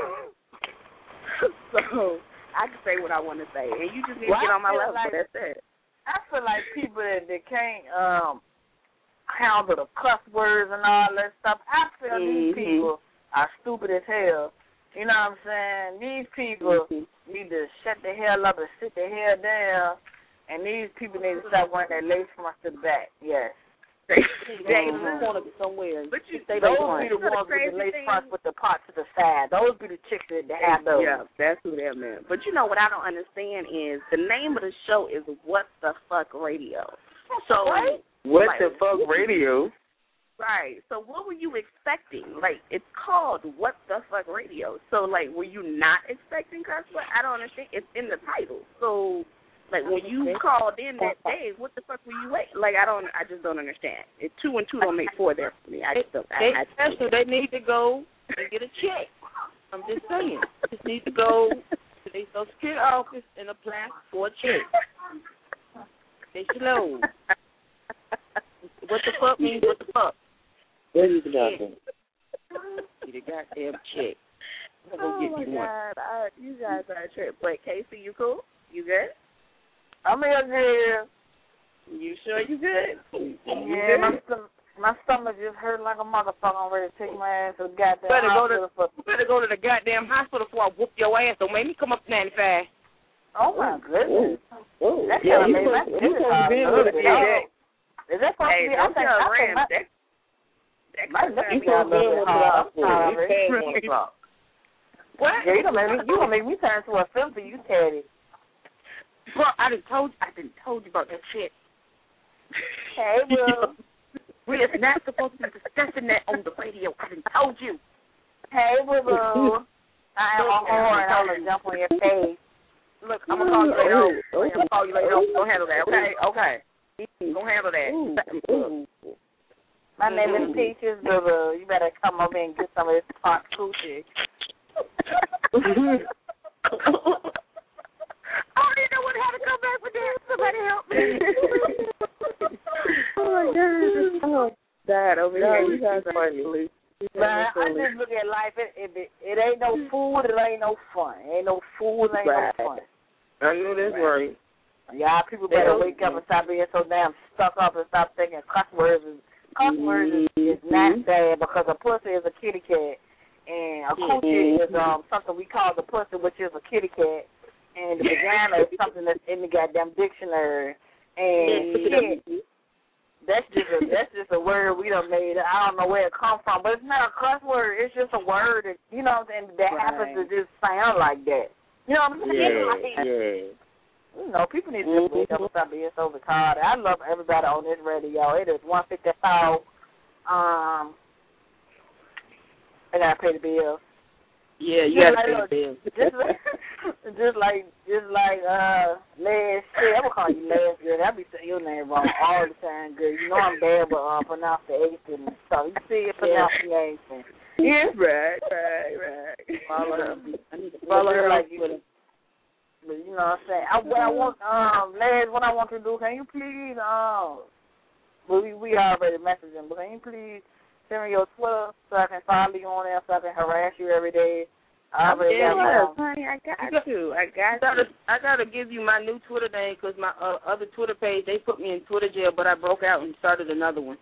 So I can say what I want to say, and you just need Well, to get on my I feel level. like- That's it. I feel like people that, that can't um handle the cuss words and all that stuff. I feel Mm-hmm. these people are stupid as hell. You know what I'm saying? These people Mm-hmm. need to shut the hell up and sit the hell down. And these people need to stop wearing that lace front to the back. Yes. They Mhm. want to be somewhere. But you, They Those don't be the You know the ones with the crazy lace thing? fronts with the pot to the side. Those be the chicks that that have those. Yeah, that's who that meant. But you know what I don't understand is the name of the show is What the Fuck Radio. So What like, the fuck radio? Right. So what were you expecting? Like, it's called What the Fuck Radio. So, like, were you not expecting cuss word? I don't understand. It's in the title. So, like, when you called in that day, what the fuck were you waiting? Like, I don't, I just don't understand. It two and two don't make four there for me. I just don't. They, I, I that's what they need to go and get a check. I'm just saying. Just need to go to the Social Security office and apply for a check. They slow. What the fuck means what the fuck? What is the goddamn? Get a goddamn check. I'm oh, gonna my get you one. God. I, you guys are a trip. But, Casey, you cool? You good? I'm in here. You sure you good? You Yeah, good? my, stom- my stomach just hurt like a motherfucker. I'm ready to take my ass to the goddamn Better go to, hospital for... better go to the goddamn hospital before I whoop your ass. Don't make me come up ninety-five. Oh, my goodness. Oh, That yeah, kind of you made my supposed, you titties supposed to be able to hurt. do that. Is that supposed Hey, to be... I don't think, tell I think Rams. my, That, that my comes lips out You be a supposed to be little able bit to hard. the I'm hospital. sorry. You past one o'clock. What? Yeah, you gonna make me, you gonna make me turn to a filter, you Teddy. Bro, I done told I done told you about that shit. Hey, boo. We is not supposed to be discussing that on the radio. I done told you. Hey, boo boo. I am a whore and I'm gonna jump on your face. Look, I'm gonna call you later on. Oh, I'm gonna call you later on. Go handle that, okay? Okay. Go handle that. Ooh, ooh. My name is Peaches, boo boo. You better come over and get some of this pot coochie. I don't even know what how to come back with that. Somebody help me. Oh, my God. Oh, God, over here. You guys are funny. Man, I just look at life. It, it, it, it ain't no food. It ain't no fun. It ain't no food. It ain't Right. no fun. I know that's right. Y'all people better wake up and stop being so damn stuck up and stop thinking cuss words is, cuss words is, is not bad because a pussy is a kitty cat And a coochie is um something we call the pussy, which is a kitty cat, and the vagina is something that's in the goddamn dictionary. And shit, that's just a that's just a word we done made. I don't know where it comes from, but it's not a cuss word. It's just a word that, you know, and that right. happens to just sound like that. You know what I'm saying? Yeah, like, yeah. You know, people need to wake up and stop being so retarded. I love everybody on this radio. It is one fifty-four. Um. I gotta pay the bills. Yeah, you just gotta like, pay the bills. Just like, just like, just like, uh, Les. Shit, I'm gonna call you Les. Girl, I be saying your name wrong all the time, girl. You know I'm bad with uh, pronunciation and stuff. You see your pronunciation. Yeah, right, right, right. Follow her. I need to follow her like you. But you know what I'm saying. I, what I want, um, Les, what I want to do, can you please, um, well, we we already messaging, but can you please send me your Twitter so I can follow you on there, so I can harass you every day. I already yeah, got honey, I got you. I got I gotta, I gotta give you my new Twitter name because my uh, other Twitter page, they put me in Twitter jail, but I broke out and started another one.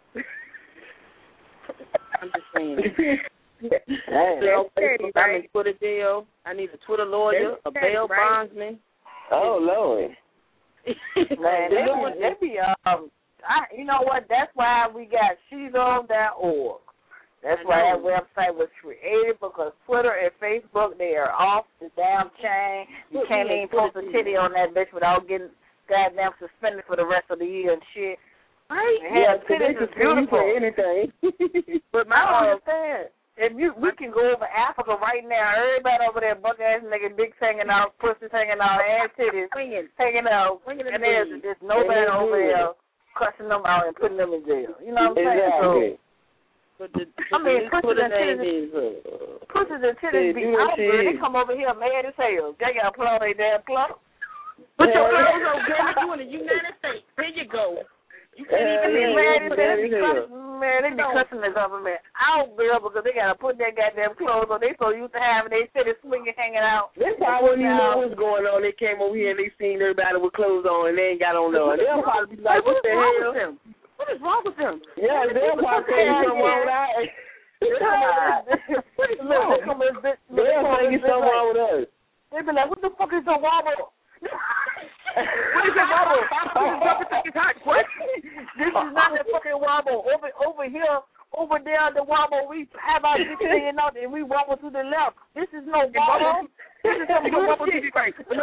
I'm just saying. Hey, Facebook, I'm in Twitter jail. I need a Twitter lawyer, a bail right. bondsman. Oh, Lord. Man, they be, they be, um, I, you know what? That's why we got she's on dot org. That's why that website was created, because Twitter and Facebook, they are off the damn chain. You can't even post a titty on that bitch without getting goddamn suspended for the rest of the year and shit. Right? Yeah, titties is beautiful. Anything. But I don't understand. If you, we can go over Africa right now. Everybody over there, buck ass nigga, dicks hanging out, pussies hanging out, ass titties hanging out, and there's just nobody over there cussing them out and putting them in jail. You know what I'm saying? Exactly. So, But the, I mean, pussies and name titties, is, uh, pussies and titties be out there. They come over here mad as hell. They got to play on their damn club. Put your clothes on, girl. You in the United States. There you go. You can't even They be mad as mad hell. They be cussing- Man, they be cussing the government out, girl, because they got to put their goddamn clothes on. They so used to having their titties swinging, hanging out. This time when you know what's going on, they came over here and they seen everybody with clothes on and they ain't got on none. They'll probably be like, what the hell? What is wrong with them? Yeah, they'll probably say something wrong with us. What is wrong? They'll say something wrong with us. They be like, what the fuck is the wobble? What is that wobble? What? This is not the fucking wobble. Over over here, over there, the wobble, we have our dick hanging out and we wobble to the left. This is no wobble. This is some bullshit. No.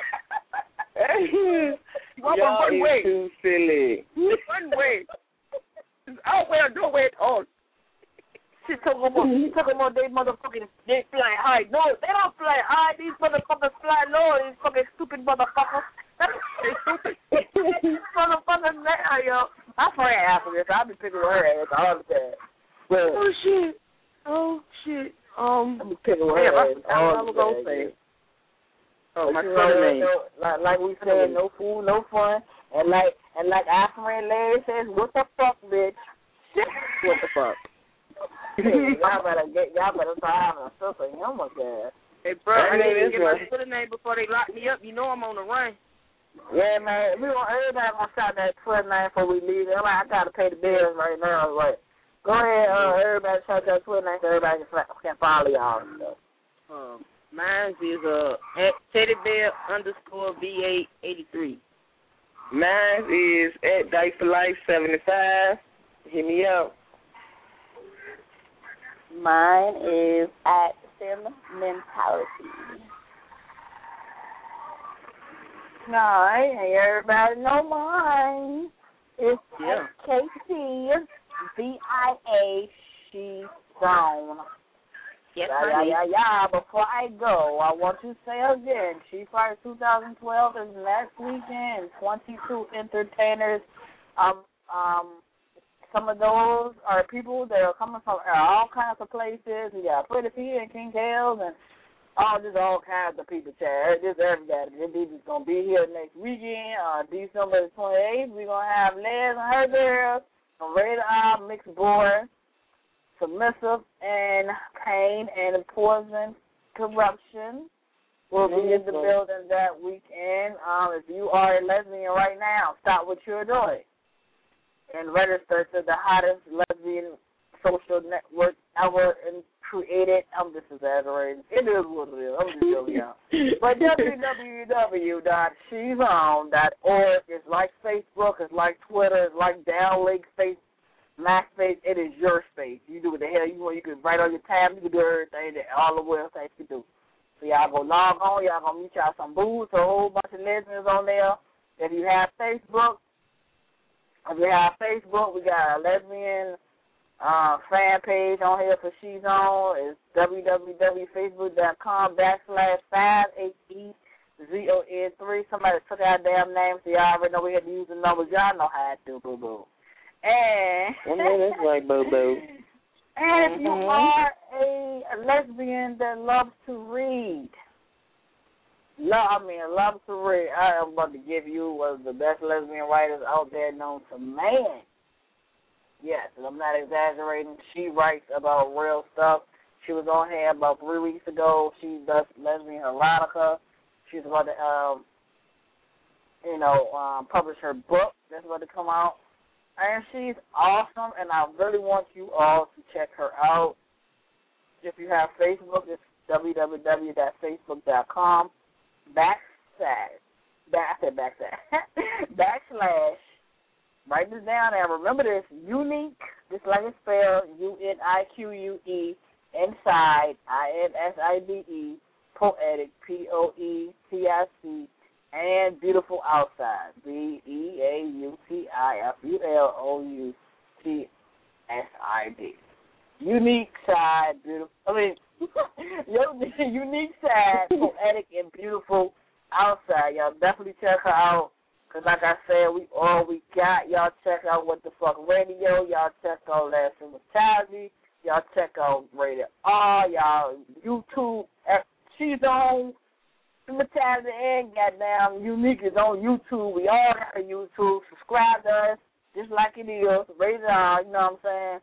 Wobble Y'all one is way. too silly. One way. Out where, no way at all. Shit, talk about, talk about they motherfucking, they fly high. No, they don't fly high. These motherfuckers fly low. These fucking stupid motherfuckers. They stupid. Motherfuckers now, yo. My friend Africa, so I be picking with her ass all the time. But, Oh, shit. Oh, shit. Um, I be picking with her yeah, ass all the time. say. Oh, my You Twitter know, name. no, like, like we said, no food, no fun. And like, and like our friend Larry says, what the fuck, bitch? What the fuck? y'all better get, y'all better start having a sense of humor, guys. Hey, bro, I Hey, need to get my right. Twitter name before they lock me up. You know I'm on the run. Yeah, man. We want everybody gonna shout that Twitter name before we leave. I'm like, I gotta pay the bills right now. Like, go ahead, uh, everybody shout that Twitter name so everybody can, can follow y'all and stuff. Um, mine is uh at Teddy Bear underscore V eight eighty three. Mine is at Dice for Life seventy-five. Hit me up. Mine is at Sentimentality. No, hey, everybody know mine. It's Yeah. K T V I A. She's grown. Yes, Yeah, yeah, yeah, yeah. Before I go, I want to say again, She Friday twenty twelve is next weekend. twenty-two entertainers. Um, um, some of those are people that are coming from all kinds of places. We got Pretty P and King Tales and all just all kinds of people. Chat. Just everybody. This is gonna be here next weekend, uh, December twenty-eighth. We're gonna have Les and her girls from Rated R, Mixed Board, Submissive, and Pain and Poison Corruption will be in the building that weekend. Um, if you are a lesbian right now, stop what you're doing and register to the hottest lesbian social network ever in created. I'm just exaggerating. It is what it is. I'm just joking, y'all. But w w w dot she's on dot org is like Facebook, it's like Twitter, it's like Downlink, Face, MySpace. It is your space. You do what the hell you want. You can write on your tab. You can do everything that all the websites can do. So y'all go log on. Y'all gonna meet y'all some booze, a whole bunch of lesbians on there. If you have Facebook, if you have Facebook, we got a lesbian uh, fan page on here for She's On. It's w w w dot facebook dot com backslash five eight E Z O N three. Somebody took our damn name, so y'all already know we had to use the numbers. Y'all know how to do, boo boo. And I know that's right, boo boo. And if you are a, a lesbian that loves to read, love, I mean, loves to read, I am about to give you one of the best lesbian writers out there known to man. Yes, and I'm not exaggerating. She writes about real stuff. She was on here about three weeks ago. She does lesbian erotica. She's about to, um, you know, um, publish her book that's about to come out. And she's awesome, and I really want you all to check her out. If you have Facebook, it's w w w dot facebook dot com backslash, back, I said backslash, backslash, write this down and remember this, unique, just like it's spelled, U N I Q U E, inside, I N S I D E, poetic, P O E T I C, and beautiful outside, B E A U T I F U L O U T S I D. Unique side, beautiful, I mean, unique side, poetic and beautiful outside. Y'all definitely check her out, because like I said, we all we got. Y'all check out What the Fuck Radio. Y'all check out Last Civilization. Y'all check out Rated R. Y'all YouTube. She's on Civilization and goddamn Unique is on YouTube. We all got a YouTube. Subscribe to us, just like it is. Rated R, you know what I'm saying?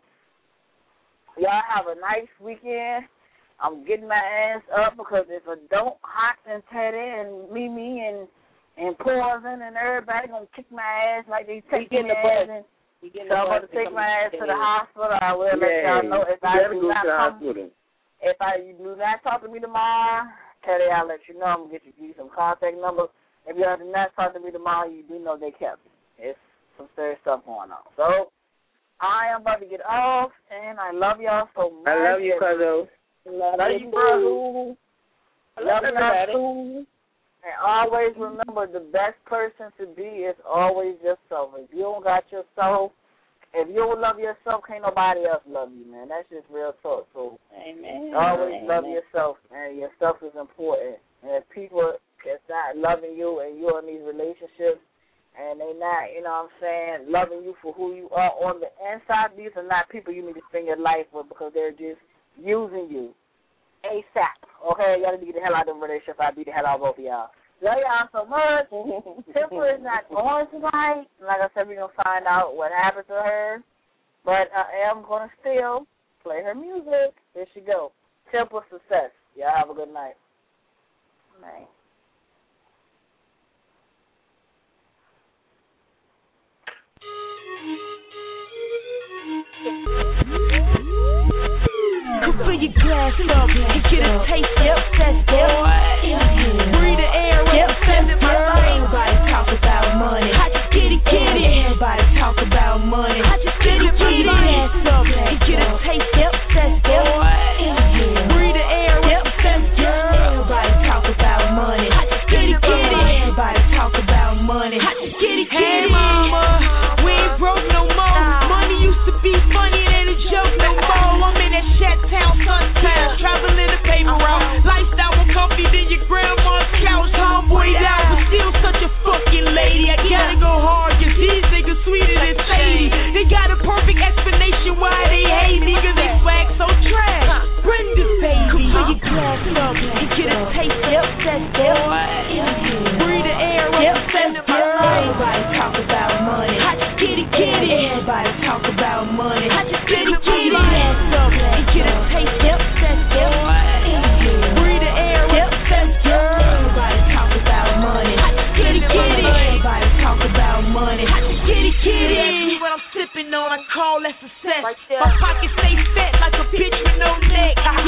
Y'all have a nice weekend. I'm getting my ass up because if I don't, Hot and Teddy and Mimi and and Poison and everybody gonna kick my ass like they take my ass. And, so I'm gonna take my ass to the hospital. I will let y'all know if I do not come. If I you do not talk to me tomorrow, Teddy, I'll let you know. I'm gonna get you, give you some contact numbers. If y'all do not talk to me tomorrow, you do know they kept me. It's some serious stuff going on. So I am about to get off, and I love y'all so much. I love you, Cuzzo. Love, love you, bro. Love you, too. And always remember, the best person to be is always yourself. If you don't got yourself, if you don't love yourself, can't nobody else love you, man. That's just real talk. So Amen. always Amen. love yourself, man. Yourself is important. And if people that's not loving you and you're in these relationships, and they not, you know what I'm saying, loving you for who you are on the inside, these are not people you need to spend your life with because they're just using you. ASAP. Okay, y'all need to get the hell out of the relationship. I beat the hell out of both of y'all. Love y'all so much. Temple is not going tonight. Like I said, we're going to find out what happened to her. But I am going to still play her music. Here she go. Temple success. Y'all have a good night. Night. Fill your glass up and get a taste of success, boy. Breathe the air up, send it my life. Everybody talk about money. I just get it, get it. Everybody talk about money. I just get it, get it. Glass up and get a taste of success, boy. Breathe the air up, send it. Everybody talk about money. I just get it, get it. Everybody talk about money. I just get it, get it. Hey, mama, we ain't broke no more. Money used to be funny, it ain't a joke no more. I'm in that Shat Town, Suntown, traveling the paper route. Lifestyle more comfy than your grandma's couch. Tomboy out, but still such a fucking lady. I gotta go hard, cause these niggas sweeter than Sadie. They got a perfect explanation why they hate me, cause they swag so trash. Brenda's baby. Come fill your glass up and get a taste of success, boy. Breathe the air up, send it my life. Everybody talk about money. I just get it, get it. Everybody talk about money. I just get it, get it. Glass up and get a taste of success, boy. Breathe the air up, send it. Everybody talk about money. I just get it, get it. Everybody talk about money. I just get it, get it. Ask me what I'm sipping on, I call that success. My pockets stay fat like a bitch with no neck.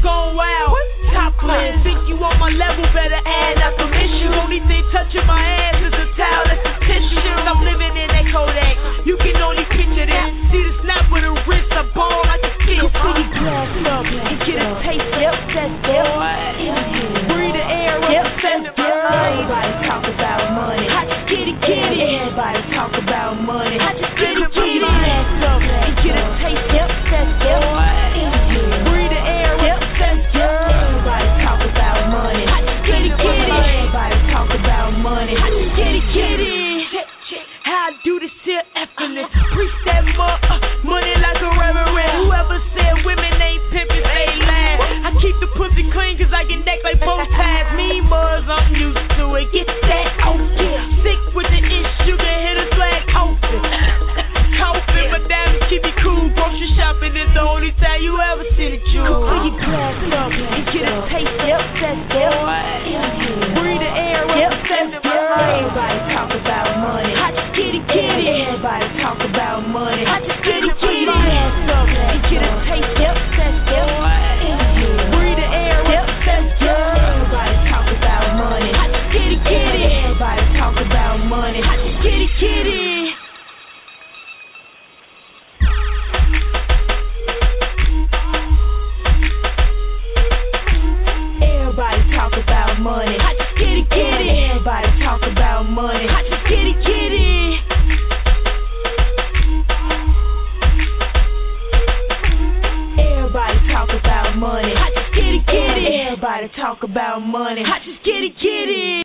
gone wild. Topless, think you on my level, better add not some issue. Only thing touching my ass is a towel, that's a tissue. I'm living in that Kodak, you can only picture this. See the snap with a wrist, I ball like a fish. Pretty glass up and get a taste, yep, that's it. Breathe the air, yep, that's it. Everybody talk about money. I just get it, get it. Everybody talk about money. I just get it, get it. Up and get a taste, yep, that's it. Breathe the air, yep, that's it. Everybody talk about money. I just get it, get it. Everybody talk about money. I just get it, get it. How I do this here effortless. Preach that more, uh, money like a reverend. Whoever said women ain't pimpin', they laugh. I keep the pussy clean cause I get neck like both sides. Me buzz, I'm used to it. Get that open. Sick with the issue, can hit a flag open. Coffin, but diamonds keep it cool. Grocery shopping is the only time you ever see the jewel. Fill your glass up and get a taste, yep, that's it. Breathe the air, yep, that's it. Everybody talk about money. I just get it, get it. Everybody talk about money. I just get it, get it. Up and get a taste, yep, that's it. Breathe the air, yep, that's it. Everybody talk about money. I just get it, get it. Everybody talk about money. I just get it, get it. Everybody talk about money. I just get it, get it. Everybody talk about money. I just get it, get it. Everybody talk about money. I just get it, get it. Everybody talk about money. I just get it, get it.